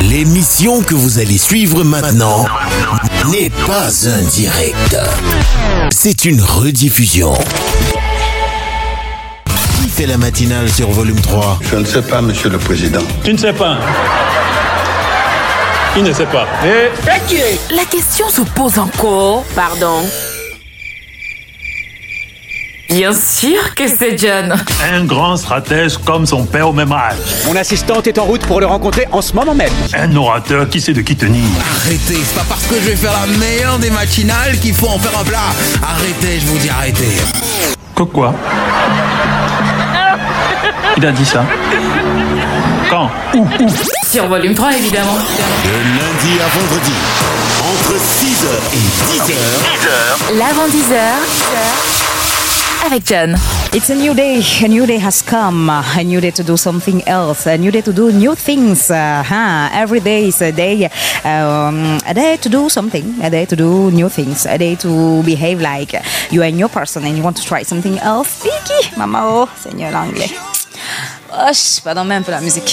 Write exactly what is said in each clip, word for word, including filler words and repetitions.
L'émission que vous allez suivre maintenant n'est pas un direct. C'est une rediffusion. Qui fait la matinale sur Volume trois? Je ne sais pas, Monsieur le Président. Tu ne sais pas. Il ne sait pas. Et... La question se pose encore. Pardon. Bien sûr que c'est John. Un grand stratège comme son père au même âge. Mon assistante est en route pour le rencontrer en ce moment même. Un orateur qui sait de qui tenir. Arrêtez, c'est pas parce que je vais faire la meilleure des matinales qu'il faut en faire un plat. Arrêtez, je vous dis arrêtez. Que quoi? Il a dit ça. Quand? Où? Où? Sur Volume trois, évidemment. De lundi à vendredi, entre six heures et dix heures. L'avant dix heures. Avec John. It's a new day. A new day has come. A new day to do something else. A new day to do new things. Uh, huh. Every day is a day. Um, a day to do something. A day to do new things. A day to behave like you are a new person and you want to try something else. Vicky, maman, oh, Seigneur l'anglais. Oh, pardon, même un peu la musique.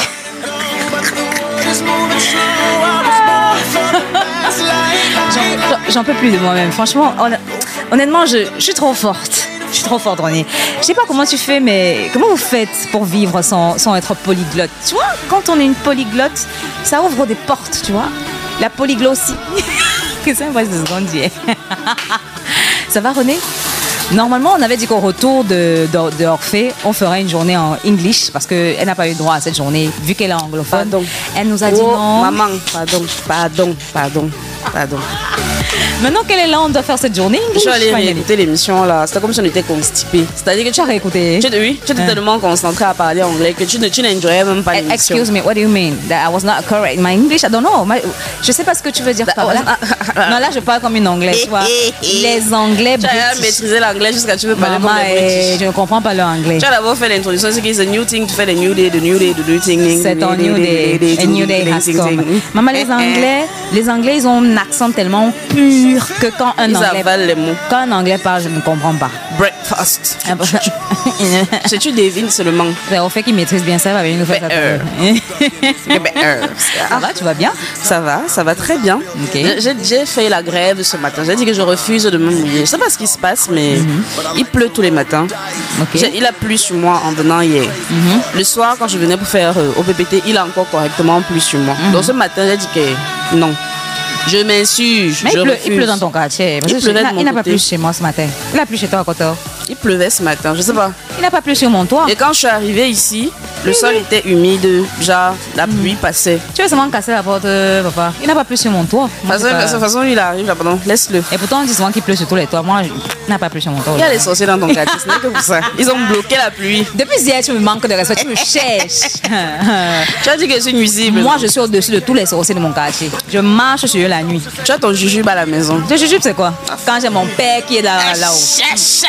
J'en, j'en peux plus de moi-même. Franchement, honnêtement, je, je suis trop forte. Je suis trop forte, Ronnie. Je sais pas comment tu fais, mais comment vous faites pour vivre sans, sans être polyglotte? Tu vois, quand on est une polyglotte, ça ouvre des portes, tu vois. La polyglossie. Que ça me passe deux secondes, hier. Ça va, René? Normalement, on avait dit qu'au retour de, de, de Orphée, on ferait une journée en English parce qu'elle n'a pas eu droit à cette journée, vu qu'elle est anglophone. Pardon. Elle nous a dit oh, non. Maman, pardon, pardon, pardon, pardon. Maintenant qu'elle est là, on doit faire cette journée English. Je suis allée réécouter l'émission là, c'était comme si on était constipés. C'est-à-dire que tu as réécouté? Tu, oui, tu étais hein? tellement concentrée à parler anglais que tu, tu n'enjoyais même pas l'émission. Excuse me, what do you mean? That I was not correct. My English, I don't know. My, je sais pas ce que tu veux dire par là. Non, là, je parle comme une anglaise, tu vois. Les anglais british. Tu as maîtrisé l'anglais jusqu'à tu veux parler Maman, comme les british. Je ne comprends pas leur anglais. Tu as d'abord fait l'introduction, c'est c'est a new thing to faire the new day, the new day, the new thing. C'est un new day, a new day has come. Maman, les anglais, les anglais, ils ont un accent tellement pur que quand un ils anglais, avalent les mots. Quand un anglais parle, je ne comprends pas. Breakfast. Si tu devines seulement. C'est au fait qu'il maîtrise bien ça, il va venir nous faire ça. Ça va, tu vas bien? Ça va, ça va très bien. Okay. J'ai, j'ai fait la grève ce matin. J'ai dit que je refuse de me mouiller. Je ne sais pas ce qui se passe, mais mm-hmm. il pleut tous les matins. Okay. Il a plu sur moi en venant hier. Mm-hmm. Le soir, quand je venais pour faire euh, O P P T, il a encore correctement plu sur moi. Mm-hmm. Donc ce matin, j'ai dit que non. Je m'insurge. Mais je il, pleut, refuse. il pleut dans ton quartier. Il, je, il n'a pas plu chez moi ce matin. Il a plu chez toi à Kotor. Il pleuvait ce matin, je sais pas. Il n'a pas plu sur mon toit. Et quand je suis arrivée ici, le sol était humide, genre la pluie mmh. passait. Tu veux seulement casser la porte, euh, papa? Il n'a pas plu sur mon toit. De toute façon, pas... façon, il arrive là, pardon, laisse-le. Et pourtant, on dit souvent qu'il pleut sur tous les toits. Moi, il n'a pas plu sur mon toit. Il y a les sorciers dans ton quartier, ce n'est que pour ça. Ils ont bloqué la pluie. Depuis hier, tu me manques de respect, tu me cherches. Tu as dit que je suis nuisible. Moi, je suis au-dessus de tous les sorciers de mon quartier. Je marche sur eux la nuit. Tu as ton jujube à la maison. Le jujube, c'est quoi? Quand j'ai mon père qui est là, là-haut.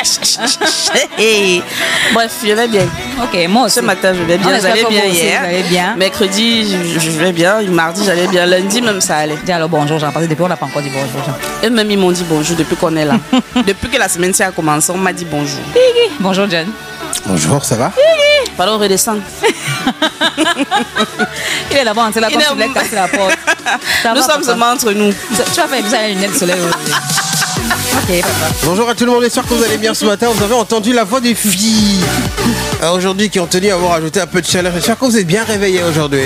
Bref, je vais bien. Ok, moi aussi. Ce matin, je vais bien. J'allais bien hier. Bien. Mercredi, je vais bien. Mardi, j'allais bien. Lundi, même ça allait. Dis alors bonjour, Jean, parce que depuis, on n'a pas encore dit bonjour, Jean. Et même, ils m'ont dit bonjour depuis qu'on est là. Depuis que la semaine a commencé, on m'a dit bonjour. Bonjour, John. Bonjour, ça va? Pardon, redescendre. Il est là-bas, c'est là quand tu voulais casser la porte. Ça nous va, sommes seulement entre nous. Tu vas faire ça à la lunette de soleil. Okay, bonjour à tout le monde, j'espère que vous allez bien ce matin. Vous avez entendu la voix des filles euh, aujourd'hui qui ont tenu à vous rajouter un peu de chaleur. J'espère que vous êtes bien réveillés aujourd'hui.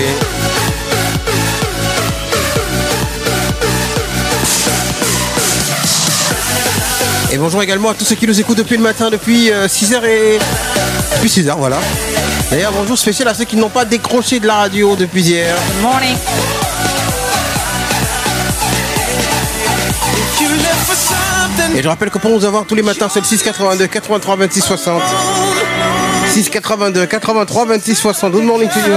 Et bonjour également à tous ceux qui nous écoutent depuis le matin, depuis euh, six heures et... Depuis six heures, voilà. D'ailleurs, bonjour spécial à ceux qui n'ont pas décroché de la radio depuis hier. Good morning. Et je rappelle que pour nous avoir tous les matins, c'est le six quatre-vingt-deux quatre-vingt-trois vingt-six soixante. six quatre-vingt-deux quatre-vingt-trois vingt-six soixante. Good morning to you.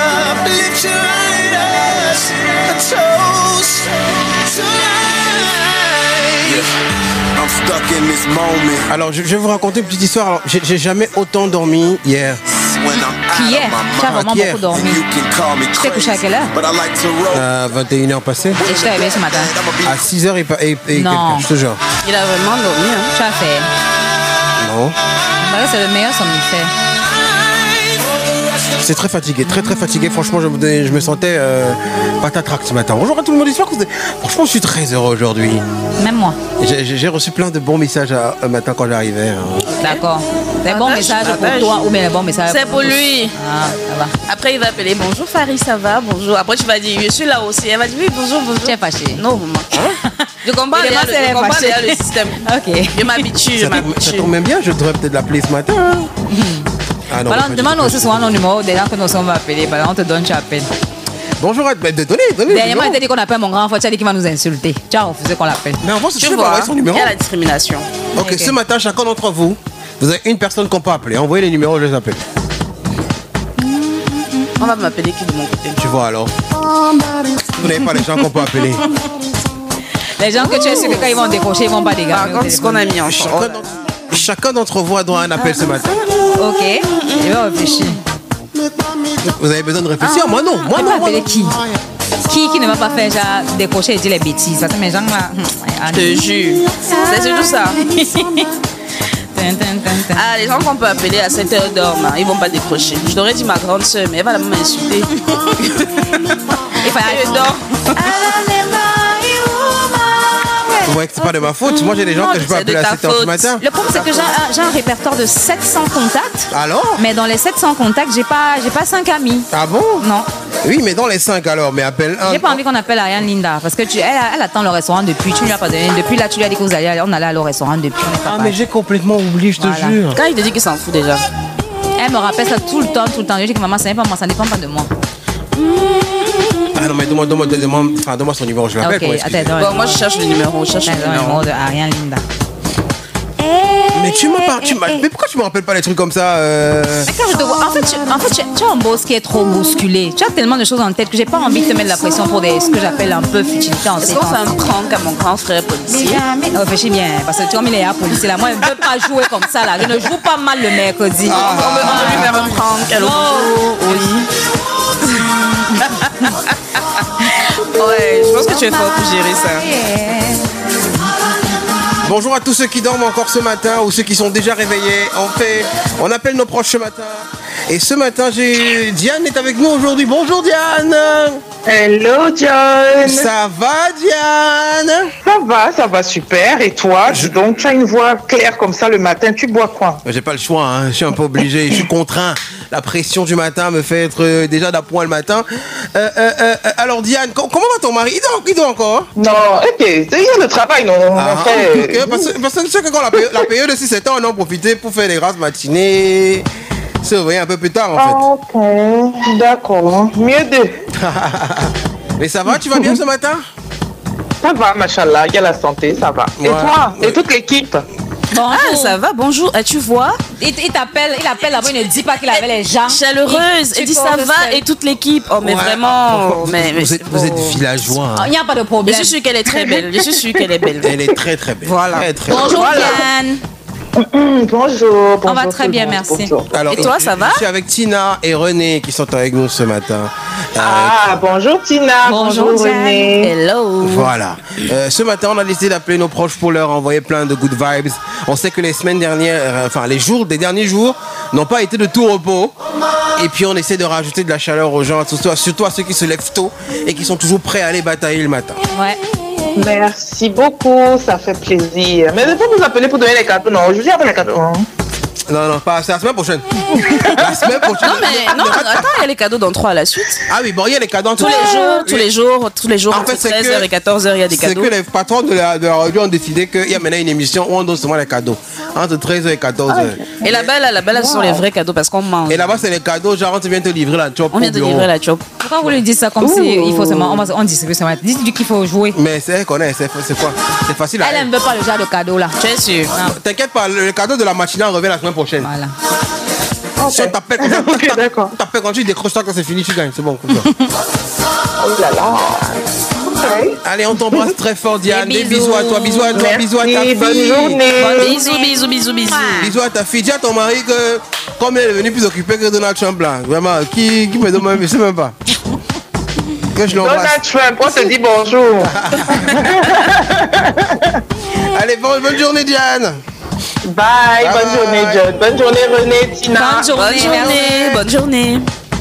Alors, je, je vais vous raconter une petite histoire. Alors, j'ai, j'ai jamais autant dormi hier. Hier, tu as vraiment beaucoup dormi. Tu t'es couché à quelle heure? euh, vingt et une heures passées. Et je t'ai réveillé ce matin? À six heures et, et, et non. quelques, je te jure. Il a vraiment dormi, hein? Tu as fait? Non. Bah, c'est le meilleur somnifère. C'est très fatigué, très très fatigué. Franchement, je, me- je me sentais euh, patatrac ce matin. Bonjour à tout le monde. J'espère que vous êtes- Franchement, je suis très heureux aujourd'hui. Même moi. J'ai j'ai- j'ai reçu plein de bons messages à- un matin quand j'arrivais. hein. D'accord. Des bons Attache, messages pour attache. toi ou bien des bons messages C'est pour lui. Ah, ça va. Après, il va appeler bonjour Farid, ça va, bonjour. Après, tu vas dire je suis là aussi. Elle va dire oui, bonjour, bonjour. Tu es fâché. Non, maman. Je comprends Il est déjà pas le, je célèbre, comprends fâché. déjà le système. Ok. Je m'habitue, je Ça tombe, ça m'habitue. tombe même bien, je devrais peut-être l'appeler ce matin. hein. Ah non, Voilà, pas on du demande tout, aussi pas du souvent nos numéros des gens que nous sommes appelés. Par exemple, on te donne, tu appelles. tout. Bonjour, à- bah, de- donnez, donnez. Dernièrement, il numéro. t'a dit qu'on appelle mon grand frère, tu as dit qu'il va nous insulter. Tu as refusé qu'on l'appelle. Mais avant, c'est Tu sûr vois, son il numéro. y a la discrimination. Ok, Ok. ce matin, chacun d'entre vous, vous avez une personne qu'on peut appeler. Envoyez les numéros, je les appelle. On va m'appeler qui de mon côté. Tu vois alors. Vous n'avez pas les gens qu'on peut appeler. Les gens que tu es sûr que quand ils vont décrocher, ils vont pas dégager. Par contre, ce qu'on a mis ensemble. Chacun d'entre- Chacun d'entre vous a droit à un appel ce matin. Ok, je vais réfléchir. Vous avez besoin de réfléchir. Moi non, moi On non. va moi appeler non. qui Qui qui ne va pas faire genre décrocher et dire les bêtises? Parce que mes gens là. Je te jure. C'est surtout ça. Ah, les gens qu'on peut appeler à sept heures dorment, hein, ils vont pas décrocher. Je t'aurais dit ma grande soeur, mais elle va m'insulter. Il fallait Je dors. Vous voyez que c'est pas de ma faute. Moi j'ai des gens Non, que je peux c'est de appeler à ta sept heures du faute. matin. Le problème, c'est que j'ai un, j'ai un répertoire de sept cents contacts. Alors Mais dans les sept cents contacts, j'ai pas, j'ai pas cinq amis. Ah bon Non. Oui, mais dans les cinq alors, mais appelle un. J'ai pas envie qu'on appelle Ariane Linda. Parce que tu, elle, elle attend le restaurant depuis. Tu lui as pas donné. Depuis là, tu lui as dit que vous allez, on allait aller au restaurant depuis. On est pas Ah, mais j'ai complètement oublié, je te Voilà. jure. Quand il te dit qu'il s'en fout déjà. Elle me rappelle ça tout le temps, tout le temps. Je dis que maman, ça n'est pas moi, ça ne dépend pas de moi. Ah non, mais donne-moi donne-moi- donne-moi enfin, donne-moi son numéro, je l'appelle Ok, pour m'excuser. attends, Bon, moi je cherche le numéro, je cherche le Attends, le numéro. numéro de Ariane Linda. Mais tu m'as pas. Tu m'as- mais pourquoi tu me rappelles pas les trucs comme ça euh... Mais quand je te vois, en fait, tu, en fait, tu, tu as un boss qui est trop bousculé. Tu as tellement de choses en tête que j'ai pas envie de te mettre la pression pour des, ce que j'appelle un peu futilité en Est-ce ces qu'on temps. fait un prank à mon grand frère Mais policier? jamais. Réfléchis bien, parce que comme il est à policier là, moi, je ne veux pas jouer comme ça là. Je ne joue pas mal le mercredi. On veut on veut lui faire un prank à l'autre jour, oui. Ouais, je pense que tu es fort pour gérer ça. Bonjour à tous ceux qui dorment encore ce matin ou ceux qui sont déjà réveillés. On fait, on appelle nos proches ce matin. Et ce matin, j'ai Diane est avec nous aujourd'hui. Bonjour Diane. Hello John. Ça va Diane? Ça va, ça va super. Et toi? Donc tu as une voix claire comme ça le matin. Tu bois quoi? J'ai pas le choix, hein. Je suis un peu obligé, je suis contraint. La pression du matin me fait être euh, déjà d'appoint le matin. Euh, euh, euh, alors Diane, co- comment va ton mari? Il dort, il dort encore? Non, ok. Il y a le travail, non? Ah, mon frère. ok, ok. Parce, que- parce que tu sais que quand la, période, la période de six sept ans, on en profite pour faire des grasses matinées. Se réveiller un peu plus tard en fait. Ok, d'accord. Mieux de. Mais ça va, tu vas bien ce matin? Ça va, machallah. Il y a la santé, ça va. Et Ouais. toi? Ouais. Et toute l'équipe? Bonjour. Ah, ça va, bonjour. Ah, tu vois? Il, il t'appelle, il appelle là-bas, il ne dit pas qu'il avait les gens. Chaleureuse. Tu Elle dit cours ça de va seul. et toute l'équipe. Oh, mais Ouais. vraiment. Mais, mais vous, êtes, vous êtes villageois. hein. Oh, il n'y a pas de Je problème. suis sûre qu'elle est très belle. Je suis sûre qu'elle est belle. Elle est très très belle. Voilà. Très, très Bonjour Voilà. Diane. Hum, bonjour, bonjour. On va très tout le bien, monde, merci. bonjour. belle. Alors, Et toi, ça je- va? Je suis avec Tina et René qui sont avec nous ce matin. Euh, Ah, bonjour Tina. Bonjour, Bonjour, Diane. René. Hello. Voilà. Euh, ce matin, on a décidé d'appeler nos proches pour leur envoyer plein de good vibes. On sait que les semaines dernières, euh, enfin les jours des derniers jours, n'ont pas été de tout repos. Et puis on essaie de rajouter de la chaleur aux gens, surtout, surtout à ceux qui se lèvent tôt et qui sont toujours prêts à aller batailler le matin. Ouais. Merci beaucoup, ça fait plaisir. Mais il faut nous appeler pour donner les cadeaux, non? Je dis après les cadeaux. hein. Non, non, pas, c'est la semaine prochaine. La semaine prochaine. Non, mais non, attends, il y a les cadeaux dans trois à la suite. Ah oui, bon, il y a les cadeaux. Tous les jours, tous les jours, tous les jours, En entre fait, c'est treize que- heures et quatorze heures, il y a des C'est cadeaux. que les patrons de la, de la radio ont décidé qu'il y a maintenant une émission où on donne seulement les cadeaux. Entre treize heures et quatorze heures. Et là-bas, là, là-bas, là, ce sont les vrais cadeaux parce qu'on mange. Et là-bas, c'est les cadeaux, genre on te vient te livrer la chop On vient au de bureau. livrer la chop. Pourquoi vous lui dites ça comme si il faut seulement. On, va- on distribue seulement. Dites-lui qu'il faut jouer. Mais c'est elle connaît, c'est c'est quoi? C'est facile à Elle elle. ne veut pas le genre de cadeau là. Tu es sûr? T'inquiète pas, le cadeau de la matinée on revient la semaine prochaine. Voilà. Si on t'appelle quand Ok, d'accord. on t'appelle quand tu décroches ça, quand c'est fini, tu gagnes. C'est bon. Comme ça. Oh là là. Ok. Allez, on t'embrasse très fort, Diane. Des Des bisous à toi, bisous à toi, Merci, bisous à ta fille. bonne journée. Bisous, bisous, bisous, bisous. Bisous à ta fille. Dis à ton mari que, comme elle est devenue plus occupée que Donald Trump, là, vraiment, qui, qui me demande, je sais même pas. Que je l'embrasse. Donald Trump, on te dit bonjour. Allez, bonne, bonne journée, Diane. Bye, Bye bonne bye. journée John. Bonne journée René, Tina. Bonne journée. Bonne journée, bonne journée.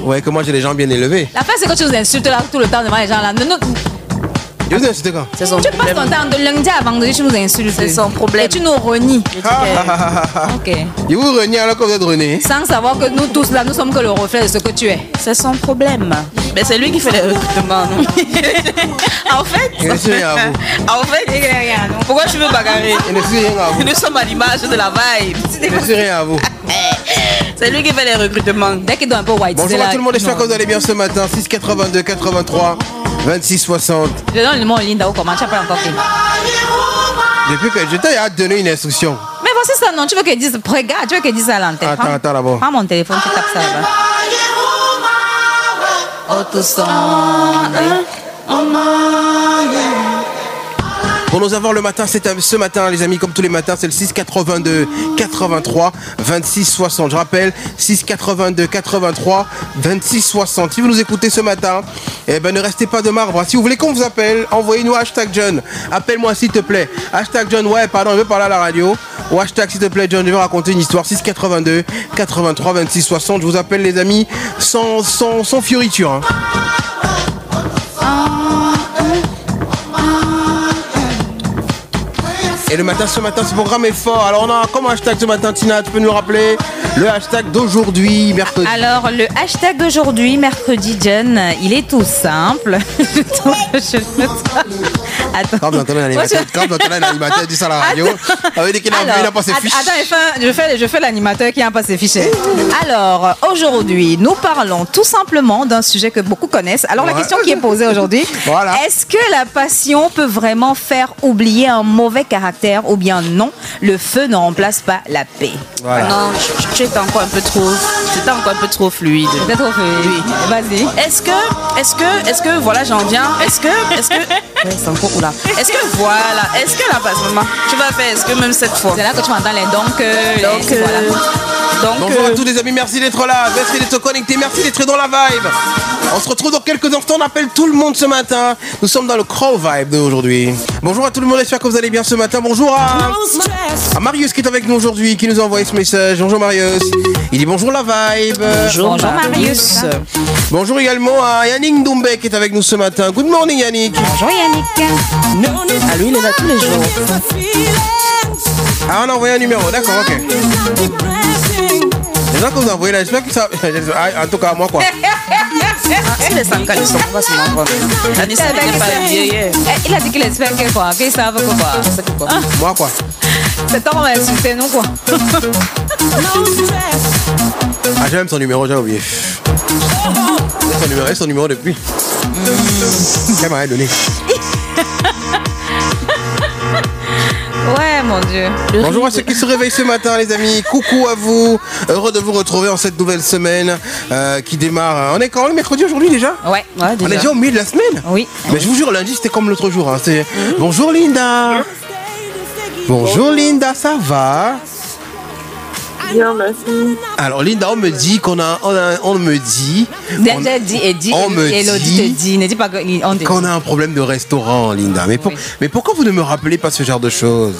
Ouais, que moi j'ai les jambes bien élevées. La fin, c'est que tu nous insultes là tout le temps devant les gens là. Ne nous- Je vous insulte quand? C'est son Tu passes problème. ton temps de lundi à vendredi, tu nous insultes. C'est son problème. Et tu nous renies. Ok. Et vous reniez alors que vous êtes René. Sans savoir que nous tous là, nous sommes que le reflet de ce que tu es. C'est son problème. Mais c'est lui qui fait les recrutements, non? En fait, Je ne suis rien à vous. en fait, pourquoi tu veux bagarrer? Je ne suis rien à vous. Nous sommes à l'image de la vibe. Je ne suis rien à vous. C'est lui qui fait les recrutements. Dès qu'il doit un peu white. Bonjour à tout le monde, j'espère que vous allez bien ce matin. six quatre-vingt-deux quatre-vingt-trois vingt-six soixante. Je donne le mot Linda ou comment tu as pas encore fait. Depuis que je t'ai donné une instruction. Mais voici ça, non, tu veux qu'elle dise, regarde, tu veux qu'elle dise ça à l'antenne. Attends, Prends- attends d'abord. Prends mon téléphone, tu tapes ça là-bas. Autoson. Pour nous avoir le matin, c'est un- ce matin, les amis, comme tous les matins, c'est le six quatre-vingt-deux quatre-vingt-trois vingt-six soixante. Je rappelle, six quatre-vingt-deux quatre-vingt-trois vingt-six soixante. Si vous nous écoutez ce matin, eh ben, ne restez pas de marbre. Si vous voulez qu'on vous appelle, envoyez-nous hashtag John. Appelle-moi s'il te plaît. Hashtag John, ouais, pardon, je veux parler à la radio. Ou hashtag s'il te plaît, John, je vais raconter une histoire. six quatre-vingt-deux quatre-vingt-trois vingt-six soixante. Je vous appelle, les amis, sans, sans, sans fioriture. Hein. Et le matin, ce matin, ce programme est fort. Alors, on a comme hashtag ce matin, Tina, tu peux nous rappeler le hashtag d'aujourd'hui, mercredi. Alors, le hashtag d'aujourd'hui, mercredi, John, il est tout simple. Je trouve que je le- Attends. Quand vous entendez un animateur, quand vous entendez un animateur dire ça à la radio, ça veut dire qu'il n'a Alors, il n'a pas ses att- fiches. Attends, je fais- je fais, je fais l'animateur qui n'a pas ses fichiers. Alors, aujourd'hui, nous parlons tout simplement d'un sujet que beaucoup connaissent. Alors, la Ouais. question qui est posée aujourd'hui, Voilà. est-ce que la passion peut vraiment faire oublier un mauvais caractère ou bien non, le feu ne remplace pas la paix? Voilà. Non, tu- tu étais encore un peu trop. C'était encore un peu trop fluide. Peut-être au feu. Oui. Vas-y. Est-ce que, est-ce que, est-ce que, voilà, j'en viens. Est-ce que, est-ce que, ouais, c'est encore où là. Est-ce que, voilà, est-ce que la passe, maman, tu vas faire, est-ce que même cette fois. C'est là que tu m'entends les donc. euh, Donc, les- euh, voilà. donc, Bonjour euh, à tous les amis, merci d'être là, merci d'être connectés, merci d'être dans la vibe. On se retrouve dans quelques instants, on appelle tout le monde ce matin. Nous sommes dans le Crow Vibe d'aujourd'hui. Bonjour à tout le monde, j'espère que vous allez bien ce matin. Bonjour à, à Marius qui est avec nous aujourd'hui, qui nous a envoyé ce message. Bonjour Marius. Il dit bonjour la vibe. bonjour, Bonjour, Marius. Bonjour également à Yannick Doumbé qui est avec nous ce matin. Good morning Yannick. Bonjour Yannick. Ah, lui, il est là tous les jours. Ah, on a envoyé un numéro, d'accord, ok. Les gens que vous envoyez là, j'espère que ça. Ah, en tout cas, moi quoi. Si les Sanka ne sont pas sur mon compte. Anissa n'est pas vieille. Eh, il a dit qu'il espère que quoi, qu'il savent que quoi. Ah, Moi quoi. cet homme va insulter nous quoi. Ah, j'ai même son numéro, j'ai oublié. J'ai son numéro, j'ai son numéro depuis. Qu'elle m'a rien donné. Ouais, mon Dieu. Bonjour à ceux qui se réveillent ce matin, les amis. Coucou à vous. Heureux de vous retrouver en cette nouvelle semaine euh, qui démarre. On est quand? Le mercredi aujourd'hui déjà? Ouais, ouais, On est déjà. déjà au milieu de la semaine? Oui. Mais je vous jure, lundi c'était comme l'autre jour. Hein. C'est... Bonjour Linda. Bonjour Linda, ça va? Bien, merci. Alors Linda, on me dit qu'on a, on, a- on me dit Déjà on- dit et dit. on me et Elodie dit te dit. Ne dis pas qu'on te dit. qu'on a un problème de restaurant, Linda. Mais, pour- Oui. mais pourquoi vous ne me rappelez pas ce genre de choses?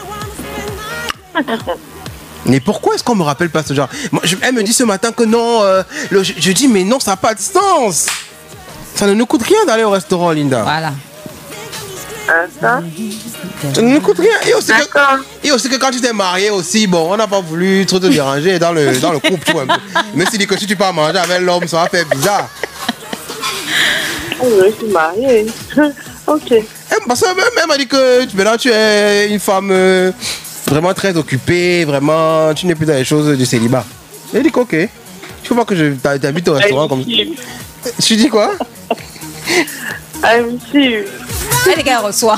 Mais pourquoi est-ce qu'on me rappelle pas ce genre? Moi, je- Elle me dit ce matin que non. euh, le- je, je dis mais non, ça n'a pas de sens. Ça ne nous coûte rien d'aller au restaurant, Linda. Voilà. Ah, ça? Ça ne nous coûte rien. Et aussi, que, D'accord. et aussi que quand tu t'es marié aussi, bon, on n'a pas voulu trop te déranger dans le, dans le couple, tu vois un peu. Mais c'est dit que si tu pars manger avec l'homme, ça va faire bizarre. Oh, je suis mariée. Ok. Eh, Parce que même, elle m'a dit que tu- maintenant tu es une femme euh, vraiment très occupée, vraiment, tu n'es plus dans les choses du célibat. J'ai dit que ok. Tu veux pas que je t'a- t'invite au restaurant comme ça? Tu dis quoi? I'm serious. Elle est qu'elle reçoit.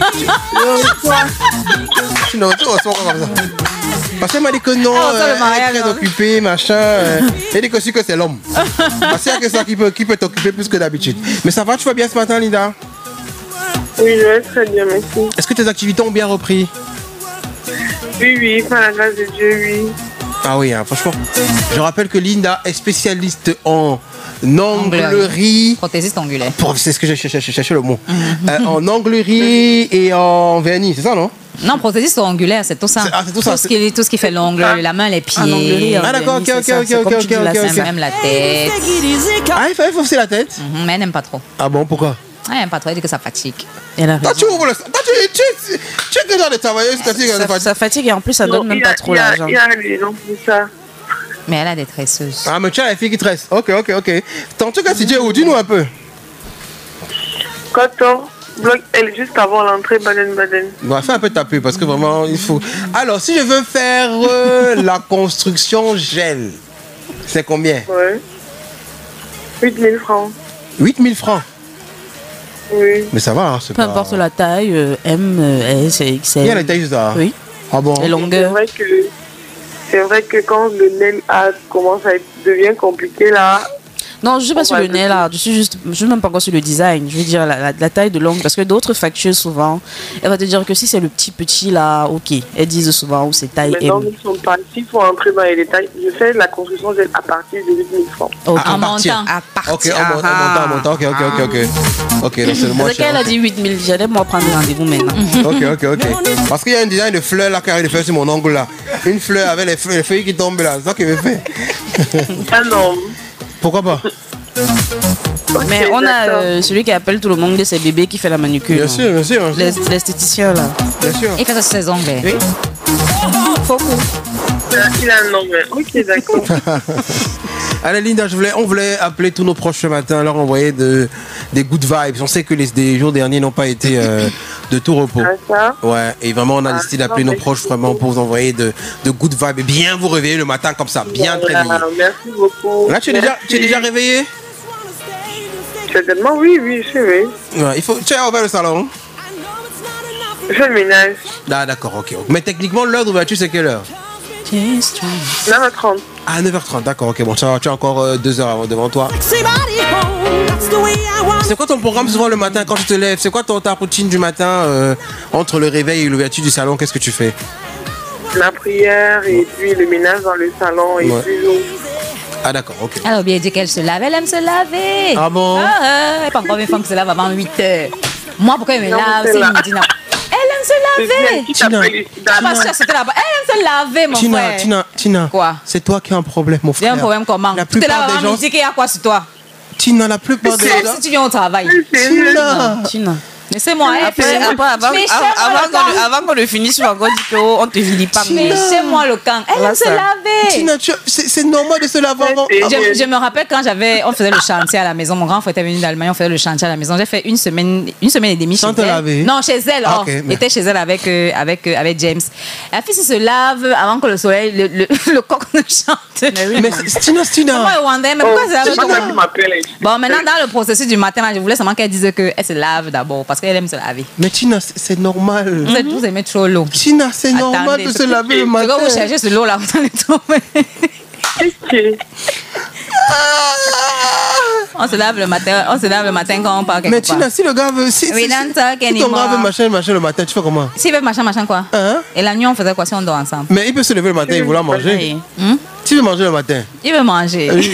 Tu ne tu reçois pas comme ça. Parce qu'elle m'a dit que non, Ah, on sent le euh, mariage, elle est très non? occupée, machin. euh. Elle dit que si que c'est l'homme. Parce qu'il y a que ça qui peut, qui peut t'occuper plus que d'habitude. Mais ça va, tu vas bien ce matin, Linda? Oui, je vais très bien, merci. Est-ce que tes activités ont bien repris? Oui, oui, par la grâce de Dieu, oui. Ah oui, hein, franchement. Je rappelle que Linda est spécialiste en onglerie. Prothésiste angulaire. Pour- C'est ce que j'ai cherché, j'ai cherché le mot. Euh, en onglerie et en vernis, c'est ça, non? Non, prothésiste angulaire, c'est tout ça. C'est- ah, c'est tout ça, ce qui, tout ce qui fait l'ongle, la main, les pieds. En onglerie, Ah, d'accord, ok, ok, ok, ok, ok, ok, ok. Même la tête. Ah, il faut, il faut aussi la tête. Mhm, mais elle n'aime pas trop. Ah bon, pourquoi? Elle n'aime pas trop, elle dit que ça fatigue. Elle a Toi, raison. tu ouvres le. Toi, tu, tu, tu es quel genre de travailleuse que tu Ça, ça fatigue et en plus ça donne même il y a- pas trop il y a- l'argent. Il y a des gens pour ça. Mais elle a des tresseuses. Ah, mais tu as la fille qui tresse. Ok, ok, ok. En tout cas, si tu es où, dis-nous un peu. Coton, bloc L juste avant l'entrée Baden-Baden. On va faire un peu taper parce que vraiment, il faut. Alors, si je veux faire euh, la construction gel, c'est combien? Ouais. huit mille francs. huit mille francs. Oui. Mais ça va, hein, c'est Peu pas... importe la taille, euh, M, euh, S, X L. Il y a la taille, ça. Oui. Ah bon? Et C'est longueur. vrai que c'est vrai que quand le nail art commence à être, devient compliqué là, Non, je suis pas On sur va le le nail dire. art, je suis juste, je suis même pas encore sur le design. Je veux dire la, la- la taille de l'ongle parce que d'autres factures souvent, elle va te dire que si c'est le petit petit là, ok. Elles disent souvent où c'est taille maintenant M. nous sommes pas. S'il faut entrer dans les détails, je fais la construction gel à partir de huit mille francs. Ok. Ah, En partir. montant. À partir. Ok, en, mon- en montant, en montant, ok, ok, ok, ok. Ok, donc c'est le moins Parce qu'elle cher. a dit huit mille, j'allais moi prendre rendez-vous maintenant. Ok, ok, ok. Parce qu'il y a un design de fleurs là qui arrive de faire sur mon ongle là. Une fleur avec les feuilles, les feuilles qui tombent là. C'est ça qu'il veut faire. Ah non. Pourquoi pas? Mais Ok, on a d'accord. euh, celui qui appelle tout le monde de ses bébés qui fait la manucure. Bien sûr, bien sûr. bien sûr. Les- L'esthéticien là. Bien sûr. Il fait ça sur ses ongles. Oui. Faut que- Il a un nom, mais ok, d'accord. Allez Linda, je voulais, on voulait appeler tous nos proches ce matin, leur envoyer de, des good vibes. On sait que les des jours derniers n'ont pas été euh, de tout repos. Ah, ça. Ouais, et vraiment on a Ah, décidé d'appeler non, nos mais- proches vraiment pour vous envoyer de, de good vibes et bien vous réveiller le matin comme ça, bien te Voilà, réveiller. merci beaucoup. Là tu es déjà, Merci. tu es déjà réveillé? Certainement, oui, oui, je suis oui. Ouais, il faut, tu as ouvert le salon? Je fais le ménage. Ah d'accord, ok. Mais techniquement l'heure d'ouverture c'est quelle heure? neuf heures trente. Ah neuf heures trente, d'accord, ok. Bon, tu as, tu as encore euh, deux heures avant- devant toi. C'est quoi ton programme souvent le matin quand tu te lèves? C'est quoi ton, ta routine du matin euh, entre le réveil et l'ouverture du salon? Qu'est-ce que tu fais? La prière et puis le ménage dans le salon et Ouais. puis l'eau. Ah d'accord, ok. Elle a oublié de dire qu'elle se lave. Elle aime se laver. Ah bon? Ah, ah, elle n'est pas encore une femme qui se lave avant huit heures. Moi, pourquoi elle me Non, lave? c'est C'est là. une Medina. Elle aime se laver. Qui Tina. t'appelle ici? Je suis pas sûre que c'était là-bas. Elle aime se laver, mon Tina, frère. Tina, Tina. Quoi? C'est toi qui as un problème, mon Il y frère. a un problème comment? La Tu te plupart laves des avant gens. midi, qu'il y a quoi sur toi? Tina, la plupart des Sauf gens. si tu viens au travail. C'est Tina. Tina. Laissez-moi. Après, après, avant, Mais avant, chez-moi, avant le qu'on, camp. avant qu'on le finisse, tu vas encore dire qu'on te vilipende pas. Mais chez moi, le camp. Elle Là, aime se ça. laver. Tina, tu- c'est c'est normal de se laver avant. C'est- avant- Je, je me rappelle quand j'avais, on faisait le chantier à la maison. Mon grand frère était venu d'Allemagne, on faisait le chantier à la maison. J'ai fait une semaine, une semaine et demie Sans chez te elle. laver? Non, chez elle. Ah, Oh, ok, mais- j'étais chez elle avec euh, avec euh, avec James. La fille se lave avant que le soleil, le, le, le coq ne chante. Mais c'est- Tina, c'est Tina. Moi, Rwandais, mais Oh, pourquoi ça c'est pas moi qui m'appelle. Bon, maintenant dans le processus du matin, là, je voulais seulement qu'elle dise qu'elle se lave d'abord parce qu'elle aime se laver. Mais Tina, c'est c'est normal. Vous êtes tous aimés trop l'eau. Tina, c'est normal Attendez, de se c'est- laver le C'est matin. quand vous cherchez ce l'eau là, vous allez trouver. Ok. On se lave le matin, on se lave le matin quand on part quelque Mais part. Tina, si le gars veut. Si, We si- don't talk si ton gars anymore. veut machin, machin le matin, tu fais comment? S'il veut machin, machin quoi? Hein? Et la nuit, on faisait quoi si on dort ensemble? Mais il peut se lever le matin, il voulait manger. Hmm? Tu veux manger le matin? Il veut manger. Oui.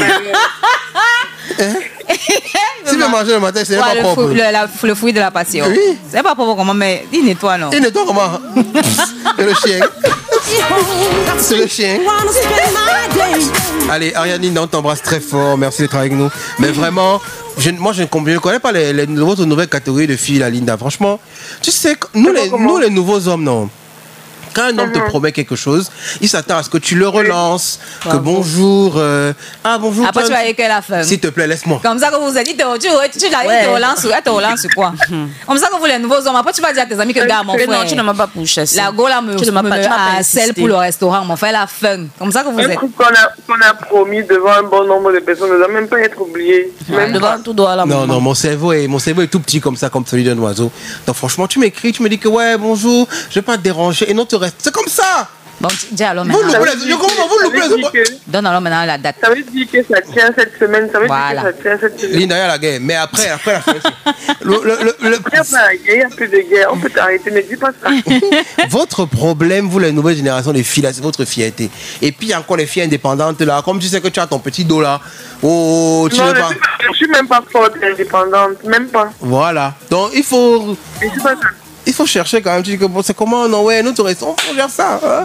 S'il veut manger le matin, c'est Ouais, pas le, propre. fou- le, la- le fruit de la passion. Oui. C'est pas propre comment, mais il nettoie, non? Et nettoie comment? Et le chien? C'est le chien. Allez, Ariane, on t'embrasse très fort. Merci d'être avec nous. Mais vraiment, je, moi, je ne comprends- je ne connais pas les, les, votre nouvelle catégorie de filles, la Linda. Franchement, tu sais, que nous, les, nous, les nouveaux hommes, non. Quand un homme te promet quelque chose, il s'attend à ce que tu le relances, que bonjour, euh, ah bonjour. Après, toi, tu vas avec la femme. s'il te plaît, laisse-moi. Comme ça que vous avez dit, tu, tu, tu, tu, Ouais. te relances, elle te relance sur quoi? Comme ça que vous, les nouveaux hommes, après, tu vas dire à tes amis que, gars, mon Que frère. non, tu ne m'as pas pour chasser. La go là me, Tu ne m'as me, pas- me tu m'as pas harcèle insisté. pour le restaurant, mon frère, la faim. Comme ça que vous Un êtes. truc qu'on a, qu'on a promis devant un bon nombre de personnes ne doit même pas être oublié. Même Devant pas. tout doigt là. Non, maman. non, mon cerveau, est, mon cerveau est tout petit comme ça, comme celui d'un oiseau. Donc franchement, tu m'écris, tu me dis que ouais, bonjour, je vais pas te déranger et non te reste. C'est comme ça. Bon, dis alors Vous maintenant. loupez les- je comprends, vous Ça loupez veut les- dire que- Donne alors maintenant la date. ça veut dire que ça tient cette semaine. Ça veut Voilà. dire que ça tient cette semaine. Linda, il y a la guerre. Mais après, après la fin, c'est- le, le- le- le- Il n'y a pas la guerre, il n'y a plus de guerre. On peut t'arrêter, ne dis pas ça. votre problème, vous, la nouvelle génération des filles, là, c'est votre fierté. Et puis, il y a encore les filles indépendantes, là. Comme tu sais que tu as ton petit dos, là. Oh, tu Non, veux je pas. suis- je suis même pas forte et indépendante. Même pas. Voilà. Donc, il faut. Je suis pas ça. il faut chercher quand même. Tu dis que bon, c'est comment? Non, ouais, nous, tu restes, on faut faire ça. Hein?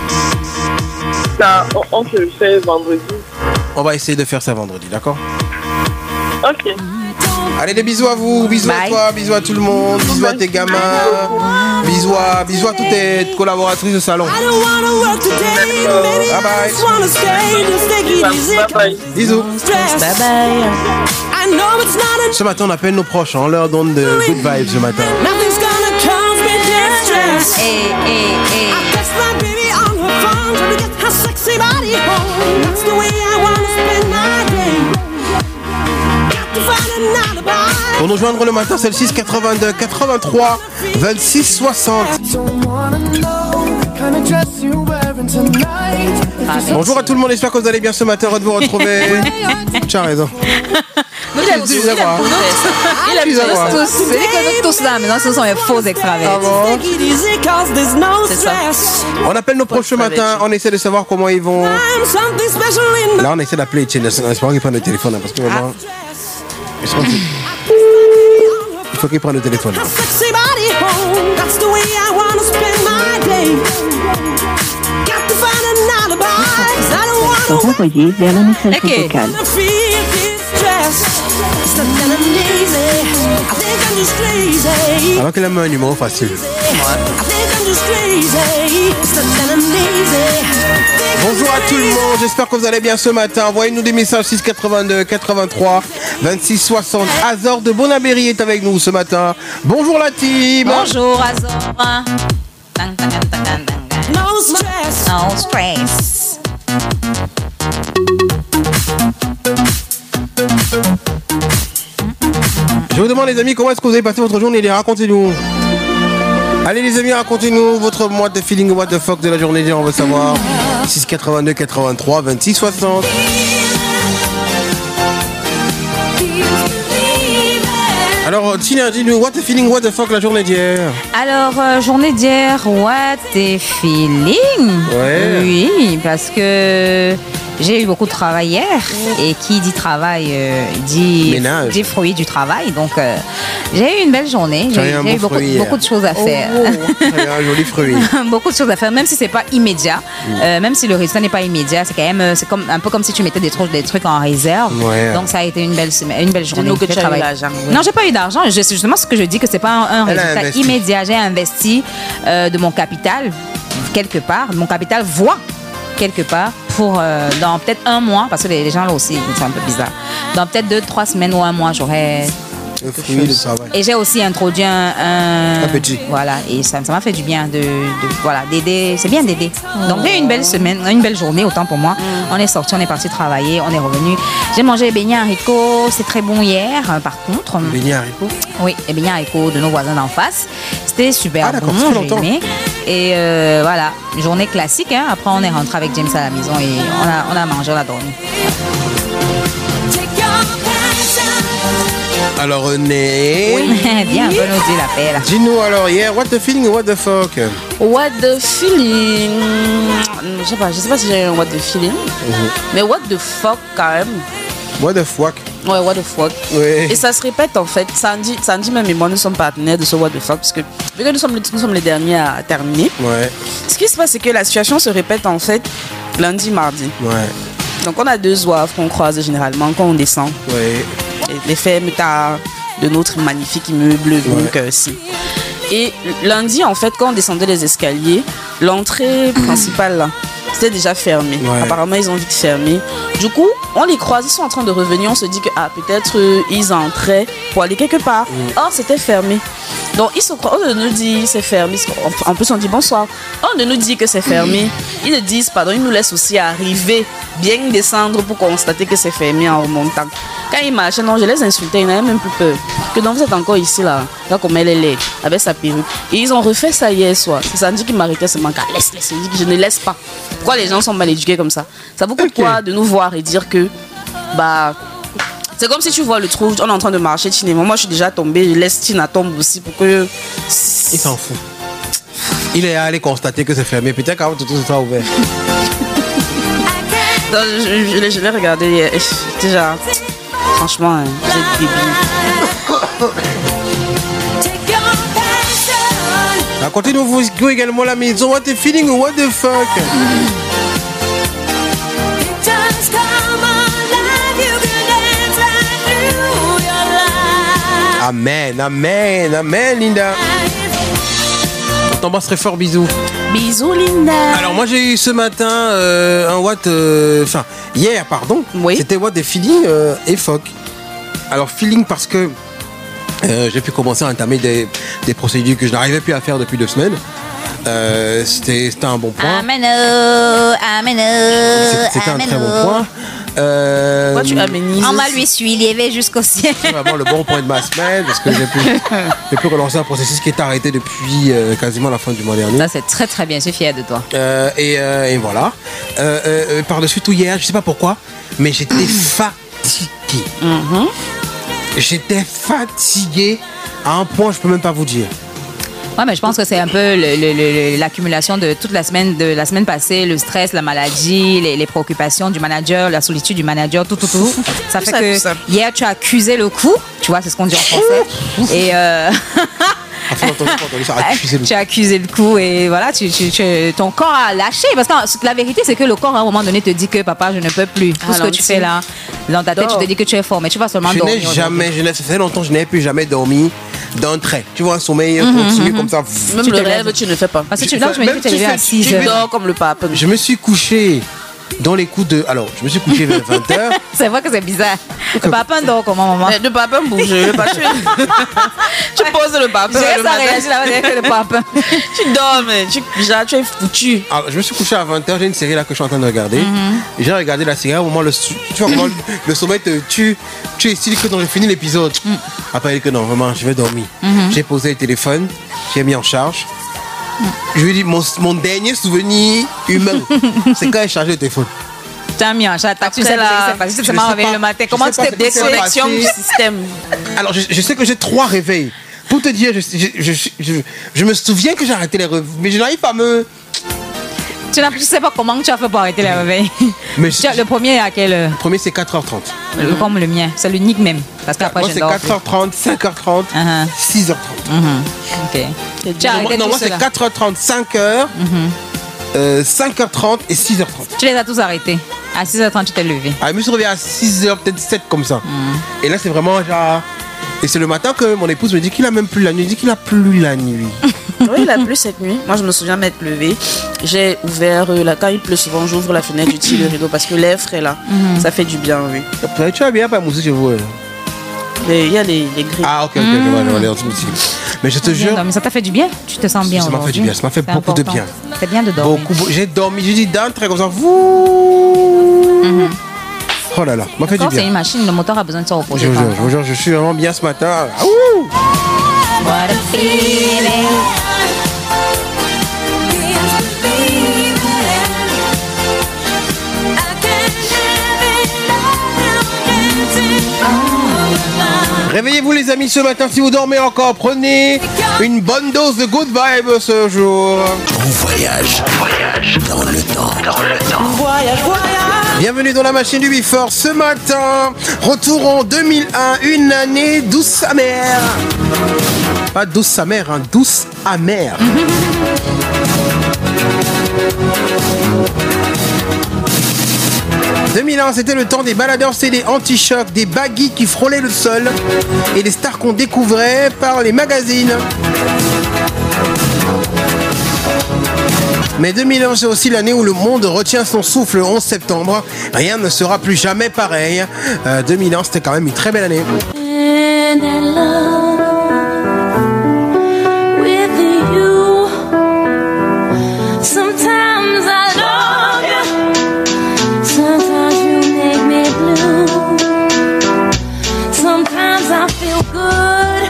Ça, on, on se le fait vendredi. On va essayer de faire ça vendredi, d'accord? Ok. Allez, des bisous à vous, bisous Bye. à toi, bisous à tout le monde, bisous à tes gamins, bisous à, bisous à toutes tes collaboratrices de salon. Bye bye. Bye bye. Bisous. Bye bye. Ce matin, on appelle nos proches, hein, on leur donne de good vibes ce matin. Hey, hey, hey. Pour nous joindre le matin, c'est le six quatre-vingt-deux quatre-vingt-trois vingt-six soixante. Bonjour à tout le monde, j'espère que vous allez bien ce matin, heureux de vous retrouver. Tu as raison. Nous l'aimons tous. Tu sais quoi? Il aime Tu sais quoi? tous. C'est que nous tous là, maintenant ce sont les faux extravertis. Ah bon? C'est ça. On appelle nos proches ce matin, on essaie de savoir comment ils vont. Là, on essaie d'appeler Etienne, j'espère qu'ils prennent le téléphone, hein, parce que vraiment. Il faut qu'il prenne le téléphone. Renvoyé vers la messagerie Ok. vocale. Alors qu'il a mis un numéro facile. Bonjour à tout le monde, j'espère que vous allez bien ce matin. Envoyez-nous des messages six quatre-vingt-deux quatre-vingt-trois vingt-six soixante. Azor de Bonabéry est avec nous ce matin. Bonjour la team. Bonjour Azor. Tang, tang, tang, tang, tang, tang. No stress. No stress. Je vous demande les amis, comment est-ce que vous avez passé votre journée? Racontez-nous. Allez les amis, racontez-nous votre mois de feeling, what the fuck de la journée, on veut savoir. six quatre-vingt-deux quatre-vingt-trois vingt-six soixante. Alors, Tina, dis-nous, what the feeling, what the fuck la journée d'hier? Alors, euh, journée d'hier, what the feeling? Ouais. Oui, parce que j'ai eu beaucoup de travail hier. Et qui dit travail, euh, dit, Ménage. dit fruit du travail. Donc, euh, j'ai eu une belle journée. Tu as J'ai eu un j'ai eu beau beaucoup, fruit hier. beaucoup de choses à faire. Un joli fruit. Beaucoup de choses à faire, même si c'est pas immédiat, euh, même si le résultat n'est pas immédiat, c'est quand même, euh, c'est comme un peu comme si tu mettais des trucs, des trucs en réserve. Ouais. Donc ça a été une belle semaine, une belle journée. Dis-nous que J'ai tu as eu travaillé. l'argent, oui. Non, j'ai pas eu d'argent. Je- C'est justement ce que je dis que c'est pas un, un Elle a résultat investi. immédiat. J'ai investi euh, de mon capital quelque part. Mon capital voit quelque part pour euh, dans peut-être un mois, parce que les, les gens là aussi c'est un peu bizarre. Dans peut-être deux, trois semaines ou un mois, j'aurai. Le fruit de travail. Et j'ai aussi introduit un, un, Un petit. Voilà, et ça ça m'a fait du bien de, de voilà d'aider. C'est bien d'aider. Donc j'ai eu une belle semaine, une belle journée autant pour moi. On est sorti, on est parti travailler, on est revenu. J'ai mangé les beignets haricots, c'est très bon hier. euh, Par contre, Béni haricots. oui, les beignets haricots de nos voisins d'en face, c'était super Ah, d'accord, bon, ça fait j'ai longtemps. aimé. Et euh, voilà, journée classique. Hein. Après on est rentré avec James à la maison et on a on a mangé, on a dormi. Alors René, Bien, un peu nous dire la paix là. dis-nous alors hier, what the feeling, what the fuck? What the feeling? Je sais pas, je sais pas si j'ai un what the feeling. Mais what the fuck quand même. What the fuck? Ouais, what the fuck. Ouais. Et ça se répète en fait. Sandy, Sandy même et moi, nous sommes partenaires de ce what the fuck. Parce que vu que nous sommes, les- nous sommes les derniers à terminer. Ouais, Ce qui se passe, c'est que la situation se répète en fait lundi, mardi. ouais, Donc on a deux zouaves qu'on croise généralement quand on descend. ouais. Les fermes tard de notre magnifique immeuble donc euh, si. Et lundi en fait quand on descendait les escaliers, l'entrée principale là, c'était déjà fermé. Ouais. Apparemment ils ont vite fermé. Du coup on les croise, ils sont en train de revenir, on se dit que ah peut-être euh, ils entraient pour aller quelque part. Or c'était fermé. Donc ils se croient, on nous dit c'est fermé. En plus on dit bonsoir. On nous dit que c'est fermé. Ils nous disent pardon, ils nous laissent aussi arriver, bien descendre pour constater que c'est fermé en remontant. Quand ils marchaient, non, je les insultais, ils n'avaient même plus peur. Que donc vous êtes encore ici là, là comme elle est laide, avec sa perruque. Et ils ont refait ça hier soir. C'est Sandy qui m'arrêtait ce manque. Laisse, laisse, je dis que je ne laisse pas. Pourquoi les gens sont mal éduqués comme ça? Ça vaut Ok. quoi de nous voir et dire que bah c'est comme si tu vois le trou, on est en train de marcher, Tina. Moi je suis déjà tombée, je laisse Tina tomber aussi pour que. Il s'en fout. Il est allé constater que c'est fermé. Peut-être qu'avant tout ça soit ouvert. Non, je, je, je l'ai- je l'ai regardé hier. Déjà, franchement, hein, vous êtes débiles. Racontez-nous vous également la maison. What the feeling ou what the fuck? Amen, amen, amen, Linda. On t'embrasse très fort, bisous. Bisous, Linda. Alors moi j'ai eu ce matin euh, un what, enfin euh, hier pardon. Oui. C'était what des feelings euh, et fuck. Alors feeling parce que euh, j'ai pu commencer à entamer des, des procédures que je n'arrivais plus à faire depuis deux semaines. Euh, c'était, c'était un bon point. Ameno, ameno, C'était un très bon point. Euh, Pourquoi tu aménises? On va lui suivre jusqu'au ciel. C'est vraiment le bon point de ma semaine parce que j'ai pu, j'ai pu relancer un processus qui est arrêté depuis euh, quasiment la fin du mois dernier. Ça, c'est très très bien, je suis fière de toi. Euh, et, euh, et voilà. Euh, euh, par-dessus tout, hier, je sais pas pourquoi, mais j'étais fatigué. Mm-hmm. J'étais fatigué à un point, je peux même pas vous dire. Ouais, mais je pense que c'est un peu le, le, le, l'accumulation de toute la semaine, de la semaine passée, le stress, la maladie, les, les préoccupations du manager, la solitude du manager, tout, tout, tout. Ça fait ça, que ça. hier, tu as accusé le coup, tu vois, c'est ce qu'on dit en français. Et euh... Enfin, entendu, entendu, ça, accusé le tu as accusé le coup et voilà, tu, tu, tu, ton corps a lâché. Parce que la vérité, c'est que le corps, à un moment donné, te dit que papa, je ne peux plus. Tout Ah, ce que tu fais là, dans ta tête, Dors. tu te dis que tu es fort, mais tu vas seulement Je dormir. n'ai jamais, je n'ai, ça fait longtemps que je n'ai plus jamais dormi d'un trait. Tu vois, un sommeil continu comme ça. Même Tu le te rêve, lèves. tu ne fais pas. Parce que tu, Je- là, tu me dis même que tu es tu levé fais- à six Tu heures. dors comme le pape. Je me suis couché dans les coups de... Alors, je me suis couché vers vingt heures. C'est vrai que c'est bizarre. Le papa dort comment, maman? Mais le papin bouge, le papin. Tu poses le papin. J'ai le ça matin. réagit là-bas que le papa. Tu dors, mais tu, déjà, tu es foutu. Alors, je me suis couché à vingt heures, j'ai une série là que je suis en train de regarder. Et j'ai regardé la série, au moment le, tu vois comment le, le sommeil te tue. Tu es stylé que j'ai fini l'épisode. Après, il dit que non, vraiment, je vais dormir. J'ai posé le téléphone, j'ai mis en charge. Je lui ai dit, mon, mon dernier souvenir humain, c'est quand j'ai chargé le téléphone. Tu as mis en chat, tu sais Après, pas là, ce qui s'est passé, tu je t'es sais réveillé pas- le matin. je Comment sais tu pas t'es ce qui s'est Déconnexion passé. du système. Alors, je, je sais que j'ai trois réveils. Pour te dire, je, je, je, je, je me souviens que j'ai arrêté les réveils, mais je n'arrive pas à me... Tu ne sais pas comment tu as fait pour arrêter les réveils. Mais Tu as- Le premier est à quelle heure? Le premier, c'est quatre heures trente. Le- Comme le mien, c'est l'unique même. Parce qu'après, Moi, je c'est dors. quatre heures trente, cinq heures trente, Uh-huh. six heures trente. Ok. Tu as Non, arrêté non, tout moi, c'est cela. quatre heures trente, cinq heures, euh, cinq heures trente et six heures trente. Tu les as tous arrêtés. À six heures trente, tu t'es levé. Ah, je me suis réveillé à six heures, peut-être sept comme ça. Et là, c'est vraiment genre... Et c'est le matin que mon épouse me dit qu'il a même plus la nuit. Il dit qu'il a plus la nuit. Oui, il a plu cette nuit. Moi, je me souviens m'être levée. J'ai ouvert, euh, là, quand il pleut souvent, j'ouvre la fenêtre, je tire le rideau parce que l'air frais là, ça fait du bien, oui. Tu vas bien pas mousser chez vous. euh. Mais il y a les, les grilles. Ah, ok, ok, je vois, je vois, les anti-mousses. Mais je te Bien jure, dormi. Ça t'a fait du bien? Tu te sens bien Ça m'a fait aujourd'hui? du bien, ça m'a fait C'est beaucoup de important. bien. C'est bien de dormir. beaucoup, beaucoup- j'ai dormi, j'ai dit d'un trait comme ça. Vous. Oh là là, ça m'a fait du Quand c'est bien. une machine, le moteur a besoin de se Je reposer. vous par jure, je vous jure, je suis vraiment bien ce matin. Ah, ouh. What a feeling. Réveillez-vous les amis ce matin si vous dormez encore. Prenez une bonne dose de good vibe ce jour. On voyage, on voyage dans le temps, dans le temps. Bienvenue dans la machine du Before ce matin. Retour en deux mille un, une année douce amère. Pas douce amère, hein, douce amère. deux mille un, c'était le temps des baladeurs C D anti-choc, des baggies qui frôlaient le sol et les stars qu'on découvrait par les magazines. Mais deux mille un, c'est aussi l'année où le monde retient son souffle. Le onze septembre, rien ne sera plus jamais pareil. Euh, deux mille un, c'était quand même une très belle année. Sometimes I love you, sometimes you make me blue. Sometimes I feel good,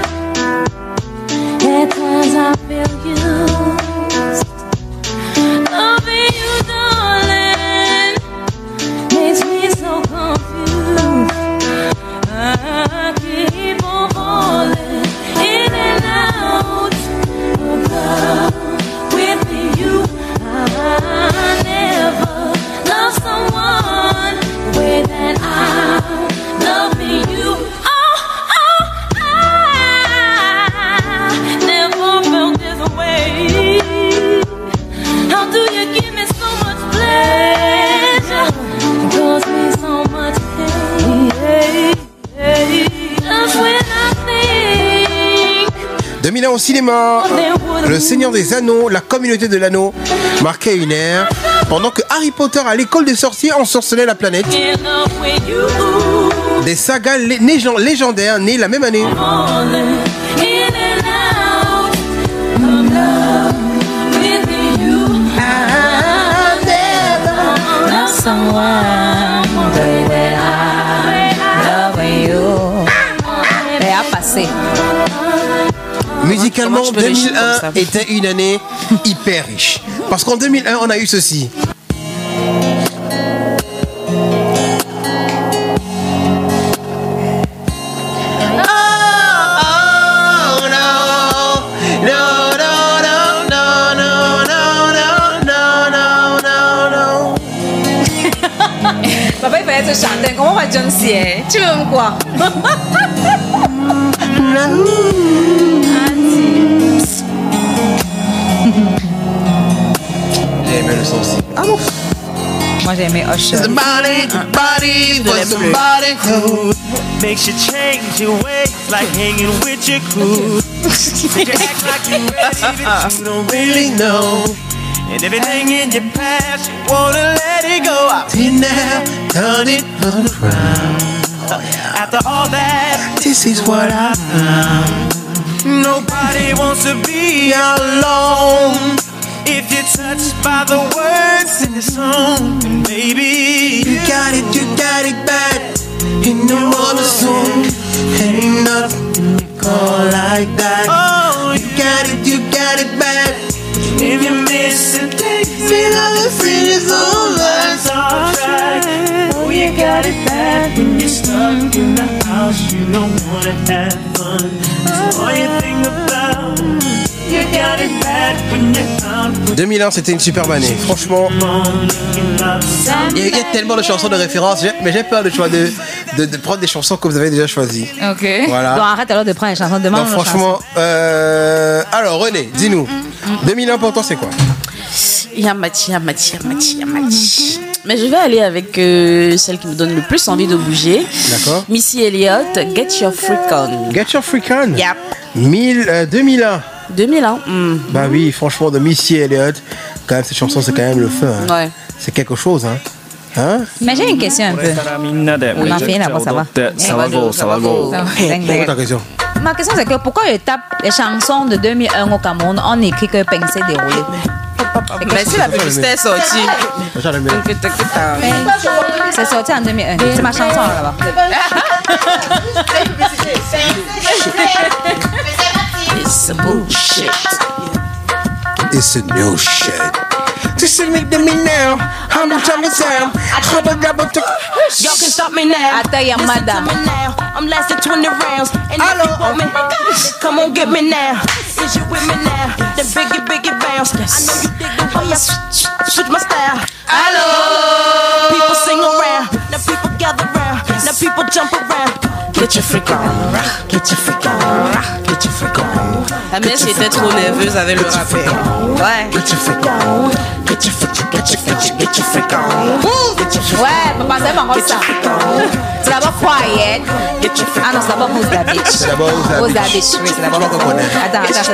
at times I feel used. Loving you, darling, makes me so confused. I keep on falling in and out of love with you. I never loved someone the way that I love you. Oh, oh, oh. mille un au cinéma, Le Seigneur des Anneaux, la communauté de l'anneau marquait une ère pendant que Harry Potter à l'école des sorciers ensorcelait la planète. Des sagas lé- légend- légendaires nées la même année. Et à passer. Musicalement, Comment tu peux deux mille réussir un comme ça? était une année hyper riche. Parce qu'en deux mille un, on a eu ceci. Papa, il fallait te chanter. Comment va John Sier? Tu veux quoi? J'ai aimé le son aussi. Ah bon? Moi, j'ai aimé Usher. Somebody, body for somebody who makes you change your ways, like hanging with your crew. Make you act like you're ready, but you don't really know. And everything in your past, you wanna let it go. I've been there, done it, on the ground. After all that, this is what I found. Nobody wants to be alone. If you're touched by the words in the song, then maybe you got it, you got it bad. In no other song, ain't nothing to call like that. Oh, you got it, you got it bad. If you miss it, feel all the feelings over. It's all right. Oh, you got it bad when you're stuck in the house. You don't wanna have fun. That's all you think about. You got it bad when you're out. deux mille un, c'était une superbe année. Franchement, il y, a, il y a tellement de chansons de référence, j'ai- mais j'ai peur de, choix de, de, de prendre des chansons que vous avez déjà choisies. Ok. Voilà. Donc arrête alors de prendre les chansons. Demande Donc nos franchement, euh, alors René, dis-nous, deux mille un pour toi c'est quoi? Yamati, Yamati, Yamati, Yamati. Mais je vais aller avec euh, celle qui me donne le plus envie de bouger. D'accord. Missy Elliott, Get Your Freak On. Get Your Freak On. Yep. mille, euh, deux mille un. deux mille un. Mm. Bah oui, franchement, de Missy Elliott, quand même cette chanson c'est quand même le feu. Hein. Ouais. C'est quelque chose, hein. Hein? Mais j'ai une question un peu. On a fait là, ça va. Ça va go, ça va go. Quelle est ta question? Ma question c'est que pourquoi je tape les chansons de deux mille un au Cameroun, on écrit que Pensée déroulée. Mais si la publicité est sortie. C'est sorti en deux mille un. C'est ma chanson là-bas. It's a bullshit. It's a new shit. This is me to me now. I'm trying to sound. Y'all can stop me now. Ata Yamada. Listen to me now. I'm lasting twenty rounds. And if you want me, come on, get me now. Is you with me now? Then biggie, biggie bounce. I know you dig the way I switch my style. Hello. People sing around. Now people gather round. Now people jump around. Get your freak on. Get your freak on. Get your freak on. La messe était trop nerveuse avec le rappel. Ouais. Get your freak on. Get your freak, get your freak, get your freak on. Get your freak Ouais, papa, c'est pas comme ça. C'est d'abord quiet. Ah non, c'est d'abord Who's That Bitch. C'est d'abord Who's That Bitch. Who's That Bitch, oui, c'est d'abord. Je crois qu'on connaît. Attends, attends,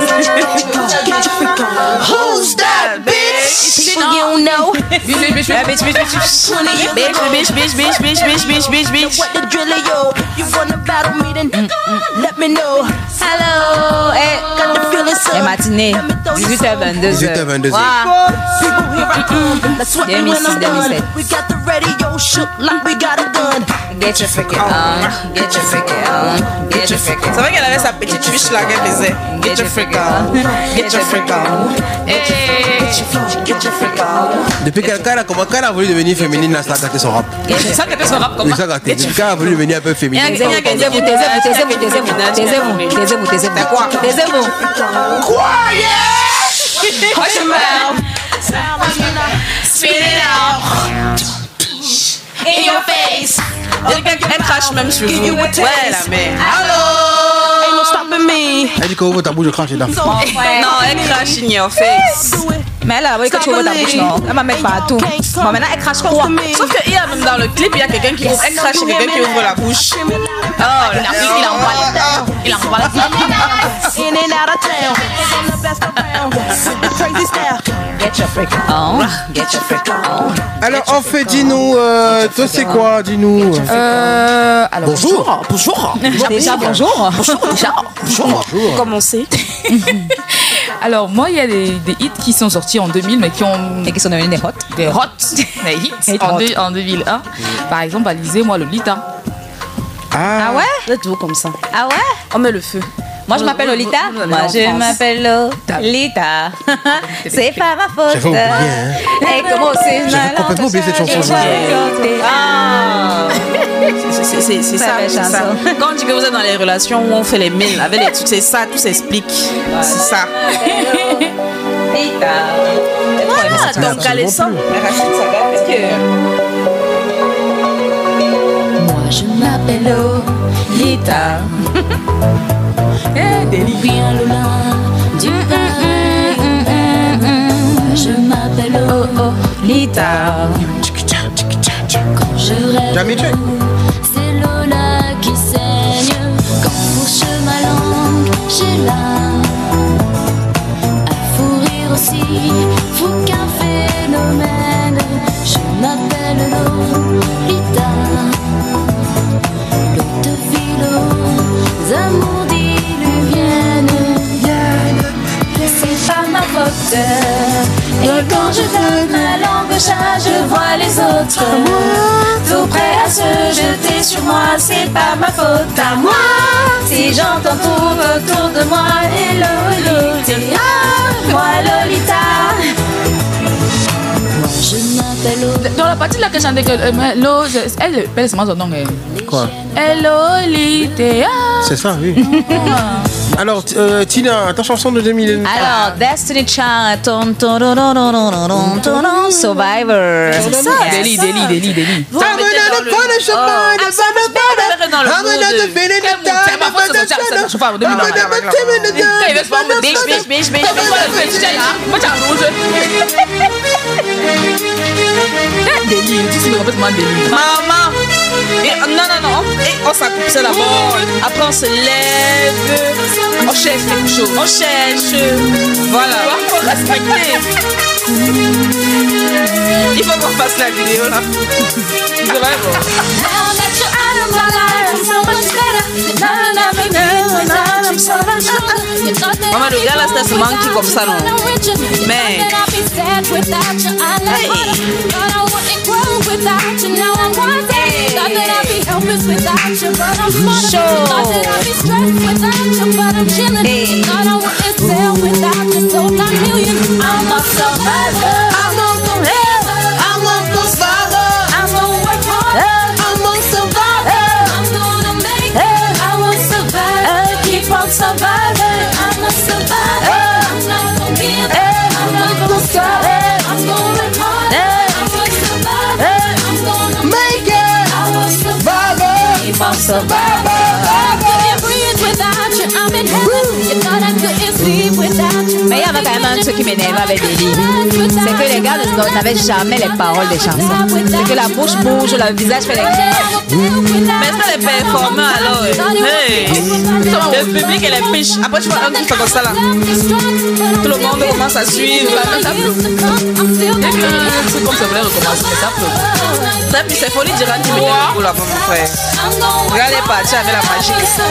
Who's that bitch? People you don't know. Bitch, bitch, bitch, bitch, bitch, bitch. Bitch, bitch, bitch, bitch, bitch, bitch, bitch, bitch, bitch. What the drill is, yo? You wanna battle me, then let me know. Hello. Eh, Got the feeling, so les matinées, dix-huit heures vingt-deux. dix-huit heures vingt-deux. Wow. people here I come. That's what we when I'm deux mille six, deux mille sept. done. We got the radio shook like we got a gun. Get your freaking on. Get your freaking on. Get your freaking C'est vrai qu'elle avait sa petite fiche là qu'elle faisait. Get your freak on. Get your freak on. Get your freak on. Depuis qu'elle quand elle a comment- quand elle a voulu devenir féminine, là, ça a gâté son rap. Ça qu'était son rap Oui, comment? ça a gâté. Depuis qu'elle a voulu devenir un peu féminine. Taisez-vous, taisez-vous, taisez-vous, taisez-vous, taisez-vous, taisez-vous, taisez-vous. C'est quoi? Taisez-vous. Watch your mouth. Spit it out. In your face. Elle crache même sur vous. Ouais, la mère. Ain't no stopping me. Elle dit qu'on ouvre ta bouche, je crache dedans. Non, elle crache in your face. Mais elle a voulu que tu ouvres ta bouche, non? Elle va mettre partout. Bon, maintenant, elle crache quoi? Sauf qu'il y a même dans le clip, il y a quelqu'un qui ouvre, elle crache et quelqu'un qui ouvre la bouche. Oh, Il en- il envoie les- il envoie les- in and out of town. 'Cause I'm the best around with this crazy style. Get your freak on. Get your freak on. Alors, en fait, dis-nous, euh, toi, c'est quoi? Dis-nous. Euh, alors, Bonjour. Bonjour. Déjà, bonjour. Bonjour. Déjà, bonjour. Bonjour. Commencez. Alors, moi, il y a des, des hits qui sont sortis en deux mille, mais qui ont. Et qui sont devenus des hot. Des hot. Des hits Hit en, hot. deux- en deux mille un. Par exemple, Alizé, moi, Lolita. Ah, Ah ouais? Vous êtes toujours comme ça. Ah ouais? On met le feu. Moi, je m'appelle Lolita. Vous- vous- vous Moi, allez je en France. m'appelle Lolita. C'est pas ma faute. J'avais oublié, hein. Et comment c'est J'avais complètement oublié cette chanson. Ah. C'est- C'est c'est- c'est ça, belle c'est ça. chanson. Quand on dit que vous êtes dans les relations où on fait les mails avec les trucs, c'est ça, tout s'explique. C'est ça. Lolita. Ah, donc, Alessandre. Moi je m'appelle Lolita. Bien Lola. Du hum, hum, hum, hum, hum. Je m'appelle Lolita. Quand je rêve, Jamais tué. c'est Lola qui saigne. Quand bouche ma langue, j'ai là. Un fou rire aussi, fou qu'un phénomène. Je m'appelle Lolita. L'eau de philo, amours diluviennes. C'est pas ma faute. Et quand je donne ma langue au chat, je vois les autres tout prêts à se jeter sur moi. C'est pas ma faute à moi. Si j'entends tout autour de moi, et Lolita, moi Lolita. Moi je m'appelle Lolita. Dans la partie là que je chantais que euh, mais Lo, c'est- elle, elle, c'est moi son nom. elle. Quoi? Hello, Lolita. C'est ça, oui. Alors, t- euh, Tina, ta chanson de deux mille. Alors, Destiny Child, ton, ton, ton, ton, ton, ton, ton, ton, ton, Survivor. C'est ça. Deli, Deli, Deli, Deli. Vous mettez dans le- Oh, ah, ça, je vais mettre dans le mood de- Quel mood? C'est ma faute, c'est ça, ça, je parle de mille. Quand il va se faire me Biche, biche, biche, biche, Quand il va se faire, tu sais, moi, j'ai un rouge. Deli, tu sais, me rappelle comment Deli. Maman. Et, non, non, non. Et on s'accoupe ça d'abord. Après, on se lève. On cherche quelque chose. On cherche. Voilà. Il faut respecter. Il faut qu'on fasse la vidéo là. C'est vrai, bon. Now that you're out of my life, I'm so much better. Now that I'm in you, and now I'm so much stronger. You thought that Maman, I'd le be gars là, c'est ce monkey comme ça, non? richer. You Mais- thought that I'd be sad without you. I love Hey. harder. Thought I wouldn't grow without you. Now I'm wiser. Thought that I'd be helpless without you, but I'm smarter. Sure. Thought that I'd be stressed without you, but I'm chilling. Hey. Thought I wouldn't sell without you, sold a million. I'm a survivor. I'm a forever. I'm a survivor. I'm gonna work hard. I'm a survivor. I'm gonna make it. I will survive. Keep on surviving. I'm a survivor. I'm not gonna give up. I'm not gonna stop. I'm gonna work hard. I'm a survivor. I'm gonna make it. I will survive. Keep on surviving. Couldn't breathe without you. I'm in heaven. You thought I couldn't sleep without you. Mais il y avait quand même un truc qui m'énerve avec Deli. C'est que les gars ne- n'avaient jamais les paroles des chansons. C'est que la bouche bouge, le visage fait les. Mais ça, les performants alors. Hey. Le public et les biches. Après, tu vois un qui fait comme ça là. Tout le monde commence à suivre. Ça pleut. C'est comme ça voulait recommencer, mais ça pleut. Ça, puis c'est folie de rentrer pour là, mon frère. Regardez partir avec la magie.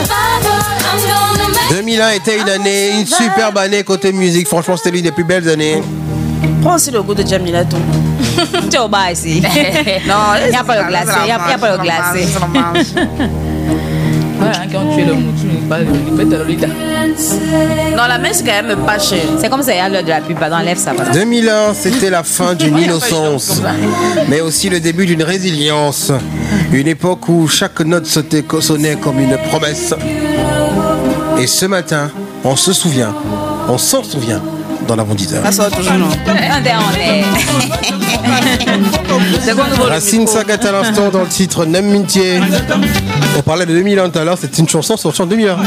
deux mille un était une année, une superbe année côté musique. Franchement, c'était l'une des plus belles années. Prends aussi le goût de Jamila, tout. Tu es au bas ici. Non, Il n'y a pas le glacé. Il n'y a, il y a pas le glacé. Ouais, hein, quand tu es le mouton, il parle de Lolita. Non, la main, c'est quand même pas cher. C'est comme ça, il y a l'heure de la pub. Pardon, enlève ça. pardon. deux mille un, c'était la fin d'une innocence, mais aussi le début d'une résilience. Une époque où chaque note sautait- sonnait comme une promesse. Et ce matin, on se souvient, on s'en souvient dans l'avant dix heures. Ça sort toujours, non? Un des on est. C'est quoi nouveau? Racine Sagat à l'instant dans le titre Nem Mintier. On parlait de deux mille un tout à l'heure, c'est une chanson sortie en deux mille un.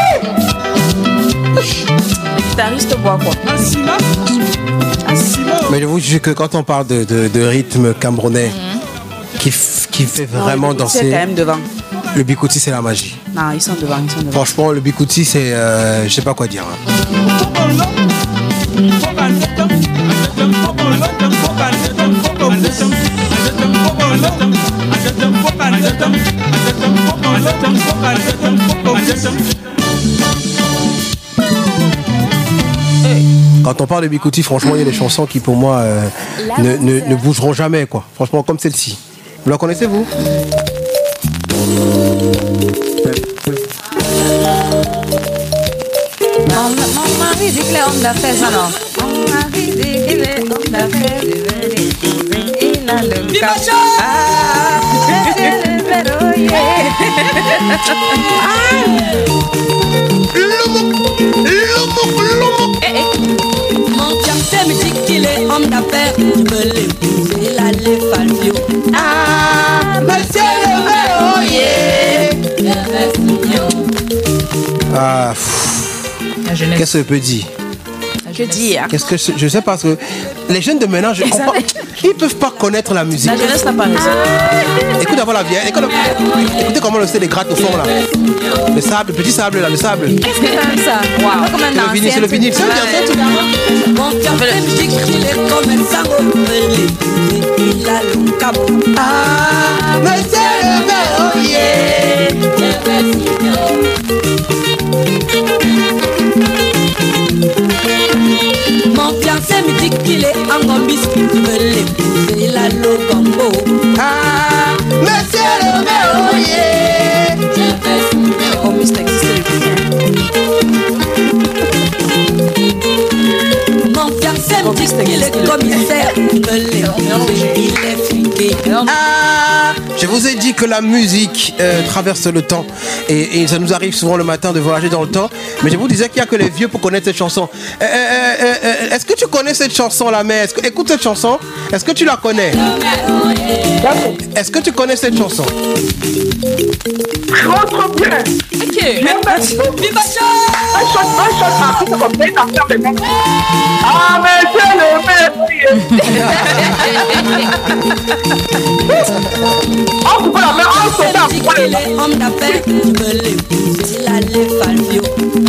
Guitariste boit quoi? Mais je vous jure que quand on parle de, de, de rythme camerounais mm-hmm. qui, f- qui fait vraiment non, danser. C'est quand même devant. Le bikouti, c'est la magie. Non, ils sont devant, ils sont devant. Franchement, le bikouti, c'est. Euh, je sais pas quoi dire. Hein. Quand on parle de bikouti, franchement, il y a des chansons qui, pour moi, euh, ne, ne, ne bougeront jamais, quoi. Franchement, comme celle-ci. Vous la connaissez, vous? Mon, mon mari dit qu'il est homme d'affaires, ça non. Mon mari dit qu'il est homme d'affaires. Il a le cap. Ah, c'est le verrouillé. Mon fiancé me dit qu'il est homme d'affaires. Je veux l'épouser, il a les falfios. Ah, monsieur le verrouillé. Ah, pff. Qu'est-ce que je peux dire? Que dire? Qu'est-ce que je, je sais pas, parce que les jeunes de maintenant, je comprends, ils peuvent pas connaître la musique. La jeunesse n'a pas raison. Écoute d'abord la vieille. Écoute, écoutez comment le sel est gratte au fond là. Le sable, le petit sable là, le sable. Qu'est-ce que c'est ça? Wow. C'est le vinyle, c'est le vinyle. C'est bien fait. Mon fiancé me dit qu'il est comme un sango. Il a le cap. Ah, monsieur le verrouillé. Mon fiancé me dit qu'il est en gombis. Je veux l'épouser, il a le gombo. Ah, monsieur le verrouillé. Le gombis n'existe plus. Mon fiancé me dit qu'il est commissaire. Je veux l'épouser, il est friqué. Ah, je vous ai dit que la musique euh, traverse le temps et, et ça nous arrive souvent le matin de voyager dans le temps. Mais je vous disais qu'il n'y a que les vieux pour connaître cette chanson. Euh, euh, euh, est-ce que tu connais cette chanson là, mais est-ce que, écoute cette chanson. Est-ce que tu la connais? Est-ce que tu connais cette chanson? Trop trop bien. Ok. Ah mais c'est le meilleur. On peut la faire, on se tape. il est homme d'affaires. Je veux l'épouser, il a les falfios.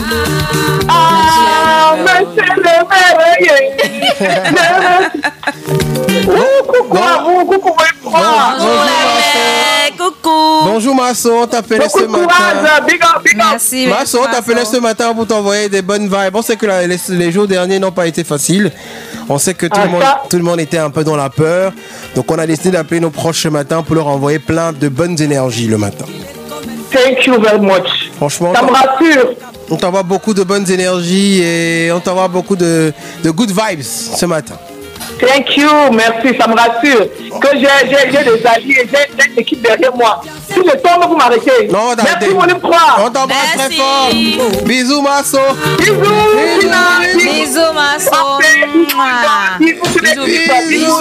Ah mais c'est le meilleur. Coucou à vous, coucou à vous. Coucou. Bonjour Masso, on t'appelait ce matin. Big up, big up. Merci. Masso, on t'appelait ce matin pour t'envoyer des bonnes vibes. On sait que la, les, les jours derniers n'ont pas été faciles. On sait que tout, ah, le monde, tout le monde était un peu dans la peur. Donc on a décidé d'appeler nos proches ce matin pour leur envoyer plein de bonnes énergies le matin. Thank you very much. Franchement, ça me rassure. On t'envoie beaucoup de bonnes énergies et on t'envoie beaucoup de, de good vibes ce matin. Thank you, merci, ça me rassure. Que j'ai, j'ai, j'ai des alliés, j'ai, j'ai une équipe derrière moi. Si je tombe, vous m'arrêtez. Non, merci, mon espoir. On t'embrasse très fort. Bisous, Masso. Bisous, bisous, bisous, Masso. Bisous, bisous, bisous.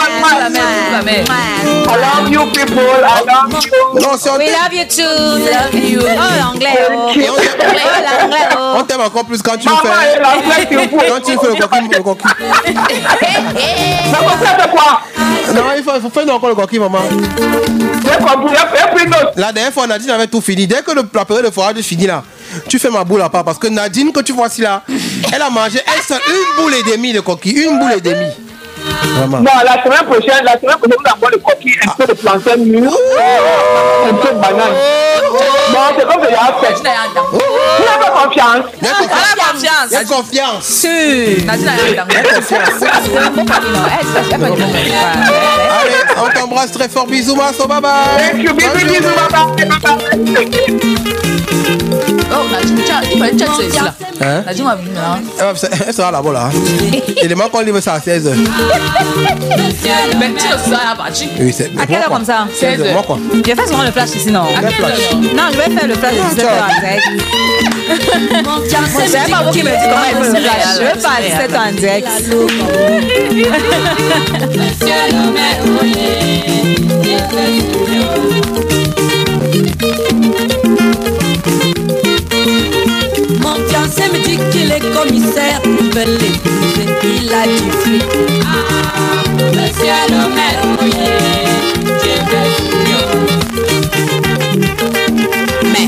I love you, people. I love you. Non, si on We love you too. We love you. Oh, l'anglais. Oh, l'anglais. On t'aime encore plus quand tu le fais. Quand tu fais le coquille, le coquille. Ça concerne quoi? Non, il faut, il faut faire encore le coquille, maman. J'ai compris, j'ai pris note. La dernière fois, Nadine avait tout fini. Dès que le, la période de forage est finie là, tu fais ma boule à part. Parce que Nadine, que tu vois ici là, elle a mangé elle seule une boule et demie de coquille. Une boule et demie. Vraiment. Non, la semaine prochaine, la semaine prochaine, on va le coquille, un peu de plantain mûr, un peu de banane. Bon, c'est comme ça, il y a fait. Tu n'as pas confiance. Il y a confiance. Il y a confiance. Si. Nadine a confiance. Allez, on t'embrasse très fort. Bisous, Masso. Bye bye. Thank you. Bisous, bisous. Bye bye. Oh, Nadine, il fallait que tu là. Hein? Nadine va venir là. Elle sera là-bas là. Et les qu'on livre ça à seize heures. Mais tu le sais, à partir. Oui, c'est. À quelle heure comme ça? seize heures. Moi quoi? Je vais faire souvent le flash ici, non? Quel flash? Non, je vais faire le flash de dix-sept heures en direct. C'est pas vous qui me dites comment il faut le flash. Je vais faire à dix-sept heures en direct. Mon fiancé me dit qu'il est commissaire. Je veux l'épouser, il a du l'Afrique. Ah, le ciel m'est rouillé, je vais mais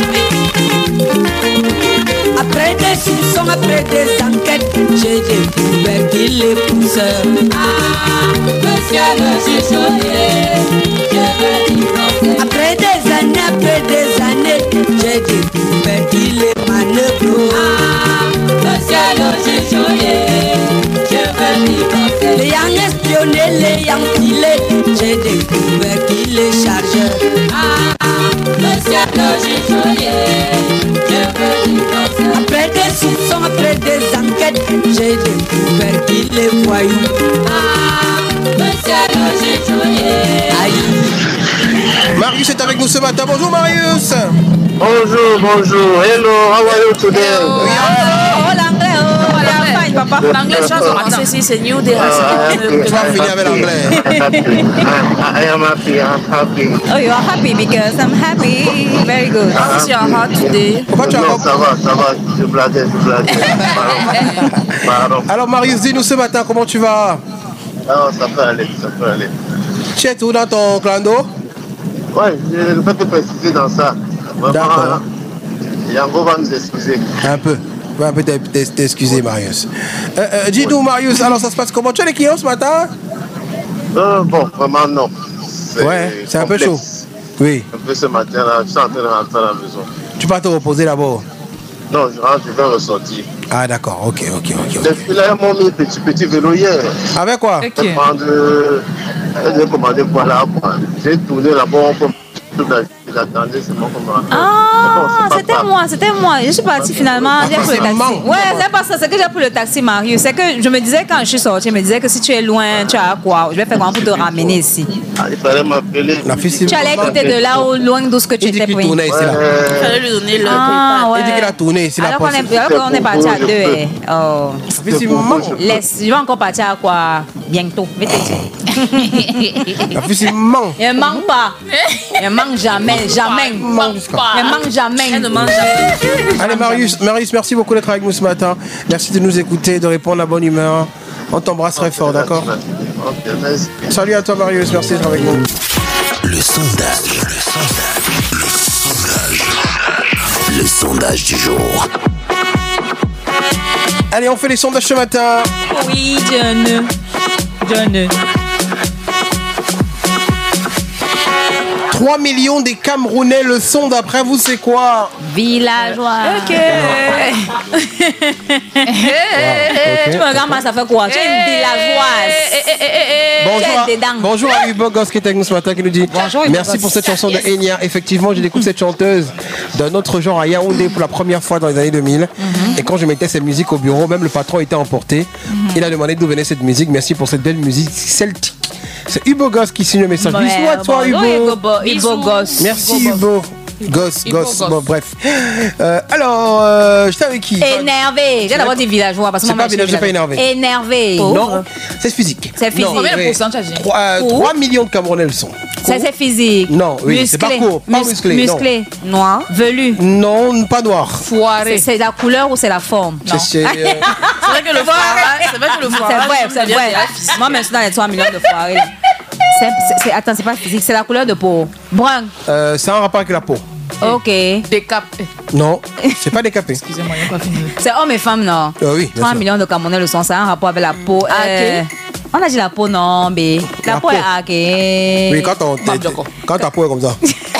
après des soupçons, après des enquêtes, j'ai découvert qu'il est pousseur. Ah, le ciel j'ai chauffé, je vais divorcer. Après des années, après des années, j'ai découvert qu'il est manœuvre. Ah, le ciel j'ai chauffé, je vais divorcer. L'ayant espionné, l'ayant filé, j'ai découvert qu'il est chargeur. Ah, le ciel j'ai chauffé, je veux divorcer. Après des soupçons, après des enquêtes, j'ai découvert qu'il est voyou. Ah, le ciel j'ai chauffé. Aïe. Marius est avec nous ce matin. Bonjour Marius. Bonjour, bonjour. Hello, how are you today? Oh, l'anglais, oh, l'anglais, papa. L'anglais change en français, si c'est new day. Tu vas finir avec l'anglais. I am happy, I'm happy. Oh, you are happy because I'm happy. Very good. Si tu as hot today. Pourquoi tu as Non, ça va, ça va. Je blaguais, je blaguais. Pardon. Alors Marius, dis-nous ce matin comment tu vas? Ah, ça peut aller, ça peut aller. Tu es où dans ton clando? Ouais, je ne peux te préciser dans ça. D'accord. Yango va nous excuser. Un peu. On va peut-être t'excuser Marius. Euh, euh, dis-nous Marius, alors ça se passe comment? Tu as les clients ce matin? Euh, bon, vraiment non. Ouais, c'est un peu chaud. Oui. Un peu ce matin-là, je suis en train de rentrer à la maison. Tu vas te reposer d'abord? Non, je rentre, je vais ressortir. Ah d'accord, ok, ok, ok. Les filles là, elles m'ont mis petit petit vélo hier. Avec quoi? Ok. Elles ont commandé quoi là? J'ai tourné là-bas, on peut... J'attendais, c'est bon comme ça. Ah, c'était moi, c'était moi. Je suis partie finalement. J'ai pris le taxi. Ouais, c'est pas ça. C'est que j'ai pris le taxi, Marius. C'est que je me disais quand je suis sortie, je me disais que si tu es loin, tu as quoi? Je vais faire comment pour te ramener ici? Ah, il fallait m'appeler. Tu allais quitter de là au loin d'où ce que tu étais pris. Il ici là. Il fallait lui donner le Ah, ouais. Il dit qu'il a tourné ici là. Alors qu'on est, alors qu'on est parti à deux. Eh. Oh. Laisse, je vais encore partir à quoi? Bientôt. Vite. La fille, c'est ment. Elle ne manque pas. Elle ne manque jamais, jamais. Elle ne manque jamais. Elle ne mange jamais. Allez Marius, Marius, merci beaucoup d'être avec nous ce matin. Merci de nous écouter, de répondre à la bonne humeur. On t'embrasse très fort, d'accord? Salut à toi Marius, merci d'être avec nous. Le sondage, le sondage, le sondage, le sondage du jour. Allez, on fait les sondages ce matin. Oui, John. John. trois millions des Camerounais le sont, d'après vous, c'est quoi? Villageois. Ok. Tu me regardes, ça fait quoi? Tu es une villageoise. Bonjour à, bonjour à Hugo Goss qui est avec nous ce matin qui nous dit bonjour, merci pour cette chanson de Enya. Effectivement, j'ai découvert cette chanteuse d'un autre genre à Yaoundé pour la première fois dans les années deux mille. Mm-hmm. Et quand je mettais cette musique au bureau, même le patron était emporté. Mm-hmm. Il a demandé d'où venait cette musique. Merci pour cette belle musique celtique. C'est Hugo Goss qui signe le message. Ouais, bisous à toi, bon, Hugo. Hugo Goss. Merci, Hugo. Gosse, gosse, bon, bref. Euh, alors, euh, j'étais avec qui? Énervé. J'ai d'abord dit villageois. Parce que c'est pas villageois, pas énervé. Énervé. Non, c'est physique. C'est physique. Combien de pourcents tu as dit? trois millions de Camerounais le sont. Ça, c'est physique. Non, oui, c'est pas court, pas musclé. Musclé, noir, velu. Non, pas noir. Foiré. C'est la couleur ou c'est la forme? C'est vrai que le foiré, c'est vrai que le foiré. C'est vrai, c'est vrai. Moi, même si dans les trois millions de foirés. C'est, c'est, attends, c'est pas physique, c'est la couleur de peau. Brun. Euh, c'est un rapport avec la peau. Ok. Décapé. Non, c'est pas décapé. Excusez-moi, il n'y a pas fini. C'est hommes et femmes, non? Euh, oui. trois millions de Camerounais le sont, ça a un rapport avec la peau. Ah, euh, on a dit la peau, non, mais la, la peau, peau est hackée. Oui, quand, on, quand ta peau est comme ça.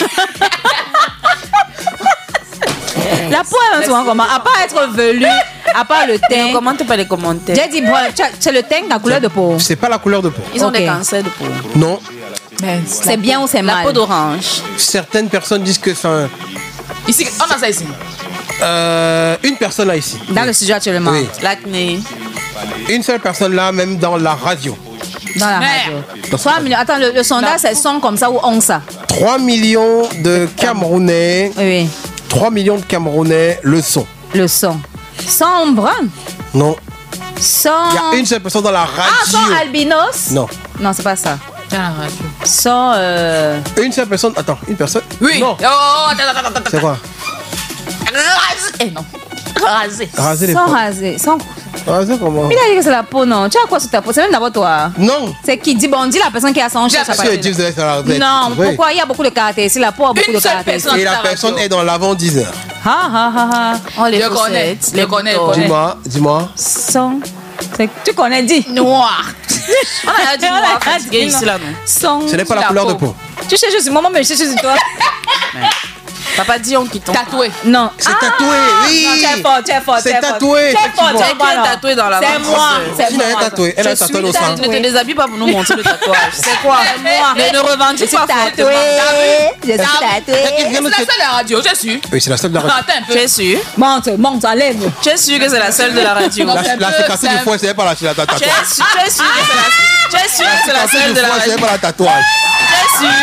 La peau est souvent comment? À part être velue, à part le teint. On commente pas les commentaires. J'ai dit, c'est le teint, la couleur de peau. C'est pas la couleur de peau. Ils ont okay. des cancers de peau. Non. C'est bien ou c'est mal? La peau d'orange. Certaines personnes disent que ça. Ici, on a ça ici. Euh, une personne là ici. Dans le studio actuellement. Oui. L'acné. Une seule personne là, même dans la radio. Dans la radio. trois millions. Attends, le, le sondage, c'est son comme ça ou on ça? trois millions de Camerounais. Oui. trois millions de Camerounais le sont. Le son. Son brun? Non. Son. Il y a une seule personne dans la radio. Ah, son albinos? Non. Non, c'est pas ça. Dans la radio. Son. Euh... Une seule personne. Attends, une personne? Oui. Non. Oh, attends, attends, attends. C'est quoi? Rasé. Eh non. Rasé. Rasé les Sans rasé. Sans. Ah, c'est comment? Il a dit que c'est la peau, non. Tu as quoi sur ta peau? C'est même d'abord toi. Non. C'est qui dit, bon, dis la personne qui a son chien. Non, pourquoi il y a beaucoup de caractéristiques? La peau a beaucoup de caractéristiques. Et la personne est dans l'avant dix heures. Ah, ah, ah, ah. Oh, les Je connais, faussettes, je les connais, boutons. je connais. Dis-moi, dis-moi. Son. C'est- Tu connais, dis. Noir. On a dit noir fatigué ici, là, non? Son. Ce n'est pas la la couleur de peau. peau. Tu cherches sur moi, mais je cherche sur toi. Papa dit on quitte. Tatoué. Non. C'est tatoué, oui. Non, tu es fort, tu es fort. C'est tu es fort. tatoué, Tu es fort, tu es effectivement. fort. Tatoué dans la C'est main. moi. C'est Elle est moi. tatouée. Elle a un Je suis tatouage au sein. Ne te déshabille pas pour nous montrer le tatouage. C'est quoi? moi. Ne, ne revendique Je suis pas tatouée. fortement. Je suis tatouée. C'est la seule de la radio, je suis. Oui, c'est la seule de la radio. Attends un peu. Tu es sûr? Monte, monte, enlève. Tu es sûr que c'est la seule de la radio? Non, La, c'est un la peu- cicatrice c'est du un- foie, c'est pas la, la, la Tu tatouage. es sûr tu es sûr que c'est la, tu es sûr que c'est la cicatrice seule du de la foie, c'est radio? pas la tatouage. Tu es sûr?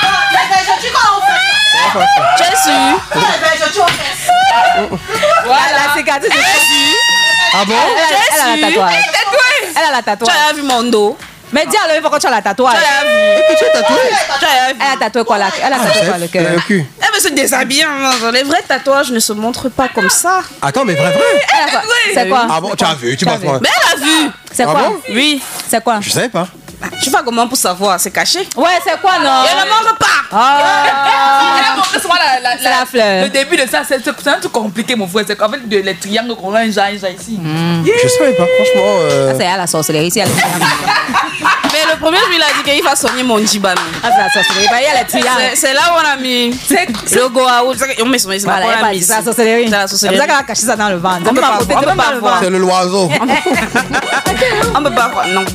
Tu es sûr? Voilà, la cicatrice. Tu es sûr? Ah bon? Elle a- elle a la tatouage. Elle a la Tu tatouage. as vu mon dos? Mais dis alors, il faut que tu as la tatouage. Tu as vu? Et puis tu es tatoué. Tu as vu? Elle a tatoué quoi là? Elle a tatoué quoi le cœur? Le cul. Elle veut se déshabiller. hein. Les vrais tatouages ne se montrent pas comme ça. Attends, mais vrai, vrai. Elle a quoi? C'est quoi? Ah bon, tu as vu, tu Tu as passes vu. moi. Mais elle a vu. C'est Ah quoi? bon? Oui. C'est quoi? Je savais pas. Tu fais comment pour savoir? C'est caché. Ouais, c'est quoi non? Elle ne montre pas. Ah. Elle a montré souvent la, la, C'est la fleur. Le début de ça, c'est c'est un truc compliqué, mon frère. C'est qu'en fait, de- les triangles qu'on a un genre, un genre ici. Je savais pas, franchement. euh, Ça, c'est à la sorcellerie. Ici, elle est Mais le premier jour, il a dit qu'il va soigner mon djibami. Ah, c'est la sorcellerie. Il y a les triangles. C'est- C'est là où on a mis le Goaout. On met son on Voilà, elle a va mis. dire c'est la sorcellerie. C'est la C'est pour sorcellerie. ça qu'elle a caché ça dans le ventre. On peut pas C'est voir, on même peut pas dans le voir. ventre. C'est le loiseau. On peut pas voir. Non.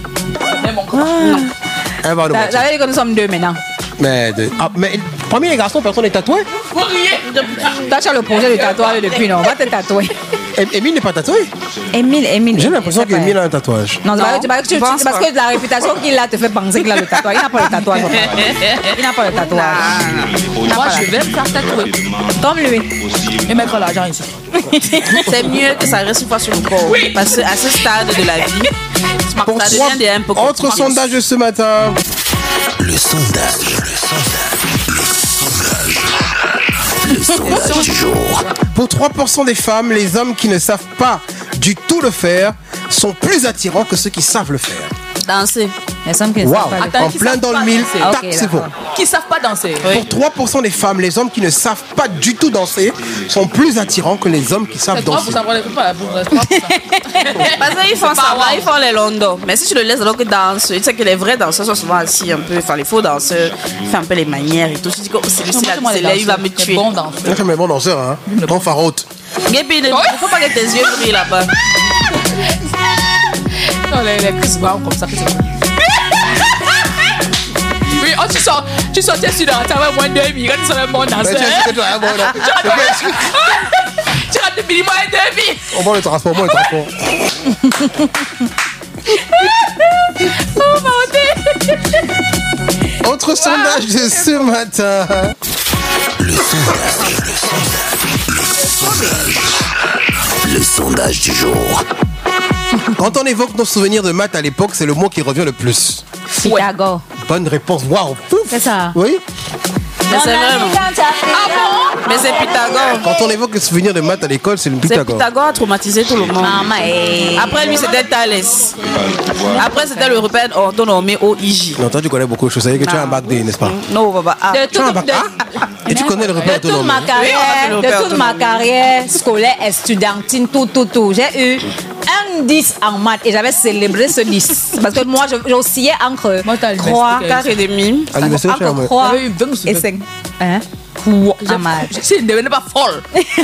Elle va nous Ça mentir. ça veut dire que nous sommes deux maintenant. Mais, de- ah, mais parmi les garçons, personne n'est tatoué. Vous riez. Toi, tu as le projet de tatouage depuis, non? On va te tatouer. Em- Émile n'est pas tatoué. Émile, Émile. J'ai l'impression c'est pas- qu'Émile a un tatouage. Non, c'est Non, pas- c'est pas que tu- je pense c'est parce pas. que la réputation qu'il a te fait penser qu'il a le tatouage. Il n'a pas le tatouage. papa. Il n'a pas le tatouage. Moi, je vais me faire tatouer. Comme lui. Et mettre l'argent ici. C'est mieux que ça reste une fois sur le corps. Oui. Parce qu'à ce stade de la vie, Pour ça trois- devient des un peu Autre compliqué. sondage de ce matin. Le sondage. Le sondage. Le sondage. Le sondage du jour. Pour trois pour cent des femmes, les hommes qui ne savent pas du tout le faire sont plus attirants que ceux qui savent le faire. Danser. Il semble que Waouh, Attends, en qui plein savent dans le pas mille, danser. tac, Ok, c'est bon. d'accord. Qui savent pas danser. Pour trois pour cent des femmes, les hommes qui ne savent pas du tout danser sont plus attirants que les hommes qui savent C'est trois danser. pour cent, voilà, c'est pas la bonne réponse. Parce qu'ils font C'est pas ça, wow. ils font les londos. Mais si tu le laisses alors que danse, tu sais que les vrais danseurs sont souvent assis un peu, enfin les faux danseurs, ils font un peu les manières et tout. Tu dis que oh, celui-ci là, Moi, les c'est là, il va me danseurs, tuer. les bons danseurs. C'est un bon danseur, hein. Bon farote. Et puis, il ne faut pas que tes yeux brillent là-bas. Non, les, les Chris Brown comme ça. que c'est- Oui, oh, tu, sors, tu sortais sur la table moins deux demi quand tu serais bon danseur. Mais tu sais que tu as un bon là. Tu rates le minimum et demi. On va le transport, on va le transport. Oh, mon Dieu. Autre sondage de ce matin. Le sondage. Le sondage. Le sondage. Le sondage du jour. Quand on évoque nos souvenirs de maths à l'époque, c'est le mot qui revient le plus. Pythagore. Bonne réponse. Waouh. Pouf. C'est ça. Oui. Mais c'est vrai, non? Mais c'est Pythagore. Quand on évoque les souvenirs de maths à l'école, c'est le C'est Pythagore. Pythagore a traumatisé tout le monde. Maman, eh. Après lui, c'était Thalès. Après, c'était le repère orthonormé O I J. Non, toi, tu connais beaucoup de choses. Ça veut dire que tu as un bac D, n'est-ce pas? Non, papa. Ah. De Tu as un toute, bac de, A et tu connais le repère de toute autonome. ma carrière, Oui, on a fait le de repère toute ma autonome. carrière scolaire et studentine, tout, tout, tout, j'ai eu un dix en maths et j'avais célébré ce dix. Parce que moi, je- j'oscillais entre Moi, t'as trois, l'université, Quatre et demi. À l'université, tu as un entre bac. trois J'avais eu vingt sur et vingt. cinq. Hein? J'ai- En maths. Si je ne devenais pas folle.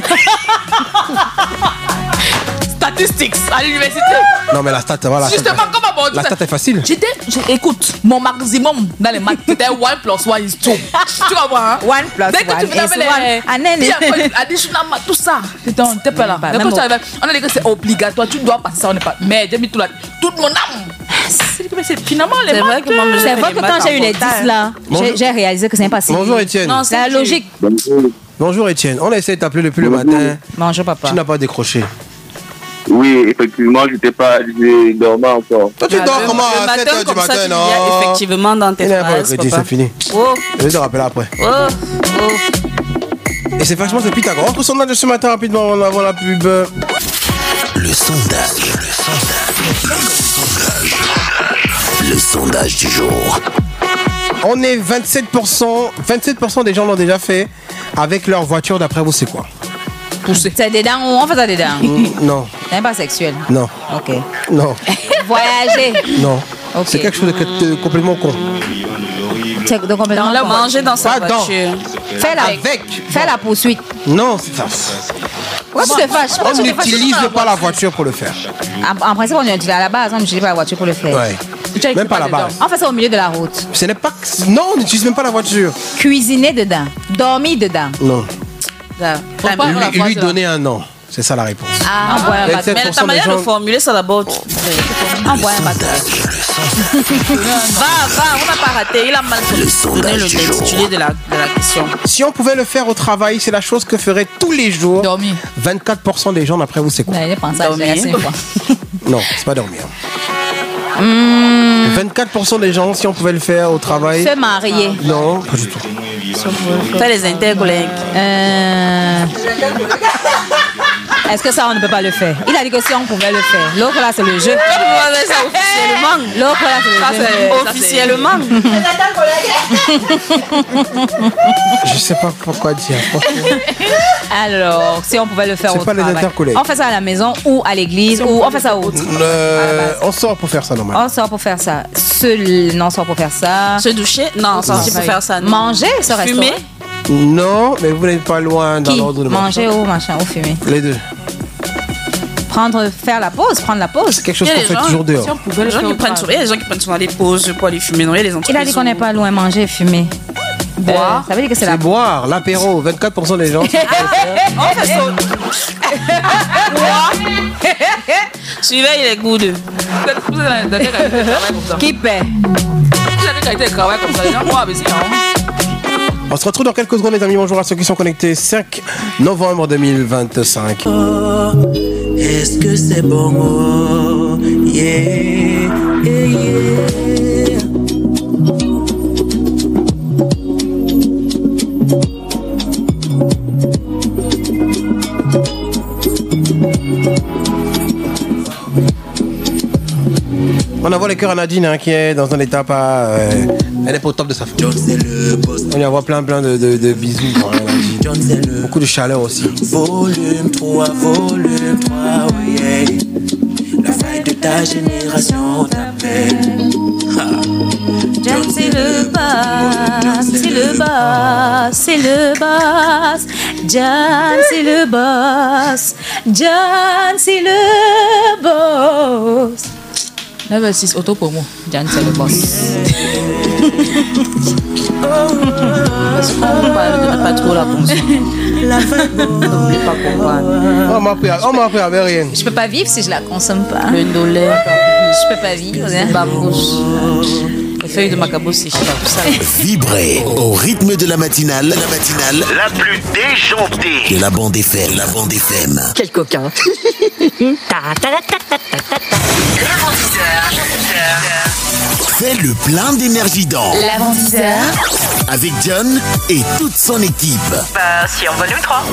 Statistics à l'université. Non, mais la stat, voilà. Justement, comme à La stat est facile. J'étais, j'ai- écoute, mon maximum dans les maths, c'était one plus one is two. Tu comprends, hein? One plus Dès que one tu faisais is avec les one. Ah, non, puis non. après, additional maths, tout ça, t'étais en- t'étais pas là. Bah, Mais même quand tu au- arrives, on a dit que c'est obligatoire, tu dois passer ça, on n'est pas. Mais j'ai mis tout là, toute mon âme. C'est mais c'est finalement les C'est vrai maths. que moi, je C'est fais vrai les que maths quand j'ai eu en les portage. dix là, Bonjour. j'ai j'ai réalisé que c'est pas si. Bonjour, Étienne. Non, C'est la logique. Bonjour, Étienne. On a essayé de t'appeler depuis le matin. Bonjour, papa. Tu n'as pas décroché. Oui, effectivement, j'étais pas, je dormais encore. Toi, tu Le- dors le comment à matin, sept heures du comme ça, matin, tu non? viens effectivement dans tes Il n'y a pas le phrases, crédit, papa. c'est fini. Oh, Je vais te rappeler après. oh, oh. Et c'est franchement, c'est Pythagore. Autre sondage de ce matin, rapidement, avant la pub. Le sondage. Le Le sondage du jour. On est vingt-sept pour cent, vingt-sept pour cent des gens l'ont déjà fait avec leur voiture. D'après vous, c'est quoi? Pousser. C'est des dents ou on fait ça des dents? Mm, non. C'est pas sexuel. Non. Ok. Non. Voyager. Non. Ok. C'est quelque chose de, de complètement con. C'est de complètement Dans le con. manger dans sa Pas dans. voiture. Fais la, Avec. fais la poursuite. Non, c'est ça. Pourquoi tu te fâches? Pourquoi On tu te fâches? n'utilise pas la voiture pour le faire. En, en principe, on utilise à la base, on n'utilise pas la voiture pour le faire. Ouais. Même pas la base. On fait ça au milieu de la route. Ce n'est pas. Non, on n'utilise même pas la voiture. Cuisiner dedans. Dormir dedans. Non. Ça. Faut pas avoir la Lui, lui voiture. donner un nom. C'est ça la réponse. Ah, envoie un vingt-sept bateau. pour cent Mais des ta manière gens- de formuler ça d'abord. Envoie un bateau. Va, va, on n'a pas raté. Il a mal donné le l'intitulé de la, de la question. Si on pouvait le faire au travail, c'est la chose que ferait tous les jours. Dormir. vingt-quatre pour cent des gens, d'après vous, c'est quoi? Non, il est pensé à Dormir. gérer cinq fois. Non, c'est pas dormir. Hmm, vingt-quatre pour cent des gens, si on pouvait le faire au travail. se marier. Non, pas du tout. Fais les intercollègues. Euh... Est-ce que ça, on ne peut pas le faire? Il a dit que si on pouvait le faire. L'autre là, c'est le jeu. Ça officiellement. L'autre là, c'est le Ça, jeu. c'est officiellement. Je sais pas pourquoi dire. Alors, si on pouvait le faire C'est au pas les travail. intercollègues. On fait ça à la maison ou à l'église ou on fait ça où? Euh, on sort pour faire ça, normalement. On sort pour faire ça. Seul, non, on sort pour faire ça. Se doucher? Non, sortir pour faire ça. non. Manger, ce restaurant. Fumer? Non, mais vous n'êtes pas loin dans Qui? l'ordre de Manger ou machin, ou fumer. Les deux. Prendre, faire la pause, prendre la pause. C'est quelque chose Il y a qu'on des fait gens- toujours dehors. Si on pouvait le faire, il y a des gens qui prennent souvent- il y a des gens qui prennent souvent des pauses pour aller fumer. Non, il y a des Il entreprises. a dit qu'on n'est pas loin, manger et fumer. Boire. Euh, ça veut dire que c'est C'est la boire, l'apéro. vingt-quatre pour cent des gens. On fait ça. Suivez, il est good. Vous êtes dans quelle qualité de travail comme ça? Qui paie? Vous êtes dans quelle qualité de travail comme ça? Les gens vont à Bessie, hein? On se retrouve dans quelques secondes, les amis. Bonjour à ceux qui sont connectés. cinq novembre deux mille vingt-cinq. Est-ce que c'est bon? Oh, yeah, yeah, yeah. On envoie les cœurs à Nadine hein, qui est dans un état pas. Euh, elle est pas au top de sa forme. On lui envoie plein plein de, de, de bisous. Hein, Nadine. Beaucoup de chaleur aussi. Volume trois, volume trois, oui, yeah. La faille de ta génération t'appelle. John, c'est le boss, c'est le boss, c'est le boss. John, c'est le boss. John, c'est le boss. neuf six, auto-promo. John, c'est le boss. Parce qu'on ne pas trop la conscience. N'oublie pas comprendre. On m'a appris, on m'a appris avec rien. Je peux pas vivre si je la consomme pas. Le dollar. Je peux pas vivre. Hein? Bambous. Les feuilles de macabo, c'est tout ça. Vibrez au rythme de la matinale, la matinale la plus déjantée de la bande F M. La bande F M. Quel coquin. Fais le plein d'énergie dans L'avant dix heures. avec John et toute son équipe. Bah, si en volume trois.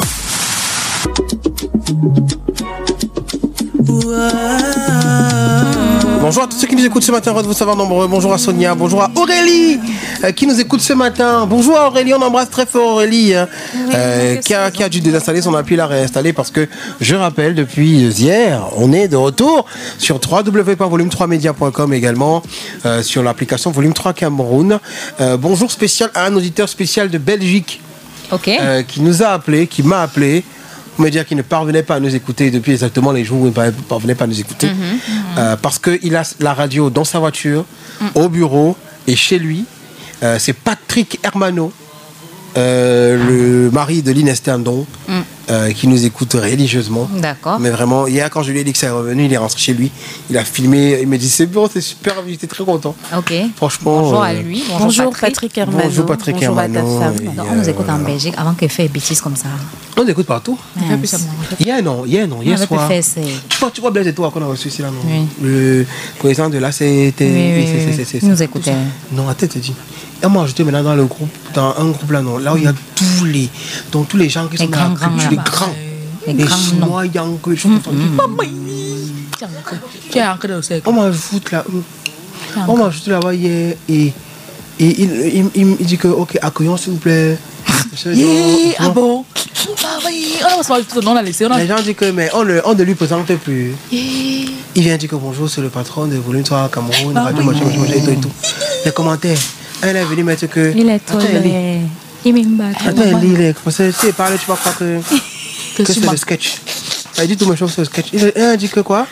Bonjour à tous ceux qui nous écoutent ce matin, heureux de vous savoir nombreux. Bonjour à Sonia, bonjour à Aurélie euh, qui nous écoute ce matin. Bonjour à Aurélie, on embrasse très fort Aurélie hein, euh, qui, a, qui a dû désinstaller son appli, la réinstaller parce que je rappelle depuis hier, on est de retour sur w w w point volume trois media point com également euh, sur l'application Volume trois Cameroun. Euh, bonjour spécial à un auditeur spécial de Belgique Ok. euh, qui nous a appelé, qui m'a appelé. Pour me dire qu'il ne parvenait pas à nous écouter depuis exactement les jours où il ne parvenait pas à nous écouter. Mhm, mhm. Euh, parce qu'il a la radio dans sa voiture, Mm. au bureau et chez lui. Euh, c'est Patrick Hermano, euh, le mari de Lynn Estendon, Mm. euh, qui nous écoute religieusement. D'accord. Mais vraiment, hier, quand je lui ai dit que ça est revenu, il est rentré chez lui. Il a filmé, il m'a dit c'est bon, c'est super, j'étais très content. Ok. Franchement. Bonjour euh, à lui. Bonjour, Bonjour Patrick. Patrick Hermano. Bonjour Patrick Bonjour à ta Hermano. femme. Et, Non, on nous euh, écoute en Belgique avant qu'il fasse des bêtises comme ça. On écoute partout. Ah, Hier, non, hier, non, On hier avait pu soir. faire ces- Tu vois, tu vois Blaise et toi qu'on a reçu ici là, non Oui. Le président de la C T. Oui, oui, c'est- oui, c'est- oui. c'est- Il nous c'est- écoutait. Non, attends, te dis. Et moi, j'étais maintenant dans le groupe, dans un groupe là, non, là où il y a tous les, donc tous les gens qui sont Les dans la grands, grands culture, les là-bas. grands, Les les grands Chinois, Yankees, les choses comme ça. Tu es ancré au cercle. On m'a foutu là. On m'a foutu là-bas hier et, et il, il, il, il dit que, ok, accueillons s'il vous plaît. Yeah, ah bon? Ah oui, on a laissé. On a... Les gens disent que, mais on, le, on ne lui présente plus. Yeah. Il vient dire que bonjour, c'est le patron de Volume trois Cameroun, Radio Machin, Machin, Machin, et tout et tout. Les commentaires. Elle est venue mettre que. Il est toléré. Il m'aime Attends, il lit. Parce que si il parle, tu vas croire que, que, que c'est le sketch. Elle dit tout machin, c'est le sketch. Il a dit que quoi?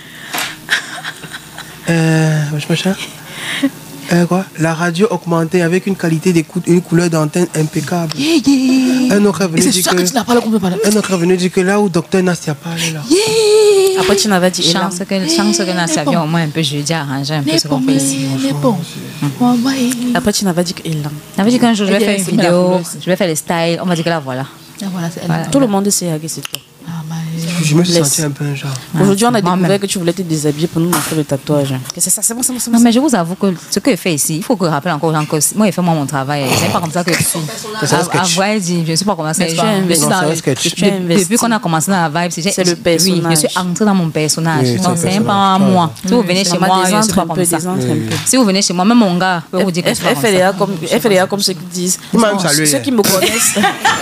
Euh. Machin. Euh, quoi? La radio augmentée avec une qualité d'écoute et une couleur d'antenne impeccable. Yeah, yeah. Un autre est venu dire que, que tu n'as pas le compte. un autre est venu dire que là où docteur Nastia parle là. Yeah. Après tu n'avais dit chance que yeah. chance que Nastia vient au moins un peu jeudi arranger un peu ce qu'on fait ici. Mais bon. Après tu n'avais dit que Elan. T'avais dit qu'un jour je vais faire une vidéo, je vais faire les styles, on va dire que là voilà. Voilà, c'est voilà. Tout le monde sait que c'est toi. Je me suis senti un peu un genre. Aujourd'hui, on a découvert que tu voulais te déshabiller pour nous montrer le tatouage. C'est ça, c'est bon, c'est bon, c'est bon. Non, mais je vous avoue que ce que je fais ici, il faut que je rappelle encore aux gens que moi, il fait moi mon travail. C'est pas comme ça que je suis. Avoir dit, je ne suis pas comme ça. Depuis qu'on a commencé dans la vibe, c'est le personnage. Oui, je suis entrée dans mon personnage. Donc, c'est pas moi. Si vous venez chez moi, je ne suis pas comme ça. Si vous venez chez moi, même mon gars peut vous dire que je suis pas comme ça. F L A comme ceux qui disent. Ceux qui me connaissent.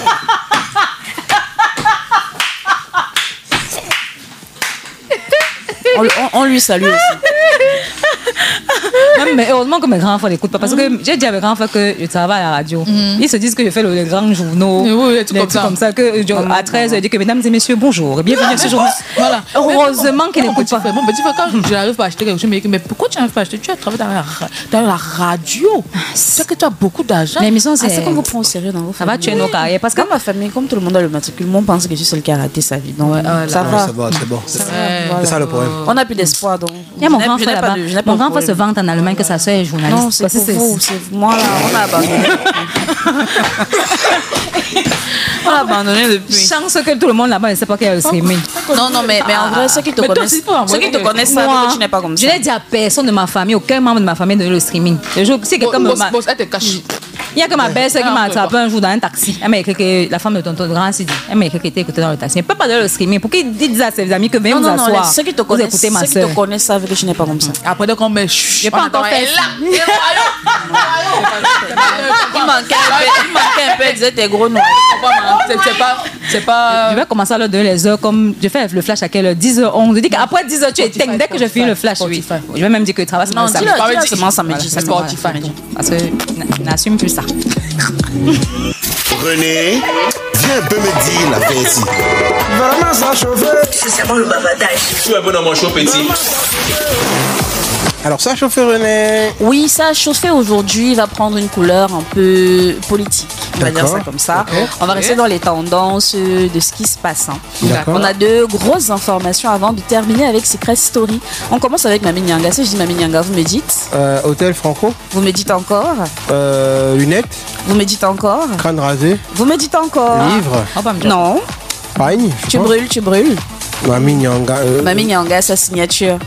On, on, on lui salue aussi. Même, mais heureusement que mes grands frères n'écoutent pas. Parce que j'ai dit à mes grands frères que je travaille à la radio. Mm. Ils se disent que je fais le, les grands journaux. Oui, oui, des trucs comme ça. Que, genre, à treize, je dis que mesdames et messieurs, bonjour. Bienvenue à ce journal. Voilà. Heureusement qu'ils n'écoutent pas. Mon petit frère, quand je n'arrive pas à acheter quelque chose, mais pourquoi tu n'arrives pas à acheter? Tu as travaillé dans la, dans la radio. C'est que tu as beaucoup d'argent. L'émission, c'est. Ah, c'est comme vous prenez au sérieux dans vos familles. Ça va tuer nos carrières. Parce que dans ma famille, comme tout le monde a le matricule, on pense que je suis celle qui a raté sa vie. Donc, ça va. C'est bon, c'est bon. C'est ça le problème. On n'a plus d'espoir. Il y a mon grand frère là-bas. Mon grand frère se vante en Allemagne que sa soeur est journaliste. Non, c'est pour vous, c'est moi là, on a abandonné. On a abandonné depuis. Chance que tout le monde là-bas ne sait pas qu'il y a le streaming. Non, non, mais, mais en vrai, ceux qui te connaissent, ceux qui te connaissent savent que tu n'es pas comme ça. Je n'ai dit à personne de ma famille, aucun membre de ma famille de le streaming. Le jour, si quelqu'un me. Elle te cache. Il y a que ma belle-sœur qui m'a attrapé un jour dans un taxi. Elle m'a écrit que la femme de tonton grand s'est dit. Elle m'a écrit qu'elle était écoutée dans le taxi. Elle ne peut pas donner le streaming. Pour qu'ils disent à ses amis que venez vous asseoir. Non, non, ceux qui te connaissent, ceux qui te connaissent savent que je n'ai pas comme ça. Après, dès qu'on met. J'ai pas encore fait ça. Il manquait un peu, il disait t'es gros noir. C'est pas, c'est pas. Je vais commencer à leur donner les heures comme je fais le flash à quelle heure? dix heures onze. Je dis qu'après dix heures tu éteins. Dès que je finis le flash, oui. Je vais même dire que le travail c'est non, samedi. Non, dis-le seulement samedi. C'est Spotify. Parce que n'assume plus ça. René, viens un peu me dire la paix ici. Vraiment ça chauffer. C'est seulement le bavardage. Tu es bon dans mon chaud petit. Alors ça a chauffé René. Oui, ça a chauffé aujourd'hui. Il va prendre une couleur un peu politique. On va dire ça comme ça. On va rester dans les tendances de ce qui se passe. Hein. On a de grosses informations avant de terminer avec Secret Story. On commence avec Mami Nyanga. Si je dis Mami Nyanga, vous me dites euh, Hôtel Franco. Vous me dites encore euh, Lunettes. Vous me dites encore Crâne rasé. Vous me dites encore Livre. Oh, bah, non. Pagne. Tu brûles, tu brûles. Mami Nyanga. Euh... Mami Nyanga, sa signature.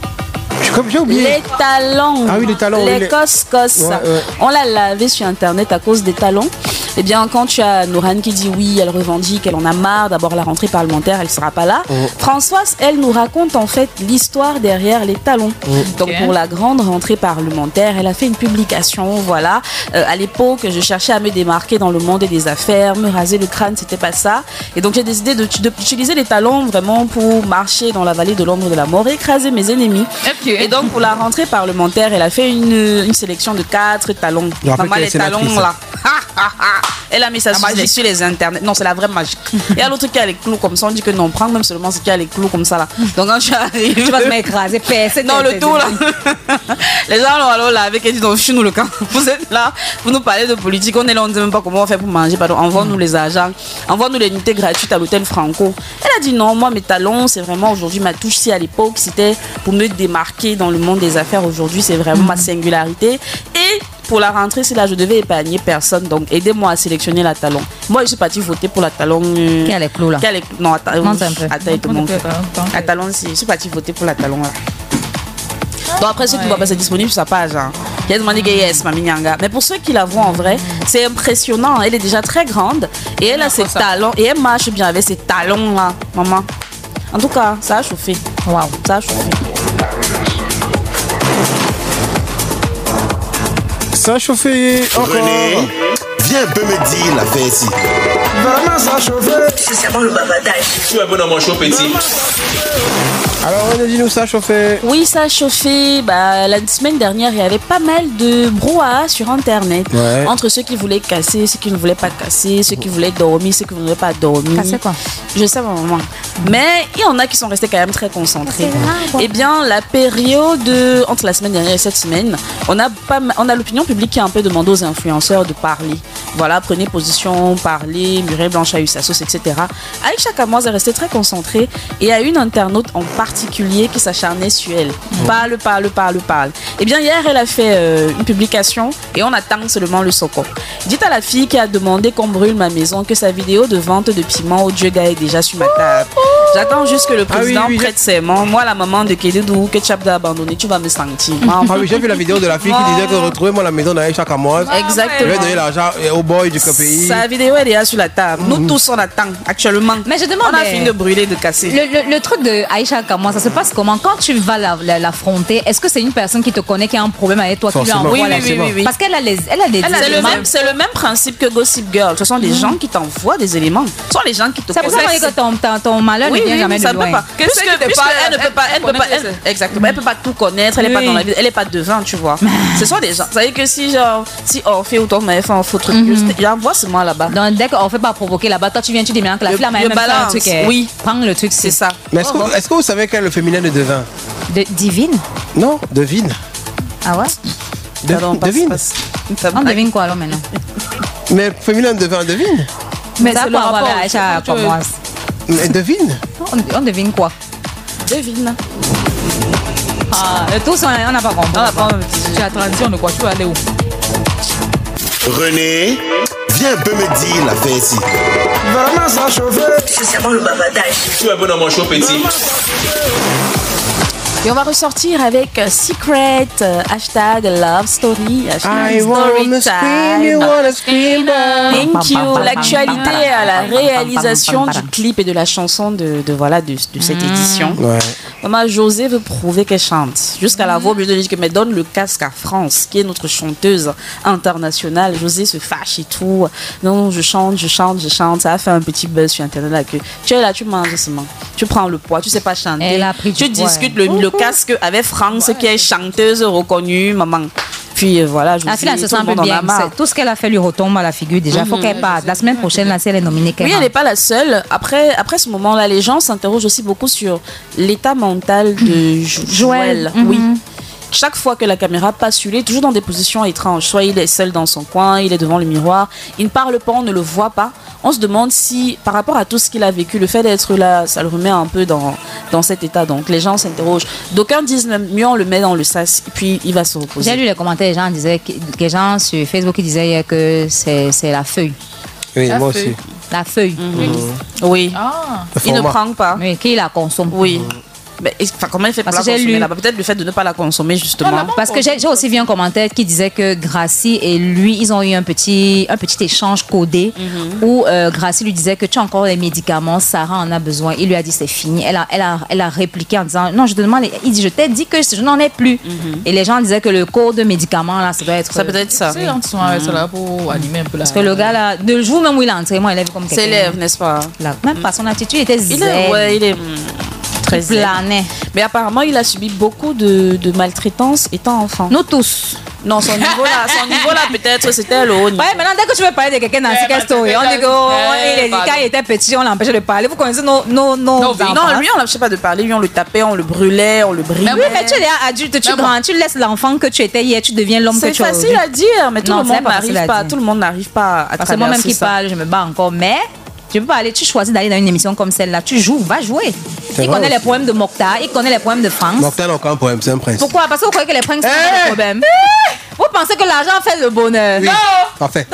J'ai oublié. Les talons. Ah oui, les talons. Les oui, cos-cos. Ouais, ouais. On l'a lavé sur Internet à cause des talons. Eh bien, quand tu as Nourane qui dit oui, elle revendique, elle en a marre, d'abord la rentrée parlementaire, elle ne sera pas là. Mmh. Françoise, elle nous raconte en fait l'histoire derrière les talons. Mmh. Donc, okay. Pour la grande rentrée parlementaire, elle a fait une publication, voilà. Euh, à l'époque, je cherchais à me démarquer dans le monde des affaires, me raser le crâne, c'était pas ça. Et donc, j'ai décidé de, de, d'utiliser les talons vraiment pour marcher dans la vallée de l'ombre de la mort, écraser mes ennemis. Okay. Et donc, pour la rentrée parlementaire, elle a fait une, une sélection de quatre talons. Maman, les talons là. Elle a mis ça sur les, sur les internets. Non, c'est la vraie magique. Et à l'autre qui a les clous comme ça, on dit que non, prends même seulement ce qui a les clous comme ça là. Donc quand tu arrives, tu vas te m'écraser, percer. Non, le tout là. Les gens là, là avec ils disent non, chez nous le camp. Vous êtes là, vous nous parlez de politique, on est là, on ne sait même pas comment on fait pour manger. Pardon, envoie-nous les agents, envoie-nous les unités gratuites à l'hôtel Franco. Elle a dit non, moi mes talons, c'est vraiment aujourd'hui ma touche. Si à l'époque c'était pour me démarquer dans le monde des affaires, aujourd'hui c'est vraiment ma singularité. Et pour la rentrée, c'est là je devais épargner personne, donc aidez-moi à sélectionner la talon. Moi, je suis partie voter pour la talon. Euh, qui a les clous là? Qui a les clous? Non, attends, attends, attends, la talon, si, je suis partie voter pour la talon là. Donc après, ceux qui ne voient pas, c'est disponible sur sa page. Hein. Il y a demandé que yes, Mami Nyanga. Mais pour ceux qui la voient en vrai, c'est impressionnant. Elle est déjà très grande et elle a ses talons et elle marche bien avec ses talons là, maman. En tout cas, ça a chauffé. Waouh, ça a chauffé. Ça a chauffé encore. René, viens un peu me dire l'affaire ici. Vraiment, ça a chauffé. C'est seulement le bavardage. Tu es bon dans mon chaud petit. Alors, René, dis-nous, ça a chauffé. Oui, ça a chauffé. Bah, la semaine dernière, il y avait pas mal de brouhaha sur Internet. Ouais. Entre ceux qui voulaient casser, ceux qui ne voulaient pas casser, ceux qui voulaient dormir, ceux qui ne voulaient pas dormir. Casser quoi? Je sais pas vraiment. Mais il y en a qui sont restés quand même très concentrés. Eh bien, la période de- entre la semaine dernière et cette semaine, on a, pas, ma- on a l'opinion publique qui a un peu demandé aux influenceurs de parler. Voilà, prenez position, parlez, Mireille Blanche a eu sa sauce, et cetera. Aïcha Kamoise est restée très concentrée et il y a une internaute en particulier qui s'acharnait sur elle. Parle, parle, parle, parle. Eh bien, hier, elle a fait euh, une publication et on attend seulement le soko. Dites à la fille qui a demandé qu'on brûle ma maison que sa vidéo de vente de piment au Djega est déjà sur ma table. J'attends juste que le Ah oui, président oui, prête serment. Moi, la maman de Kédoudou, que tu as abandonné, tu vas me sentir. Ah oui, j'ai vu la vidéo de la fille qui disait que retrouvez-moi la maison d'Aïcha Kamoise. Exactement. Je vais donner l'argent au boy du pays. Sa vidéo est déjà sur la table. Nous tous on attend actuellement. Mais je demande. On a mais- fini de brûler, de casser. Le, le- le truc de Aïcha Kamoise, ça se passe comment? Quand tu vas la- la- l'affronter, est-ce que c'est une personne qui te connaît, qui a un problème avec toi, qui lui Forcément. envoie Oui, la oui, oui, oui, oui. Parce qu'elle a, les, elle a des C'est le, éléments. même, c'est le même principe que Gossip Girl. Ce sont des gens qui t'envoient des éléments. Ce sont les gens qui te C'est pour ça connaissent. que ton, ton, ton malheur Oui, ne vient oui, jamais ça de peut loin. pas. Que Puisque, ceux qui te puisque parlent, elle ne peut pas, elle ne peut pas, elle- exactement, elle peut pas tout connaître, elle est pas Oui. dans la vie, elle est pas devant, tu vois. Ce sont des gens. Ça veut dire que si genre, si Orphée ou toi m'avait fait un faux truc, j'envoie ce moi là-bas. Donc, dès qu'on ne fait pas provoquer là-bas, toi tu viens, tu déménages que la Le- fille a le même fait un balance, truc. eh, oui. Prends le truc. C'est ça. Mais est-ce que, est-ce que vous savez quel est le féminin de devin? De, divine? Non, devine. Ah ouais? De- Pardon, passe, devine. passe. On devine quoi alors maintenant? Mais féminin de devin, devine. Mais Ça c'est le le rapport rapport avec au- Aïcha tu veux- Kamoise. Mais devine. On, on devine quoi? Devine. Ah, le tout, on n'a pas compris. Tu as transition de quoi? Tu vas aller où? René, viens un peu me dire l'affaire ici. Vraiment, ça a chauffé. C'est seulement le bavardage. Tu es bon dans mon chaud petit. Et on va ressortir avec euh, Secret, euh, hashtag Love Story, hashtag I Story wanna scream, you Time. wanna scream. Thank you. L'actualité à la réalisation du clip et de la chanson de, de voilà de, de cette édition. Ouais. Maman José veut prouver qu'elle chante. Jusqu'à la voix, obligée de dire que mais donne le casque à France, qui est notre chanteuse internationale. José se fâche et tout. Non, je chante, je chante, je chante. Ça a fait un petit buzz sur Internet là que tu es là, tu manges seulement. Tu prends le poids, tu sais pas chanter. Elle a pris du tu poids, discutes elle. le, le casque avec France, qui est chanteuse reconnue, maman. Puis euh, voilà, José, La fille, elle se tout sent le un peu monde en a bien. marre. C'est- Tout ce qu'elle a fait lui retombe à la figure déjà. Il faut Mhm. qu'elle parte. La semaine prochaine, là, si elle est nominée, qu'elle Oui, elle n'est rentre. pas la seule. Après, après ce moment-là, les gens s'interrogent aussi beaucoup sur l'état mental de Jo- Joël. Mhm. Oui. Chaque fois que la caméra passe sur lui, il est toujours dans des positions étranges. Soit il est seul dans son coin, il est devant le miroir, il ne parle pas, on ne le voit pas. On se demande si, par rapport à tout ce qu'il a vécu, le fait d'être là, ça le remet un peu dans, dans cet état. Donc les gens s'interrogent. D'aucuns disent même mieux on le met dans le sas et puis il va se reposer. J'ai lu les commentaires, les gens disaient, que- les gens sur Facebook qui disaient hier que c'est c'est la feuille. Oui, La moi feuille. aussi. La feuille. Oui. Ah. Le Il ne format. prend pas. Oui, qui la consomme. Oui. Mais enfin, comment il fait pour Parce la que j'ai consommer lu- là-bas? Peut-être le fait de ne pas la consommer justement. Parce que j'ai j'ai aussi vu un commentaire qui disait que Gracie et lui, ils ont eu un petit, un petit échange codé où euh, Gracie lui disait que tu as encore les médicaments, Sarah en a besoin. Il lui a dit c'est fini. Elle a, elle, a, elle a répliqué en disant non, je te demande. Il dit je t'ai dit que je n'en ai plus. Et les gens disaient que le code de médicaments là, ça doit être. Ça peut être ça. C'est en sont avec ça là pour animer un peu la. Parce que le gars là, le jour même où il est entré, moi, il est vu comme quelqu'un. C'est l'élève, n'est-ce pas? Là, même pas son attitude était zen. Il est, ouais, il est mm, très Il zen. planait. Mais apparemment, il a subi beaucoup de, de maltraitance étant enfant. Nous tous. Non, son niveau là, son niveau là peut-être c'était le haut niveau. Ouais, maintenant, dès que tu veux parler de quelqu'un dans Secret Story, on dit que oh, il est- quand il était petit, on l'empêchait de parler. Vous connaissez nos, nos, nos Non, enfants. non, lui on l'empêchait pas de parler, lui on le tapait, on le brûlait, on le brillait. Mais oui, mais tu es adulte, tu grand, tu laisses l'enfant que tu étais hier, tu deviens l'homme que C'est tu es facile aujourd'hui. à dire, mais tout Non, le c'est monde pas facile n'arrive à pas, dire. tout le monde n'arrive pas à Parce que moi-même traverser qui ça. parle, je me bats encore. Mais tu peux pas aller, tu choisis d'aller dans une émission comme celle-là, tu joues, va jouer. C'est Il vrai connaît aussi. les problèmes de Mokhtar, il connaît les problèmes de France. Mokhtar n'a aucun problème, c'est un prince. Pourquoi? Parce que vous croyez que les princes sont Hey! des problèmes. Vous pensez que l'argent fait le bonheur? Oui. Parfait.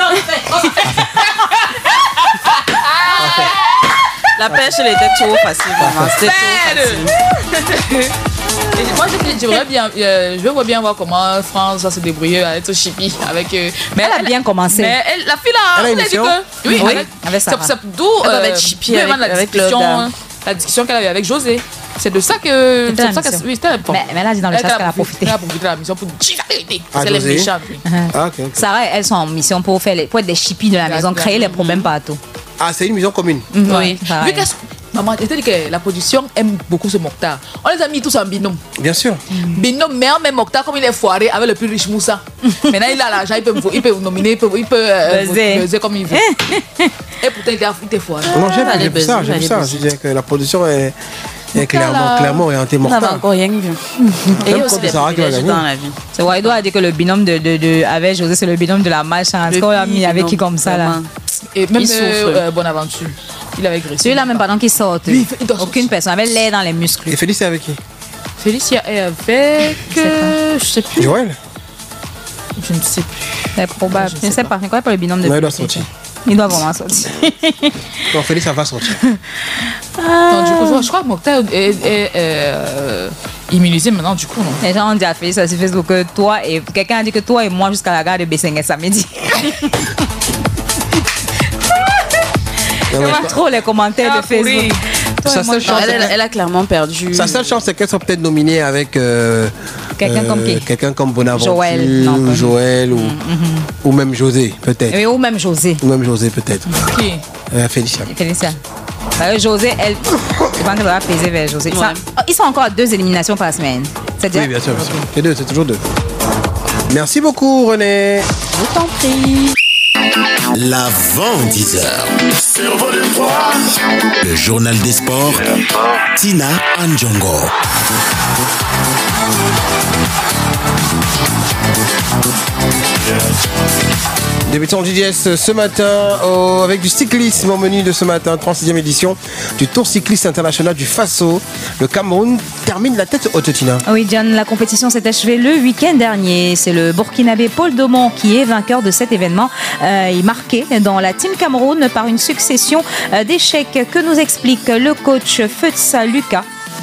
La pêche elle était trop facile, vraiment. C'était trop facile. Et moi, je- j'aimerais bien, euh, je veux bien voir comment France va se débrouiller à être chippie avec. euh, mais Elle a bien commencé. Mais elle- la fille là, Elle a une elle a dit émission? que. Oui, Oui, avec, avec c'est- Sarah. c'est d'où Elle doit euh, être chippie d'où avec- émane la avec discussion, leur dame. la discussion qu'elle avait avec José. C'est de ça que. C'était C'est de ça que. Oui, c'était bon. Mais, mais là, dit dans le sens qu'elle a profité. Elle a profité de la mission pour dire la vérité. Ah, C'est les José. méchants. oui. Ah, ok, ok. Sarah, elles sont en mission pour, faire les, pour être des chippies de la maison, créer les problèmes partout. Ah, c'est une maison commune. Oui, Vu qu'elle- Maman, je te dis que la production aime beaucoup ce Mokhtar. On les a mis tous en binôme. Bien sûr. Binôme, mais en même Mokhtar, comme il est foiré avec le plus riche Moussa. Maintenant, il a l'argent, il peut, il peut vous nominer, il peut, il peut euh, Buzzer. buzzer comme il veut. Et pourtant, il était- il était foiré. Non, j'ai Allez, j'ai vu ça, buzz, j'ai vu allez, ça. buzz. Je dis que la production est, est clairement, là. clairement orientée On n'avait mortale. encore rien vu. Et il y a Même aussi quand des Sarah qui va privilèges gagner. dans la vie. C'est Waido a dit que le binôme de, de, de avec José, c'est le binôme de la malchance. Le Qu'on a pire mis avec qui binôme, comme ça là. vraiment. Et même Il souffre. euh, euh, Bonaventure, il avait graissé. Celui-là, même pendant qu'il sort, Lui, il fait- il doit aucune personne avait l'air dans les muscles. Et Félix, c'est avec qui? Félicia est avec. euh, Je sais plus. Joël? Je ne sais plus. C'est probable. Je ne sais pas. Je ne connais pas le binôme de Non, il doit Félix. sortir. Il doit vraiment sortir. Non, Félix, ça va sortir. Donc, du coup, je crois que Mokhtar est, est, euh, immunisé maintenant, du coup, non? Les gens ont dit à Félix sur Facebook que toi et quelqu'un a dit que toi et moi jusqu'à la gare de Bessengue samedi. Je Non, mais vois trop les commentaires de Facebook. Toi et Sa moi, seule je- chance, Elle, elle- elle a clairement perdu. Sa seule chance, c'est qu'elle soit peut-être nominée avec euh, Quelqu'un comme qui? quelqu'un comme Bonaventure, Joël, non, pas- Joël ou, ou même José, peut-être. Et ou même José. Ou même José, peut-être. Qui? Euh, Félicia. Félicia. Bah, José, elle, je pense qu'elle va peser vers José. Ça- oh, ils sont encore à deux éliminations par semaine. C'est déjà. Oui, bien sûr, bien sûr. Les deux, c'est toujours deux. Merci beaucoup, René. Je t'en prie. L'avant-diseur. Le journal des sports. Tina Anjongo. Débutons J D S ce matin au- avec du cyclisme au menu de ce matin, trente-sixième édition du Tour cycliste international du Faso. Le Cameroun termine la tête haute, Tina. Oui, John, la compétition s'est achevée le week-end dernier. C'est le Burkinabé Paul Domont qui est vainqueur de cet événement. Euh, il est marqué dans la Team Cameroun par une succession euh, d'échecs que nous explique le coach Feutsa Lucas.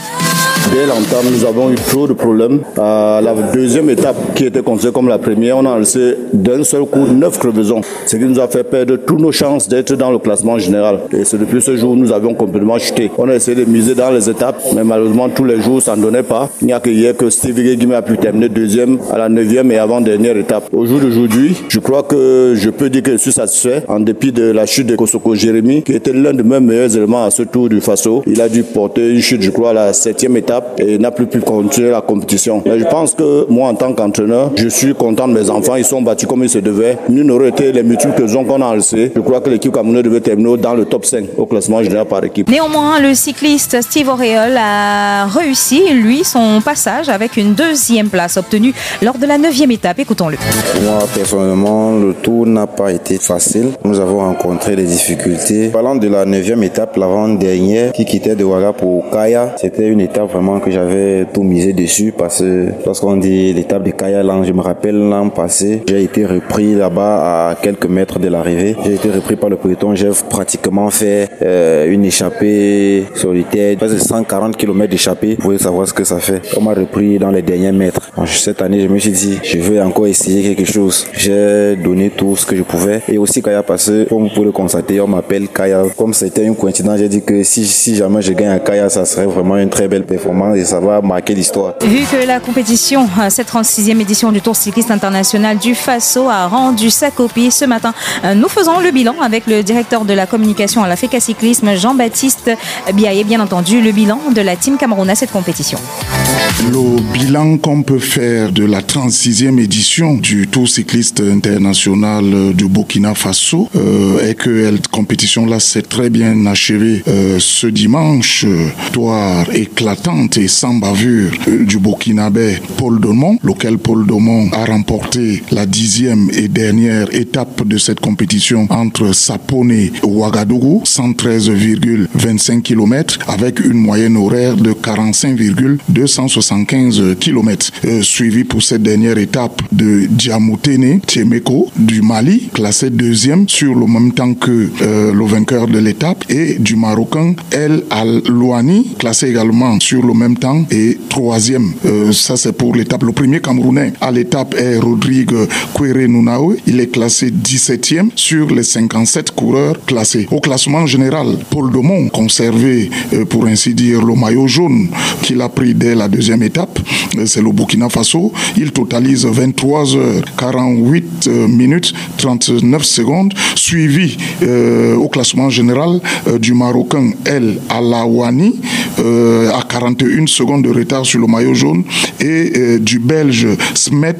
Dès l'entame, nous avons eu trop de problèmes. À la deuxième étape, qui était considérée comme la première, on a laissé d'un seul coup neuf crevaisons, ce qui nous a fait perdre toutes nos chances d'être dans le classement général. Et c'est depuis ce jour où nous avions complètement chuté. On a essayé de miser dans les étapes, mais malheureusement tous les jours ça ne donnait pas. Il n'y a que hier que Steve Guéguimé a pu terminer deuxième à la neuvième et avant-dernière étape. Au jour d'aujourd'hui, je crois que je peux dire que je suis satisfait, en dépit de la chute de Kosoko Jérémy, qui était l'un de mes meilleurs éléments à ce Tour du Faso. Il a dû porter une chute, je crois, à la septième étape et n'a plus pu continuer la compétition. Mais je pense que moi, en tant qu'entraîneur, je suis content de mes enfants. Ils sont battus comme ils se devaient. Nous n'aurions été les multiples qu'on a laissés. Je crois que l'équipe camerounaise devait terminer dans le top cinq au classement général par équipe. Néanmoins, le cycliste Steve Auréole a réussi, lui, son passage avec une deuxième place obtenue lors de la neuvième étape. Écoutons-le. Moi, personnellement, le tour n'a pas été facile. Nous avons rencontré des difficultés. Parlant de la neuvième étape, l'avant-dernière, qui quittait de Ouaga pour Kaya, c'était une étape vraiment que j'avais tout misé dessus parce que lorsqu'on dit l'étape de Kaya, l'an, je me rappelle l'an passé, j'ai été repris là-bas à quelques mètres de l'arrivée. J'ai été repris par le peloton. J'ai pratiquement fait euh, une échappée solitaire, presque cent quarante kilomètres d'échappée. Vous pouvez savoir ce que ça fait. On m'a repris dans les derniers mètres. Donc, cette année, je me suis dit, je veux encore essayer quelque chose. J'ai donné tout ce que je pouvais. Et aussi Kaya parce que, comme vous pouvez le constater, on m'appelle Kaya. Comme c'était une coïncidence, j'ai dit que si, si jamais je gagne à Kaya, ça serait vraiment une très belle performance et ça va marquer l'histoire. Vu que la compétition, cette trente-sixième édition du Tour cycliste international du Faso a rendu sa copie ce matin, nous faisons le bilan avec le directeur de la communication à la FECA Cyclisme, Jean-Baptiste Biaye, bien entendu, le bilan de la Team Cameroun à cette compétition. Le bilan qu'on peut faire de la trente-sixième édition du Tour cycliste international du Burkina Faso euh, est que cette compétition-là s'est très bien achevée euh, ce dimanche. Victoire éclatante et sans bavure euh, du Burkinabé Paul Domont, lequel Paul Domont a remporté la dixième et dernière étape de cette compétition entre Sapone et Ouagadougou, cent treize virgule vingt-cinq kilomètres avec une moyenne horaire de quarante-cinq virgule deux cent cent soixante-quinze kilomètres. Euh, suivi pour cette dernière étape de Djamutene Tchemeko du Mali, classé deuxième sur le même temps que euh, le vainqueur de l'étape, et du Marocain El Al-Louani, classé également sur le même temps et troisième. Euh, ça c'est pour l'étape. Le premier Camerounais à l'étape est Rodrigue Kouéré-Nounaoui. Il est classé dix-septième sur les cinquante-sept coureurs classés. Au classement général, Paul Domon, conservé euh, pour ainsi dire le maillot jaune qu'il a pris dès la deuxième étape, euh, c'est le Burkina Faso. Il totalise vingt-trois heures quarante-huit minutes trente-neuf secondes, suivi euh, au classement général euh, du Marocain El Alawani euh, à quarante et une secondes de retard sur le maillot jaune, et euh, du Belge Smet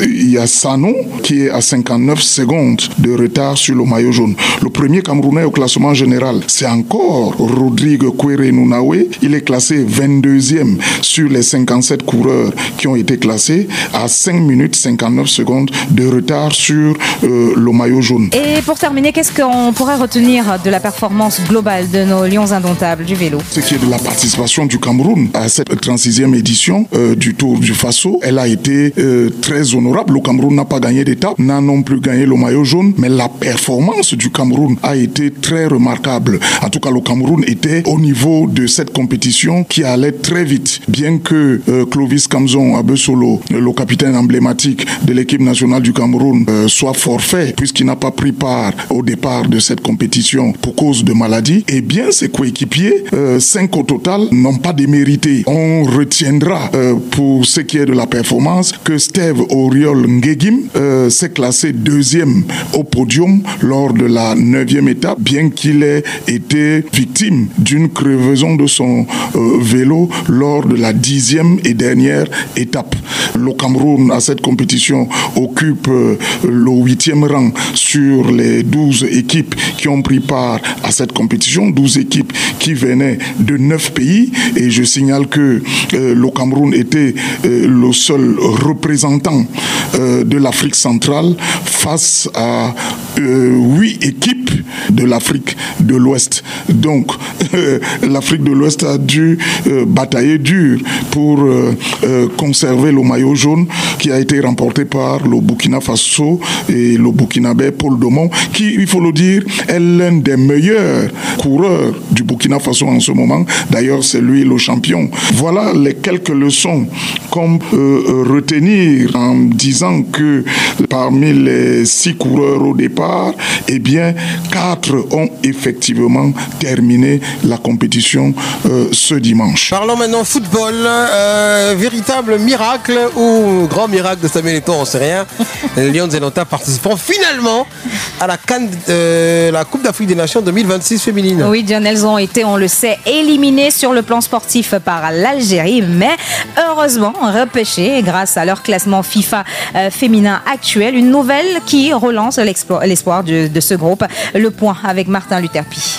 Yassano qui est à cinquante-neuf secondes de retard sur le maillot jaune. Le premier Camerounais au classement général, c'est encore Rodrigue Kouéré-Nounaoui. Il est classé vingt-deuxième sur les cinquante-sept coureurs qui ont été classés, à cinq minutes cinquante-neuf secondes de retard sur euh, le maillot jaune. Et pour terminer, qu'est-ce qu'on pourrait retenir de la performance globale de nos Lions indomptables du vélo? Ce qui est de la participation du Cameroun à cette trente-sixième édition euh, du Tour du Faso, elle a été euh, très honorable. Le Cameroun n'a pas gagné d'étape, n'a non plus gagné le maillot jaune, mais la performance du Cameroun a été très remarquable. En tout cas, le Cameroun était au niveau de cette compétition qui allait très vite. Bien que euh, Clovis Kamzon Abesolo, le capitaine emblématique de l'équipe nationale du Cameroun, euh, soit forfait puisqu'il n'a pas pris part au départ de cette compétition pour cause de maladie, eh bien ses coéquipiers, euh, cinq au total, n'ont pas démérité. On retiendra euh, pour ce qui est de la performance que Steve Auriol Ngegim euh, s'est classé deuxième au podium lors de la neuvième étape, bien qu'il ait été victime d'une crevaison de son euh, vélo lors de la dixième et dernière étape. Le Cameroun à cette compétition occupe euh, le huitième rang sur les douze équipes qui ont pris part à cette compétition, douze équipes qui venaient de neuf pays, et je signale que euh, le Cameroun était euh, le seul représentant euh, de l'Afrique centrale face à euh, huit équipes de l'Afrique de l'Ouest. Donc euh, l'Afrique de l'Ouest a dû euh, batailler dur pour euh, euh, conserver le maillot jaune qui a été remporté par le Burkina Faso et le Burkinabé Paul Domon, qui, il faut le dire, est l'un des meilleurs coureurs du Burkina Faso en ce moment. D'ailleurs, c'est lui le champion. Voilà les quelques leçons qu'on peut euh, retenir en disant que parmi les six coureurs au départ, eh bien, quatre ont effectivement terminé la compétition euh, ce dimanche. Parlons maintenant football. Euh, véritable miracle ou grand miracle de Samuel Eto'o, on ne sait rien. Les Lions indomptables participeront finalement à la CAN, euh, la Coupe d'Afrique des Nations deux mille vingt-six féminine. Oui, John, elles ont été, on le sait, éliminées sur le plan sportif par l'Algérie, mais heureusement repêchées grâce à leur classement FIFA euh, féminin actuel. Une nouvelle qui relance l'espoir de, de ce groupe. Le point avec Martin Lutherpi.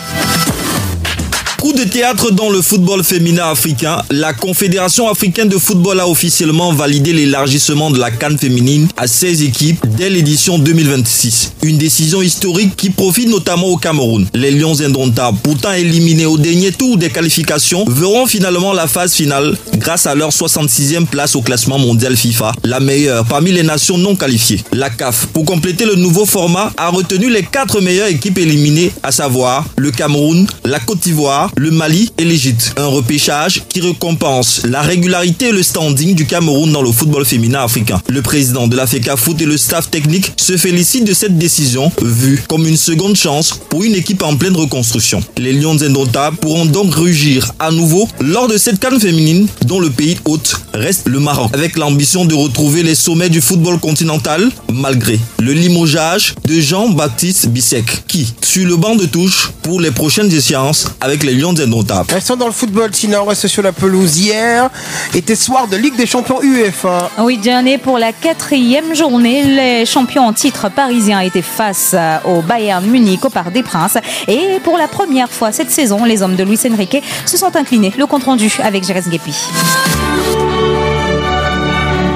Coup de théâtre dans le football féminin africain, la Confédération africaine de football a officiellement validé l'élargissement de la CAN féminine à seize équipes dès l'édition deux mille vingt-six. Une décision historique qui profite notamment au Cameroun. Les Lions indomptables, pourtant éliminés au dernier tour des qualifications, verront finalement la phase finale grâce à leur soixante-sixième place au classement mondial FIFA, la meilleure parmi les nations non qualifiées. La C A F, pour compléter le nouveau format, a retenu les quatre meilleures équipes éliminées, à savoir le Cameroun, la Côte d'Ivoire, le Mali et l'Égypte. Un repêchage qui récompense la régularité et le standing du Cameroun dans le football féminin africain. Le président de la FECAFOOT et le staff technique se félicitent de cette décision, vue comme une seconde chance pour une équipe en pleine reconstruction. Les Lions indomptables pourront donc rugir à nouveau lors de cette CAN féminine dont le pays hôte reste le Maroc, avec l'ambition de retrouver les sommets du football continental malgré le limogeage de Jean-Baptiste Bissek qui, sur le banc de touche pour les prochaines échéances avec les Lions indomptables. Restons dans le football, Tina, on reste sur la pelouse. Hier était soir de Ligue des Champions UEFA. Oui, Johnny, pour la quatrième journée, les champions en titre parisiens étaient face au Bayern Munich au Parc des Princes. Et pour la première fois cette saison, les hommes de Luis Enrique se sont inclinés. Le compte rendu avec Jérez Guépi. En Ligue des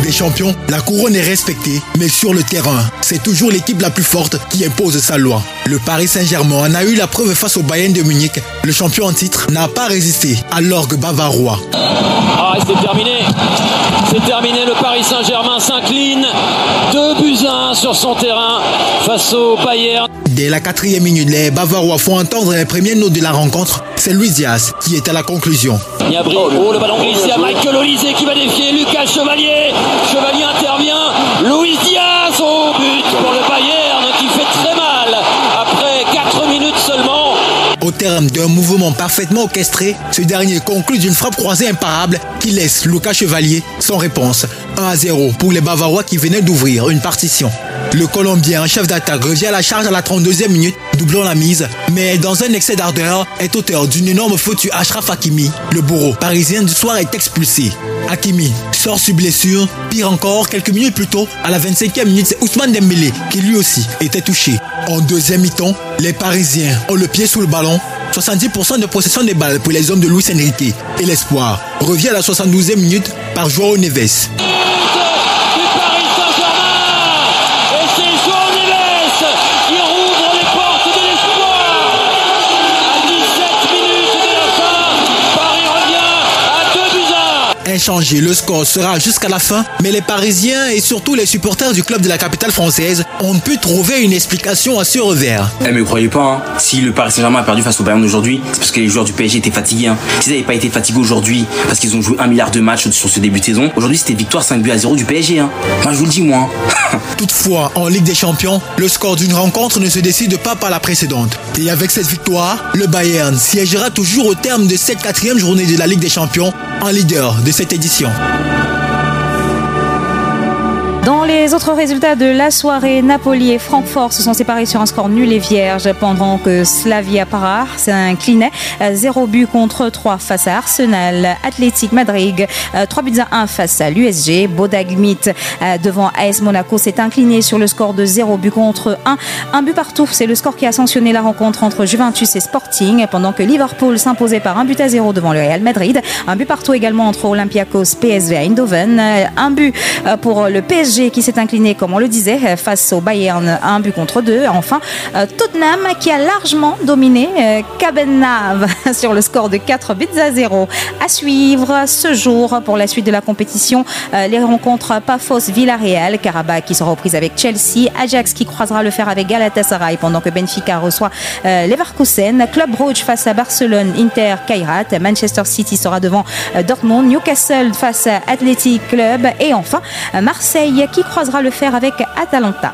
des Champions, la couronne est respectée, mais sur le terrain, c'est toujours l'équipe la plus forte qui impose sa loi. Le Paris Saint-Germain en a eu la preuve face au Bayern de Munich. Le champion en titre n'a pas résisté à l'orgue bavarois. Ah, c'est terminé. C'est terminé. Le Paris Saint-Germain s'incline. deux buts à un sur son terrain face au Bayern. Dès la quatrième minute, les Bavarois font entendre les premières notes de la rencontre. C'est Luis Diaz qui est à la conclusion. Niabri, oh, le ballon glissé à Michael Olise qui va défier Lucas Chevalier. Chevalier intervient. Luis Diaz au but pour le Bayern qui fait très mal après quatre minutes seulement. Au terme d'un mouvement parfaitement orchestré, ce dernier conclut d'une frappe croisée imparable qui laisse Lucas Chevalier sans réponse. un à zéro pour les Bavarois qui venaient d'ouvrir une partition. Le Colombien, chef d'attaque, revient à la charge à la trente-deuxième minute, doublant la mise, mais dans un excès d'ardeur, est auteur d'une énorme faute sur Achraf Hakimi. Le bourreau parisien du soir est expulsé. Hakimi sort sur blessure. Pire encore, quelques minutes plus tôt, à la vingt-cinquième minute, c'est Ousmane Dembélé qui lui aussi était touché. En deuxième mi-temps, les Parisiens ont le pied sous le ballon. soixante-dix pour cent de possession des balles pour les hommes de Luis Enrique. Et l'espoir revient à la soixante-douzième minute par João Neves. Inchangé, le score sera jusqu'à la fin, mais les Parisiens et surtout les supporters du club de la capitale française ont pu trouver une explication à ce revers. Eh mais croyez pas, hein, si le Paris Saint-Germain a perdu face au Bayern aujourd'hui, c'est parce que les joueurs du P S G étaient fatigués. Hein. S'ils n'avaient pas été fatigués aujourd'hui, parce qu'ils ont joué un milliard de matchs sur ce début de saison, aujourd'hui c'était victoire cinq buts à zéro du P S G. Hein. Moi je vous le dis moi. Toutefois, en Ligue des Champions, le score d'une rencontre ne se décide pas par la précédente. Et avec cette victoire, le Bayern siégera toujours au terme de cette quatrième journée de la Ligue des Champions en leader de cette édition. Dans les autres résultats de la soirée, Napoli et Francfort se sont séparés sur un score nul et vierge pendant que Slavia Prague s'inclinait zéro but contre trois face à Arsenal. Athletic Madrid trois buts à un face à l'U S G. Boda Glimt devant A S Monaco s'est incliné sur le score de zéro but contre un. Un but partout, c'est le score qui a sanctionné la rencontre entre Juventus et Sporting pendant que Liverpool s'imposait par un but à zéro devant le Real Madrid. Un but partout également entre Olympiakos P S V à Eindhoven. Un but pour le P S G qui s'est incliné, comme on le disait, face au Bayern, un but contre deux. Enfin, Tottenham qui a largement dominé Cabenave sur le score de quatre buts à zéro. À suivre ce jour pour la suite de la compétition, les rencontres Pafos-Villarreal, Karabakh qui sera reprise avec Chelsea, Ajax qui croisera le fer avec Galatasaray pendant que Benfica reçoit Leverkusen, Club Brugge face à Barcelone, Inter, Kairat, Manchester City sera devant Dortmund, Newcastle face à Athletic Club et enfin Marseille qui croisera le fer avec Atalanta.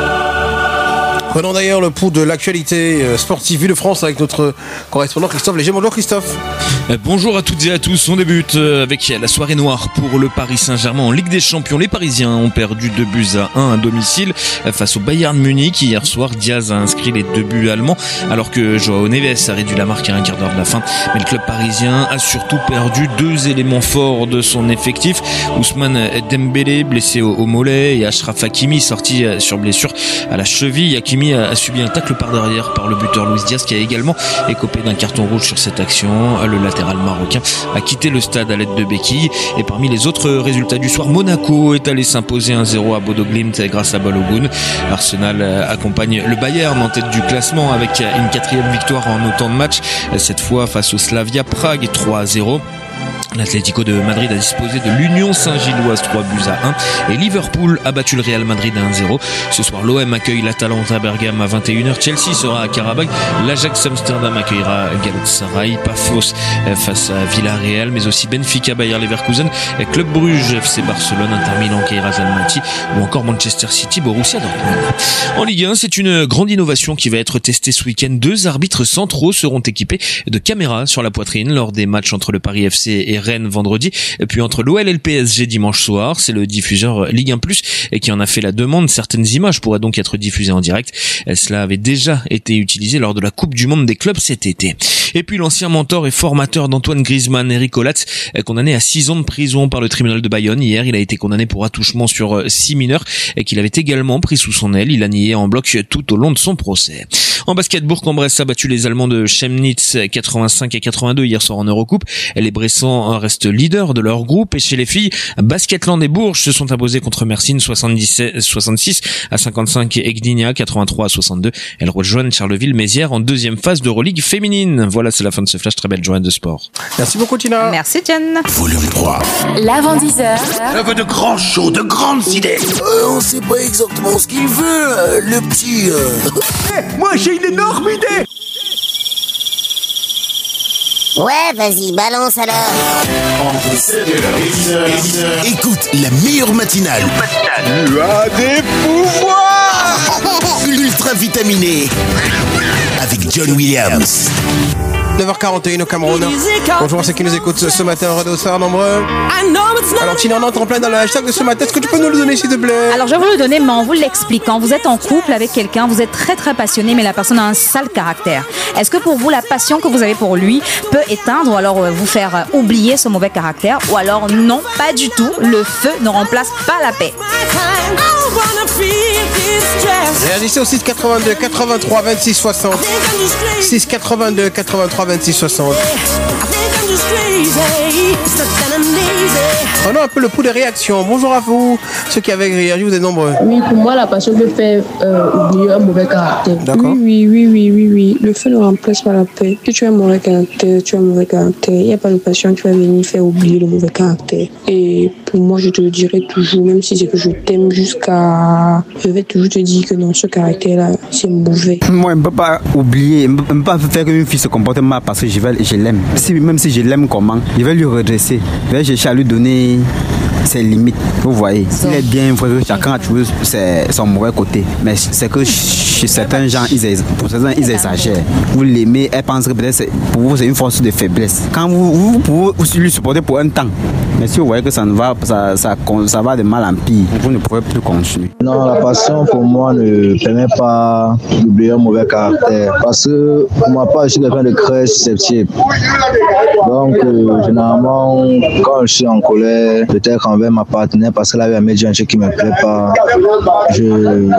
Prenons d'ailleurs le pouls de l'actualité sportive Vue de France avec notre correspondant Christophe Léger. Bonjour Christophe. Bonjour à toutes et à tous. On débute avec la soirée noire pour le Paris Saint-Germain en Ligue des Champions. Les Parisiens ont perdu deux buts à un à domicile face au Bayern Munich. Hier soir, Diaz a inscrit les deux buts allemands alors que João Neves a réduit la marque à un quart d'heure de la fin. Mais le club parisien a surtout perdu deux éléments forts de son effectif. Ousmane Dembélé blessé au, au mollet et Achraf Hakimi sorti sur blessure à la cheville. Hakimi a subi un tacle par derrière par le buteur Luis Diaz qui a également écopé d'un carton rouge sur cette action. Le latéral marocain a quitté le stade à l'aide de béquilles. Et parmi les autres résultats du soir, Monaco est allé s'imposer un zéro à Bodo Glimt grâce à Balogun. Arsenal accompagne le Bayern en tête du classement avec une quatrième victoire en autant de matchs, cette fois face au Slavia Prague trois à zéro. L'Atlético de Madrid a disposé de l'Union Saint-Gilloise trois buts à un et Liverpool a battu le Real Madrid à un zéro. Ce soir, l'O M accueille l'Atalanta Bergame à vingt et une heures. Chelsea sera à Karabakh. L'Ajax Amsterdam accueillera Galatasaray. Pafos face à Villarreal, mais aussi Benfica Bayer Leverkusen, Club Brugge F C Barcelone, Inter Milan Kairat Almaty ou encore Manchester City Borussia Dortmund. En Ligue un, c'est une grande innovation qui va être testée ce week-end. Deux arbitres centraux seront équipés de caméras sur la poitrine lors des matchs entre le Paris F C et Rennes vendredi, et puis entre l'O L et le P S G dimanche soir. C'est le diffuseur Ligue un plus qui en a fait la demande. Certaines images pourraient donc être diffusées en direct. Cela avait déjà été utilisé lors de la Coupe du Monde des clubs cet été. Et puis l'ancien mentor et formateur d'Antoine Griezmann, Eric Olatz, condamné à six ans de prison par le tribunal de Bayonne. Hier, il a été condamné pour attouchement sur six mineurs et qu'il avait également pris sous son aile. Il a nié en bloc tout au long de son procès. En basket, Bourg-en-Bresse a battu les Allemands de Chemnitz quatre-vingt-cinq à quatre-vingt-deux hier soir en Eurocoupe. Les Bressans restent leaders de leur groupe. Et chez les filles, Basketland et Bourges se sont imposées contre Mersin soixante-dix-sept, soixante-six à cinquante-cinq et Gdynia quatre-vingt-trois à soixante-deux. Elles rejoignent Charleville-Mézières en deuxième phase d'Euroleague féminine. Voilà, c'est la fin de ce flash. Très belle journée de sport. Merci beaucoup, Tina. Merci, Jen. Volume trois. L'avant dix heures. Elle veut de grands shows, de grandes idées. Euh, on sait pas exactement ce qu'il veut, euh, le petit... Euh... Hey, moi, j'ai une énorme idée. Ouais, vas-y, balance alors. Entre sept heures et dix heures, écoute la meilleure matinale. Tu as des pouvoirs. Ultra vitaminé. Avec John Williams. neuf heures quarante et un au Cameroun. Bonjour à ceux qui nous écoutent ce matin, Radio Star nombreux. Alors Tina, on entre en plein dans le hashtag de ce matin. Est-ce que tu peux nous le donner s'il te plaît? Alors je vais vous le donner, mais en vous l'expliquant. Vous êtes en couple avec quelqu'un, vous êtes très très passionné, mais la personne a un sale caractère. Est-ce que pour vous, la passion que vous avez pour lui peut éteindre ou alors vous faire oublier ce mauvais caractère? Ou alors non, pas du tout. Le feu ne remplace pas la paix. Réagissez au six quatre-vingt-deux quatre-vingt-trois vingt-six soixante. six quatre-vingt-deux quatre-vingt-trois vingt-six soixante. Prenons un peu le pouls des réactions. Bonjour à vous, ceux qui avaient réagi, vous êtes nombreux. Oui, pour moi, la passion peut faire euh, oublier un mauvais caractère. D'accord. Oui, oui, oui, oui, oui, oui. Le feu ne remplace pas la paix. Si tu as un mauvais caractère, tu as un mauvais caractère. Il n'y a pas de passion qui va venir faire oublier le mauvais caractère. Et pour moi, je te le dirai toujours, même si c'est que je t'aime jusqu'à... Je vais toujours te dire que non, ce caractère-là, c'est mauvais. Moi, je ne peux pas oublier, je ne peux pas faire qu'une fille se comporte mal parce que je, vais, je l'aime. Si, même si je l'aime comment, je vais lui redresser. Je vais chercher à lui donner ses limites. Vous voyez, il est bien, chacun a toujours son mauvais côté. Mais c'est que chez certains gens, ils, pour certains, ils exagèrent. Vous l'aimez, elle pense que peut-être pour vous, c'est une force de faiblesse. Quand vous, vous, vous pouvez lui supporter pour un temps. Mais si vous voyez que ça, ne va, ça, ça, ça va de mal en pire, vous ne pourrez plus continuer. Non, la passion pour moi ne permet pas d'oublier un mauvais caractère. Parce que pour ma part, je suis quelqu'un de très susceptible. Donc, euh, généralement, quand je suis en colère, peut-être envers ma partenaire parce qu'elle avait un métier qui ne me plaît pas, je, je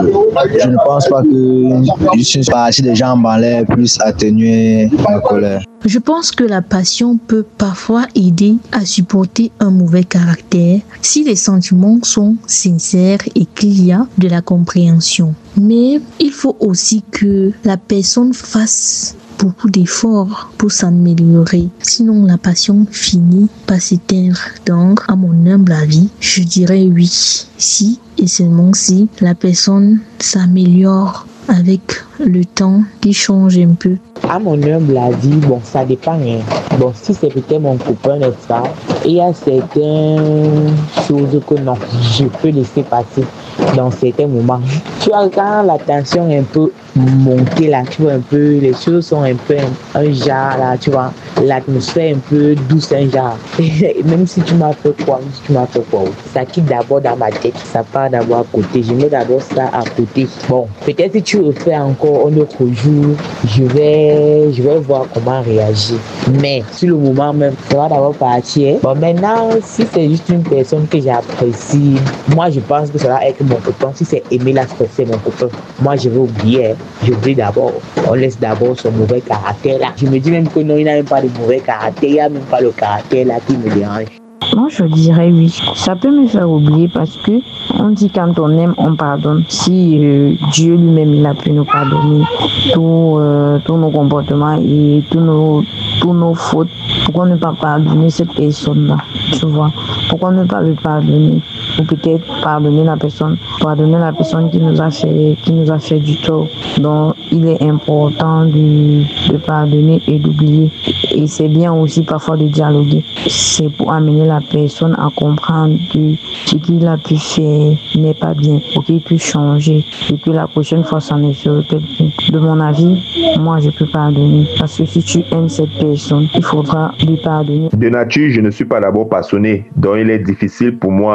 ne pense pas que je suis parti des jambes en l'air plus atténuer ma colère. Je pense que la passion peut parfois aider à supporter un mauvais caractère si les sentiments sont sincères et qu'il y a de la compréhension. Mais il faut aussi que la personne fasse beaucoup d'efforts pour s'améliorer. Sinon, la passion finit par s'éteindre. Donc, à mon humble avis, je dirais oui. Si et seulement si la personne s'améliore avec le temps, qui change un peu. À mon humble avis, bon, ça dépend. Hein. Bon, si c'est peut-être mon copain, n'est-ce pas? Il y a certaines choses que non, je peux laisser passer dans certains moments. Tu vois, quand la tension est un peu montée là, tu vois un peu, les choses sont un peu un, un genre là, tu vois, l'atmosphère un peu douce, un genre. Et même si tu m'as fait quoi, si tu m'as fait quoi, ça quitte d'abord dans ma tête, ça part d'abord à côté. Je mets d'abord ça à côté. Bon, peut-être si tu refais encore un autre jour, je vais, je vais voir comment réagir. Mais sur le moment même, ça va d'abord partir. Bon, maintenant, si c'est juste une personne que j'apprécie, moi je pense que ça va être mon copain. Si c'est aimer la c'est mon copain, moi je vais oublier. J'oublie d'abord. On laisse d'abord son mauvais caractère là. Je me dis même que non, il n'a même pas de mauvais caractère. Il n'y a même pas le caractère là qui me dérange. Moi, je dirais oui. Ça peut me faire oublier parce que on dit quand on aime, on pardonne. Si euh, Dieu lui-même, il a pu nous pardonner tous euh, tous nos comportements et tous nos, tous nos fautes, pourquoi ne pas pardonner cette personne-là, tu vois? Pourquoi ne pas lui pardonner? Ou peut-être pardonner la personne, pardonner la personne qui nous a fait, qui nous a fait du tort. Donc, il est important de, de pardonner et d'oublier. Et c'est bien aussi parfois de dialoguer. C'est pour amener la personne à comprendre que ce qu'il a pu faire n'est pas bien, pour qu'il puisse changer et que la prochaine fois ça ne se répète plus. De mon avis, moi je peux pardonner parce que si tu aimes cette personne, il faudra lui pardonner. De nature, je ne suis pas d'abord passionné, donc il est difficile pour moi de perdre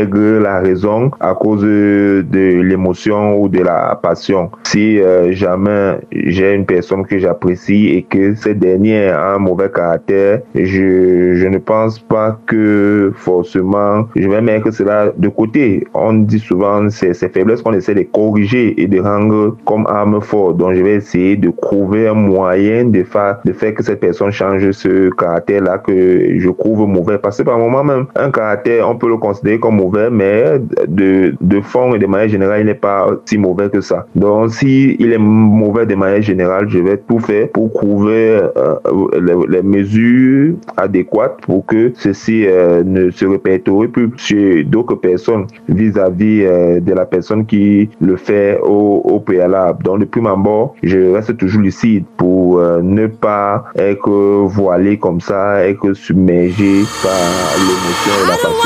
perdre la raison à cause de l'émotion ou de la passion. Si euh, jamais j'ai une personne que j'apprécie et que cette dernière a un mauvais caractère, je, je ne pense pas que forcément je vais mettre cela de côté. On dit souvent c'est ces faiblesses qu'on essaie de corriger et de rendre comme arme forte. Donc je vais essayer de trouver un moyen de faire, de faire que cette personne change ce caractère-là que je trouve mauvais. Parce que par moment même, un caractère, on peut le considérer comme mauvais, mais de, de fond et de manière générale, il n'est pas si mauvais que ça. Donc si il est mauvais de manière générale, je vais tout faire pour trouver euh, les, les mesures adéquates pour que ceci euh, ne se répertorie plus chez d'autres personnes vis-à-vis euh, de la personne qui le fait au, au préalable. Donc, de prime abord, je reste toujours lucide pour euh, ne pas être voilé comme ça, être submergé par l'émotion et la passion.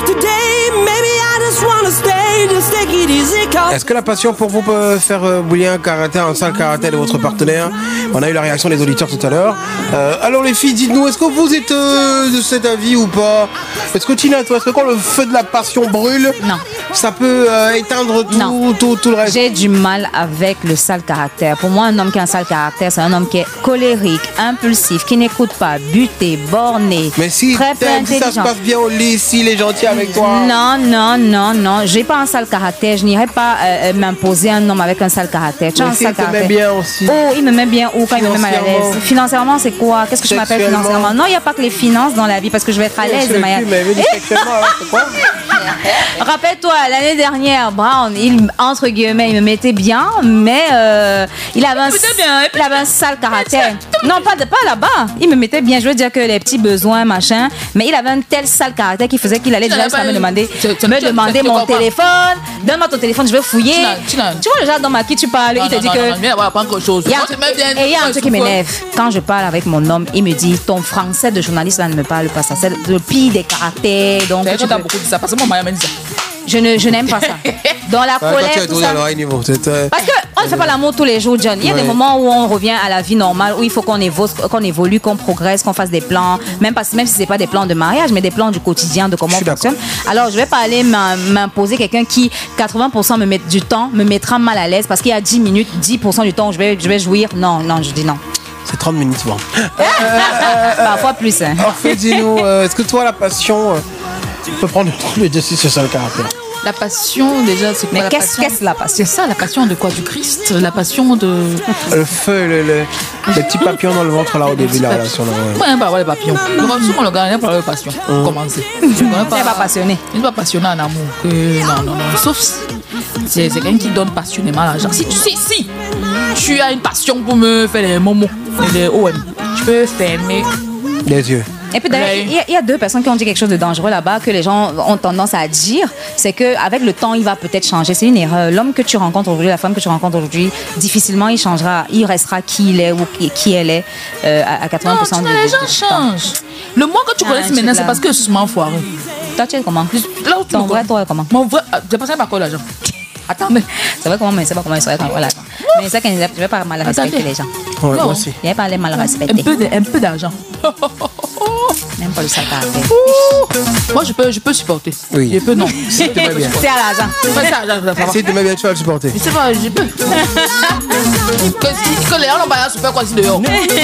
Est-ce que la passion pour vous peut faire euh, bouillir un caractère, un sale caractère de votre partenaire? On a eu la réaction des auditeurs tout à l'heure. Euh, alors les filles, dites-nous, est-ce que vous êtes euh, de cet avis ou pas? Est-ce que Tina, toi, est-ce que quand le feu de la passion brûle, non, ça peut euh, éteindre tout, tout, tout le reste? J'ai du mal avec le sale caractère. Pour moi, un homme qui a un sale caractère, c'est un homme qui est colérique, impulsif, qui n'écoute pas, buté, borné, mais si, très peu si ça se passe bien au lit, s'il est gentil avec toi. Non, non, non, non. J'ai pas un sale caractère. Je n'irai pas euh, m'imposer un homme avec un sale caractère. Tu as un sale caractère. Il me met bien aussi. Oh, il me met bien ou quand il me met mal à l'aise. Financièrement, c'est quoi? Qu'est-ce que je m'appelle financièrement? Non, il n'y a pas que les finances dans la vie parce que je vais être à l'aise de manière. Rappelle-toi, l'année dernière, Brown, il, entre guillemets, il me mettait bien, mais euh, il, avait un, il avait un sale caractère. Non, pas, de, pas là-bas. Il me mettait bien. Je veux dire que les petits besoins, machin, mais il avait un tel sale caractère qui faisait qu'il allait déjà me demander, me demander mon téléphone. Donne-moi ton téléphone, je vais fouiller. Tu vois le genre d'homme à qui tu parles, il te dit que. Et il y a un truc qui m'énerve. Quand je parle avec mon homme, il me dit ton français de journaliste là ne me parle pas. Ça, c'est le pire des caractères. Donc, tu as beaucoup dit ça parce que moi, m'a dit ça. Je ne, je n'aime pas ça. Dans la ouais, colère, tout ça. Parce qu'on ne fait pas l'amour tous les jours, John. Il y a ouais. des moments où on revient à la vie normale, où il faut qu'on évolue, qu'on évolue, qu'on progresse, qu'on fasse des plans, même, pas, même si ce n'est pas des plans de mariage, mais des plans du quotidien, de comment on fonctionne. Alors, je ne vais pas aller m'imposer quelqu'un qui, quatre-vingts pour cent me met, du temps, me mettra mal à l'aise parce qu'il y a dix minutes, dix pour cent du temps où je vais, je vais jouir. Non, non, je dis non. C'est trente minutes, bon. Parfois plus. Hein. En fait, dis-nous, euh, est-ce que toi, la passion euh, peut prendre le dessus sur ça, le caractère? La passion, déjà, c'est quoi? Mais la qu'est-ce passion? qu'est-ce la passion? C'est ça, la passion de quoi? Du Christ? La passion de. Le feu, le, le, le petit papillon dans le ventre là au début de la relation. Moi, j'aime pas avoir les papillons. Souvent, le gars, il n'aime pas avoir les passions. Pour commencer. Il n'est pas passionné. Il n'est pas passionné en amour. Que... Non, non, non. Sauf si c'est quelqu'un qui donne passionnément l'argent. Si, si, si tu as une passion pour me faire les momos, les O M, tu peux fermer les yeux. Et puis d'ailleurs, il y, y a deux personnes qui ont dit quelque chose de dangereux là-bas que les gens ont tendance à dire, c'est qu'avec le temps, il va peut-être changer. C'est une erreur. L'homme que tu rencontres aujourd'hui, la femme que tu rencontres aujourd'hui, difficilement il changera, il restera qui il est ou qui elle est euh, à quatre-vingts pour cent non, de les gens changent. Le moins que tu ah, connaisses maintenant, c'est parce que je suis foiré. Toi, tu es comment? Là où tu Ton vrai, toi, comment? Mon vrai, j'ai passé par quoi l'argent? Attends, mais c'est vrai comment, mais c'est pas comment ils seraient quand voilà. Mais c'est ça que je vais pas mal respecter les gens. Ouais, moi aussi. Il n'y a pas les mal respecter. Un peu, de, un peu d'argent. Même pas le sac à terre. Moi, je peux, je peux supporter. Oui. Je peux, non. Si tu m'aimes bien. C'est à l'argent. Si tu m'aimes bien, tu vas le supporter. Mais c'est pas, je peux. Que les gens n'ont pas super quoi si dehors.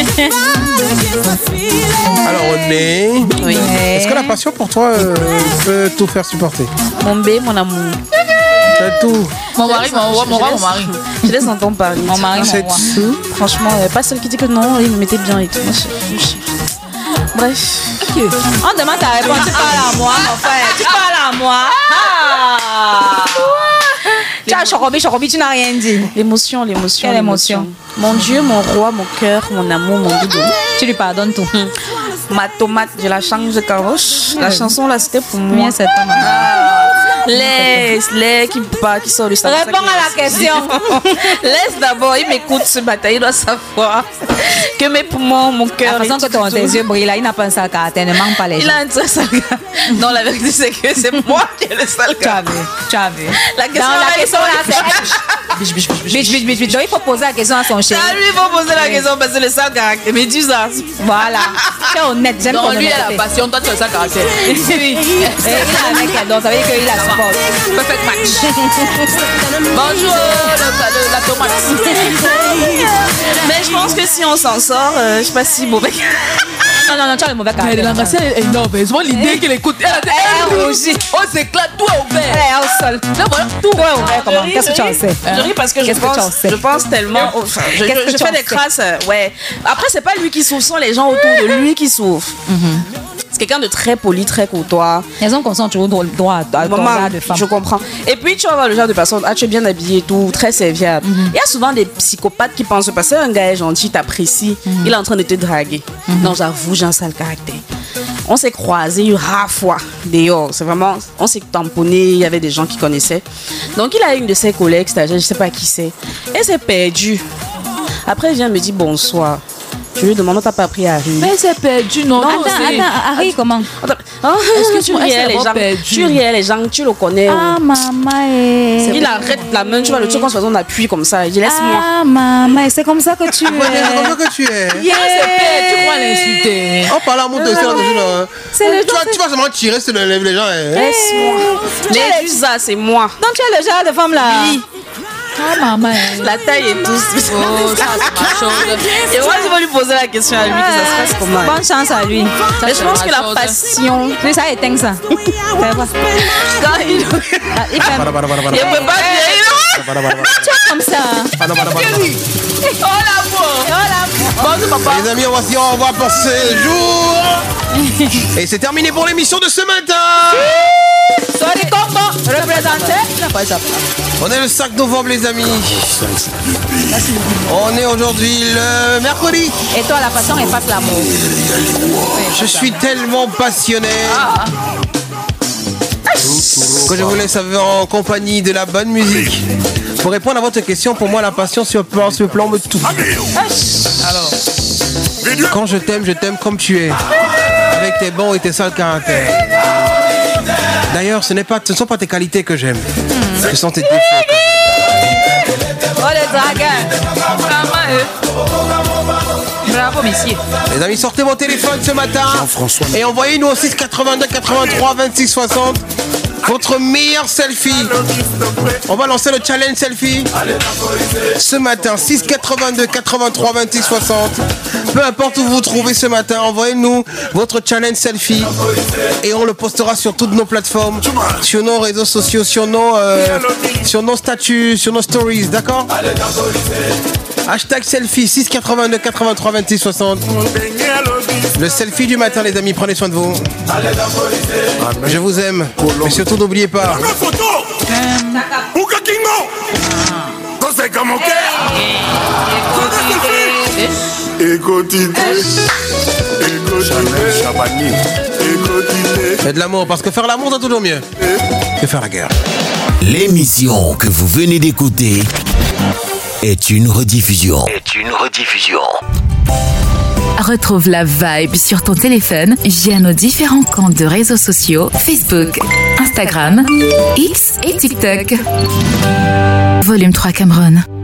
Alors, on est. Oui. Est-ce que la passion pour toi euh, peut tout faire supporter? Mon bé, mon amour. C'est tout. Mon mari, mon roi, mon roi, mon mari. Je laisse entendre parler. Mon mari, mon roi. Franchement, euh, pas celle qui dit que non, il me mettait bien et tout. Moi, je, je... Bref. Okay. On demande ta réponse. Tu parles à moi, mon frère. Tu parles à moi. Ah. Tu as chorobi, chorobi, tu n'as rien dit. L'émotion, l'émotion. Quelle émotion? Mon Dieu, mon roi, mon cœur, mon amour, mon doudou. Tu lui pardonnes tout. Ma tomate, je la change de caroche. La chanson là, c'était pour moi. Bien, c'est pas mal. Laisse, laisse, qui part, qui sort du stade. Réponds à la question. Laisse d'abord, il m'écoute ce matin, il doit savoir que mes poumons, mon cœur. La façon que ton, tes yeux brillent là, il n'a pas un sale caractère, ne manque pas les gens. Il a un très sale caractère. Non, la vérité, c'est que c'est moi qui ai le sale caractère. Tu as vu, tu as vu. La question, Dans la question là, c'est Biche, biche, biche, biche, biche, biche, biche. Donc il faut poser la question à son chéri. Ah, lui, il faut poser la question parce que le sale caractère. Mais dis ça. Voilà. Tu es honnête, j'aime ton Non, lui, il honnêteté. a la passion, toi, tu as le sale caractère. Oui. Et il a avec elle, donc ça veut dire qu'il la supporte. Perfect match. Bonjour, le, le, la tomate. Mais je pense que si on s'en sort, euh, je sais pas si mauvais. Non, non, non, tu as le mauvais Mais caractère. la Garcia est énorme. C'est vraiment l'idée qu'elle écoute. Elle a dit, Elle elle rougit. Oh, s'éclate, tout est ouvert. Elle est au sol. Là, voilà. Tout est ouvert, comment? Je ris, Qu'est-ce que tu en je sais? ris. Je ris parce que je Qu'est-ce que tu en pense, sais? je pense tellement. Enfin, je Qu'est-ce que je tu en fais des sais? crasses, euh, ouais. Après, c'est pas lui qui souffre, ce sont les gens autour de lui qui souffrent. C'est quelqu'un de très poli, très courtois. Les hommes qu'on sent toujours droit à ton Maman, regard de femme. je comprends. Et puis, tu vas voir le genre de personne, ah, tu es bien habillé et tout, très serviable. Il y a souvent des psychopathes qui pensent, parce que un gars est gentil, t'apprécie, il est en train de te draguer. Non, j'avoue, j'ai un sale caractère. On s'est croisés une rare fois dehors. C'est vraiment, on s'est tamponné, il y avait des gens qui connaissaient. Donc, il a une de ses collègues stagiaires, je sais pas qui c'est. Et s'est perdu. Après, il vient me dire bonsoir. Je lui demande, t'as pas pris Harry? Mais c'est perdu, non? Non, non, attends, c'est- attends, Harry, comment? Est-ce que tu riais les gens? Tu riais les gens, tu le connais. Ah, maman, eh. Il arrête la main, tu vois le truc quand on appuie comme ça. Il dit laisse-moi. Ah, maman, c'est comme ça que tu es. C'est comme ça que tu es. Yeah. Ah, c'est perdu, tu crois l'insulter. Oh, par là, monte de ça, là. C'est le Tu vas, tu vas seulement tirer sur le- les gens. hein. Laisse-moi. Les Usa, c'est moi. Donc tu es le genre de femme là. Oui. Ah, maman. La taille et tout. Oh, ça, c'est ma chose. Et moi, je vais lui poser la question à lui, que ça se passe comment. Bonne chance à lui. Mais je pense que la passion. Lui, ça éteint ça. Quand il. Ah, il fait. Il peut pas dire. Tu es comme ça. Oh l'amour. Oh là. Bon, papa. Les amis, on va se dire au revoir pour ce jour. Et c'est terminé pour l'émission de ce matin. Sorry, comment représenté. On est le cinq novembre, les amis. On est aujourd'hui le mercredi. Et toi, la passion est pas de l'amour. Je suis tellement passionné que je vous laisse en compagnie de la bonne musique. Pour répondre à votre question, pour moi, la passion sur plan, sur plan me touche. Alors, quand je t'aime, je t'aime comme tu es, avec tes bons et tes sales caractères. D'ailleurs, ce n'est pas, ce ne sont pas tes qualités que j'aime, ce sont tes défauts. Oh les dragueurs. Bravo, messieurs. Les amis, sortez vos téléphones ce matin et envoyez-nous au six quatre-vingt-deux quatre-vingt-trois vingt-six soixante votre meilleur selfie. On va lancer le challenge selfie ce matin. Six quatre-vingt-deux quatre-vingt-trois vingt-six soixante. Peu importe où vous vous trouvez ce matin, envoyez-nous votre challenge selfie et on le postera sur toutes nos plateformes, sur nos réseaux sociaux, sur nos, euh, sur nos statuts, sur nos stories, d'accord? Hashtag selfie six quatre-vingt-deux quatre-vingt-trois vingt-six soixante. Le selfie du matin, les amis, prenez soin de vous. Je vous aime, mais surtout n'oubliez pas. Faites de l'amour, parce que faire l'amour, c'est toujours mieux que faire la guerre. L'émission que vous venez d'écouter est une rediffusion. Est une rediffusion. Retrouve la vibe sur ton téléphone via nos différents comptes de réseaux sociaux Facebook, Instagram, X et TikTok. Volume trois Cameroun.